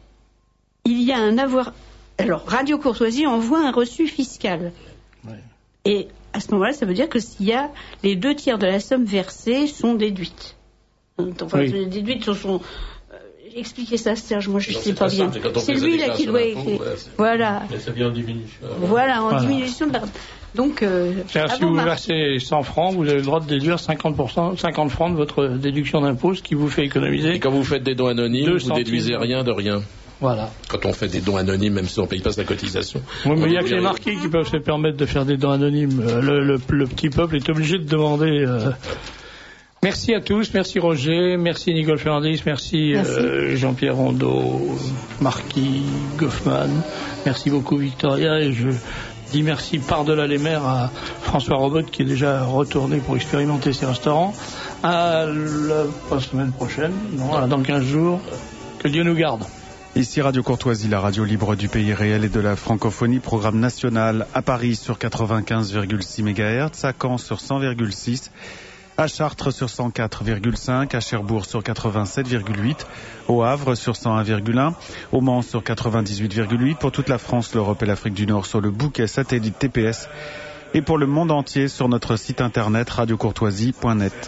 S4: il y a un avoir. Alors, Radio Courtoisie envoie un reçu fiscal. Ouais. Et à ce moment-là, ça veut dire que s'il y a les deux tiers de la somme versée sont déduites. Enfin, oui. Les déduites sont... sont euh, j'ai expliqué ça, Serge, moi je ne sais pas bien. C'est, c'est lui là qui doit écrire. Ouais, voilà.
S7: Mais ça vient en diminution.
S4: Voilà, en voilà. diminution de la... Donc, euh,
S3: si vous versez cent francs, vous avez le droit de déduire cinquante pour cent, cinquante francs de votre déduction d'impôt, ce qui vous fait économiser.
S7: Et quand vous faites des dons anonymes, vous ne déduisez rien de rien.
S3: Voilà.
S7: Quand on fait des dons anonymes, même si on ne paye pas sa cotisation.
S3: Oui, mais il n'y a que les marquis qui peuvent se permettre de faire des dons anonymes. Le, le, le petit peuple est obligé de demander. Euh... Merci à tous, merci Roger, merci Nicole Fernandez, merci, merci. Euh, Jean-Pierre Rondeau, Marquis, Goffman, merci beaucoup Victoria, et je dis merci par-delà les mers à François Robot qui est déjà retourné pour expérimenter ses restaurants. À la semaine prochaine, non, dans quinze jours. Que Dieu nous garde.
S1: Ici Radio Courtoisie, la radio libre du pays réel et de la francophonie, programme national à Paris sur quatre-vingt-quinze virgule six mégahertz, à Caen sur cent virgule six, à Chartres sur cent quatre virgule cinq, à Cherbourg sur quatre-vingt-sept virgule huit, au Havre sur cent un virgule un, au Mans sur quatre-vingt-dix-huit virgule huit, pour toute la France, l'Europe et l'Afrique du Nord sur le bouquet satellite T P S et pour le monde entier sur notre site internet radio courtoisie point net.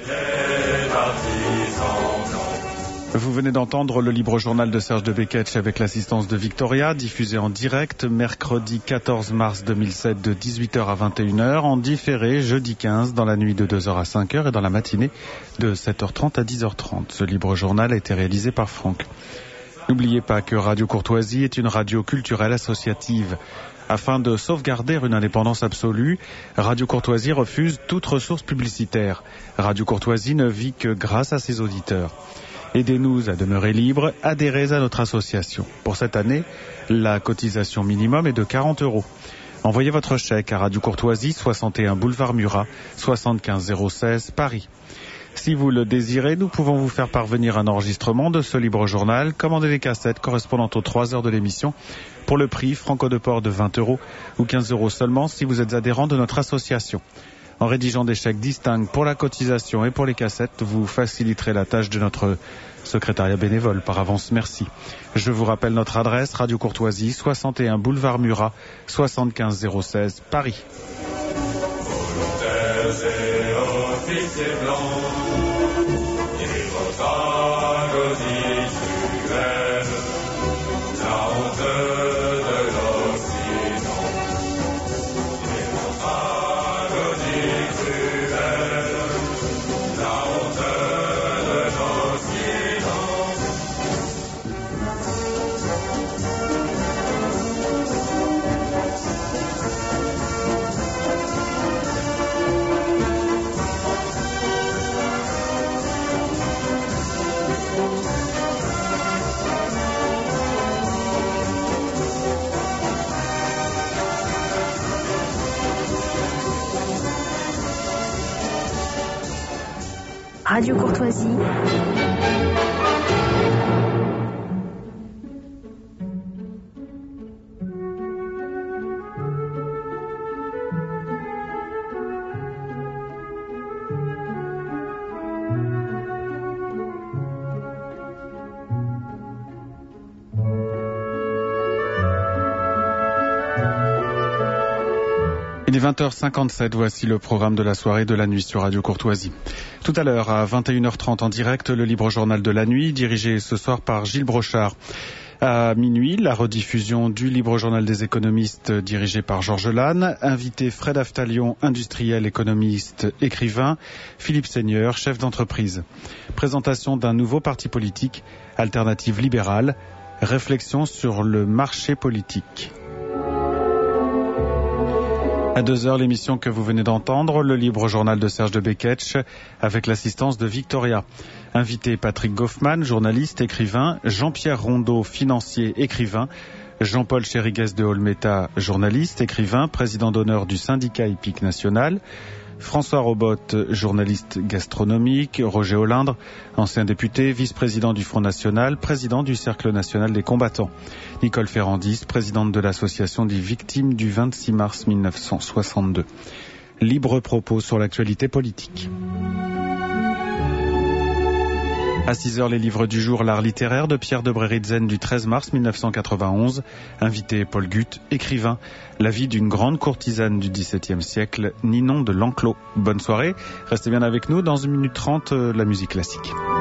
S1: Vous venez d'entendre le libre journal de Serge de Beketch avec l'assistance de Victoria, diffusé en direct mercredi quatorze mars deux mille sept de dix-huit heures à vingt et une heures, en différé jeudi quinze dans la nuit de deux heures à cinq heures et dans la matinée de sept heures trente à dix heures trente. Ce libre journal a été réalisé par Franck. N'oubliez pas que Radio Courtoisie est une radio culturelle associative. Afin de sauvegarder une indépendance absolue, Radio Courtoisie refuse toute ressource publicitaire. Radio Courtoisie ne vit que grâce à ses auditeurs. Aidez-nous à demeurer libres, adhérez à notre association. Pour cette année, la cotisation minimum est de quarante euros. Envoyez votre chèque à Radio Courtoisie, soixante et un boulevard Murat, soixante-quinze zéro seize, Paris. Si vous le désirez, nous pouvons vous faire parvenir un enregistrement de ce libre journal. Commandez les cassettes correspondant aux trois heures de l'émission pour le prix franco de port de vingt euros ou quinze euros seulement si vous êtes adhérent de notre association. En rédigeant des chèques distincts pour la cotisation et pour les cassettes, vous faciliterez la tâche de notre secrétariat bénévole. Par avance, merci. Je vous rappelle notre adresse, Radio Courtoisie, soixante et un boulevard Murat, soixante-quinze zéro seize, Paris.
S2: Radio Courtoisie.
S1: Il est vingt heures cinquante-sept, voici le programme de la soirée de la nuit sur Radio Courtoisie. Tout à l'heure, à vingt et une heures trente en direct, le libre journal de la nuit, dirigé ce soir par Gilles Brochard. À minuit, la rediffusion du libre journal des économistes dirigé par Georges Lannes. Invité Fred Aftalion, industriel, économiste, écrivain. Philippe Seigneur, chef d'entreprise. Présentation d'un nouveau parti politique, Alternative Libérale. Réflexion sur le marché politique. À deux heures, l'émission que vous venez d'entendre, le libre journal de Serge de Beketch, avec l'assistance de Victoria. Invité Patrick Goffman, journaliste, écrivain, Jean-Pierre Rondeau, financier, écrivain, Jean-Paul Chériguès de Olmeta, journaliste, écrivain, président d'honneur du syndicat hippique national, François Robot, journaliste gastronomique, Roger Olindre, ancien député, vice-président du Front National, président du Cercle National des Combattants, Nicole Ferrandis, présidente de l'association des victimes du vingt-six mars mille neuf cent soixante-deux. Libre propos sur l'actualité politique. À six heures, les livres du jour, l'art littéraire de Pierre de Bréritzen du treize mars mille neuf cent quatre-vingt-onze. Invité Paul Guth, écrivain. La vie d'une grande courtisane du dix-septième siècle, Ninon de L'Enclos. Bonne soirée. Restez bien avec nous. Dans une minute trente, la musique classique.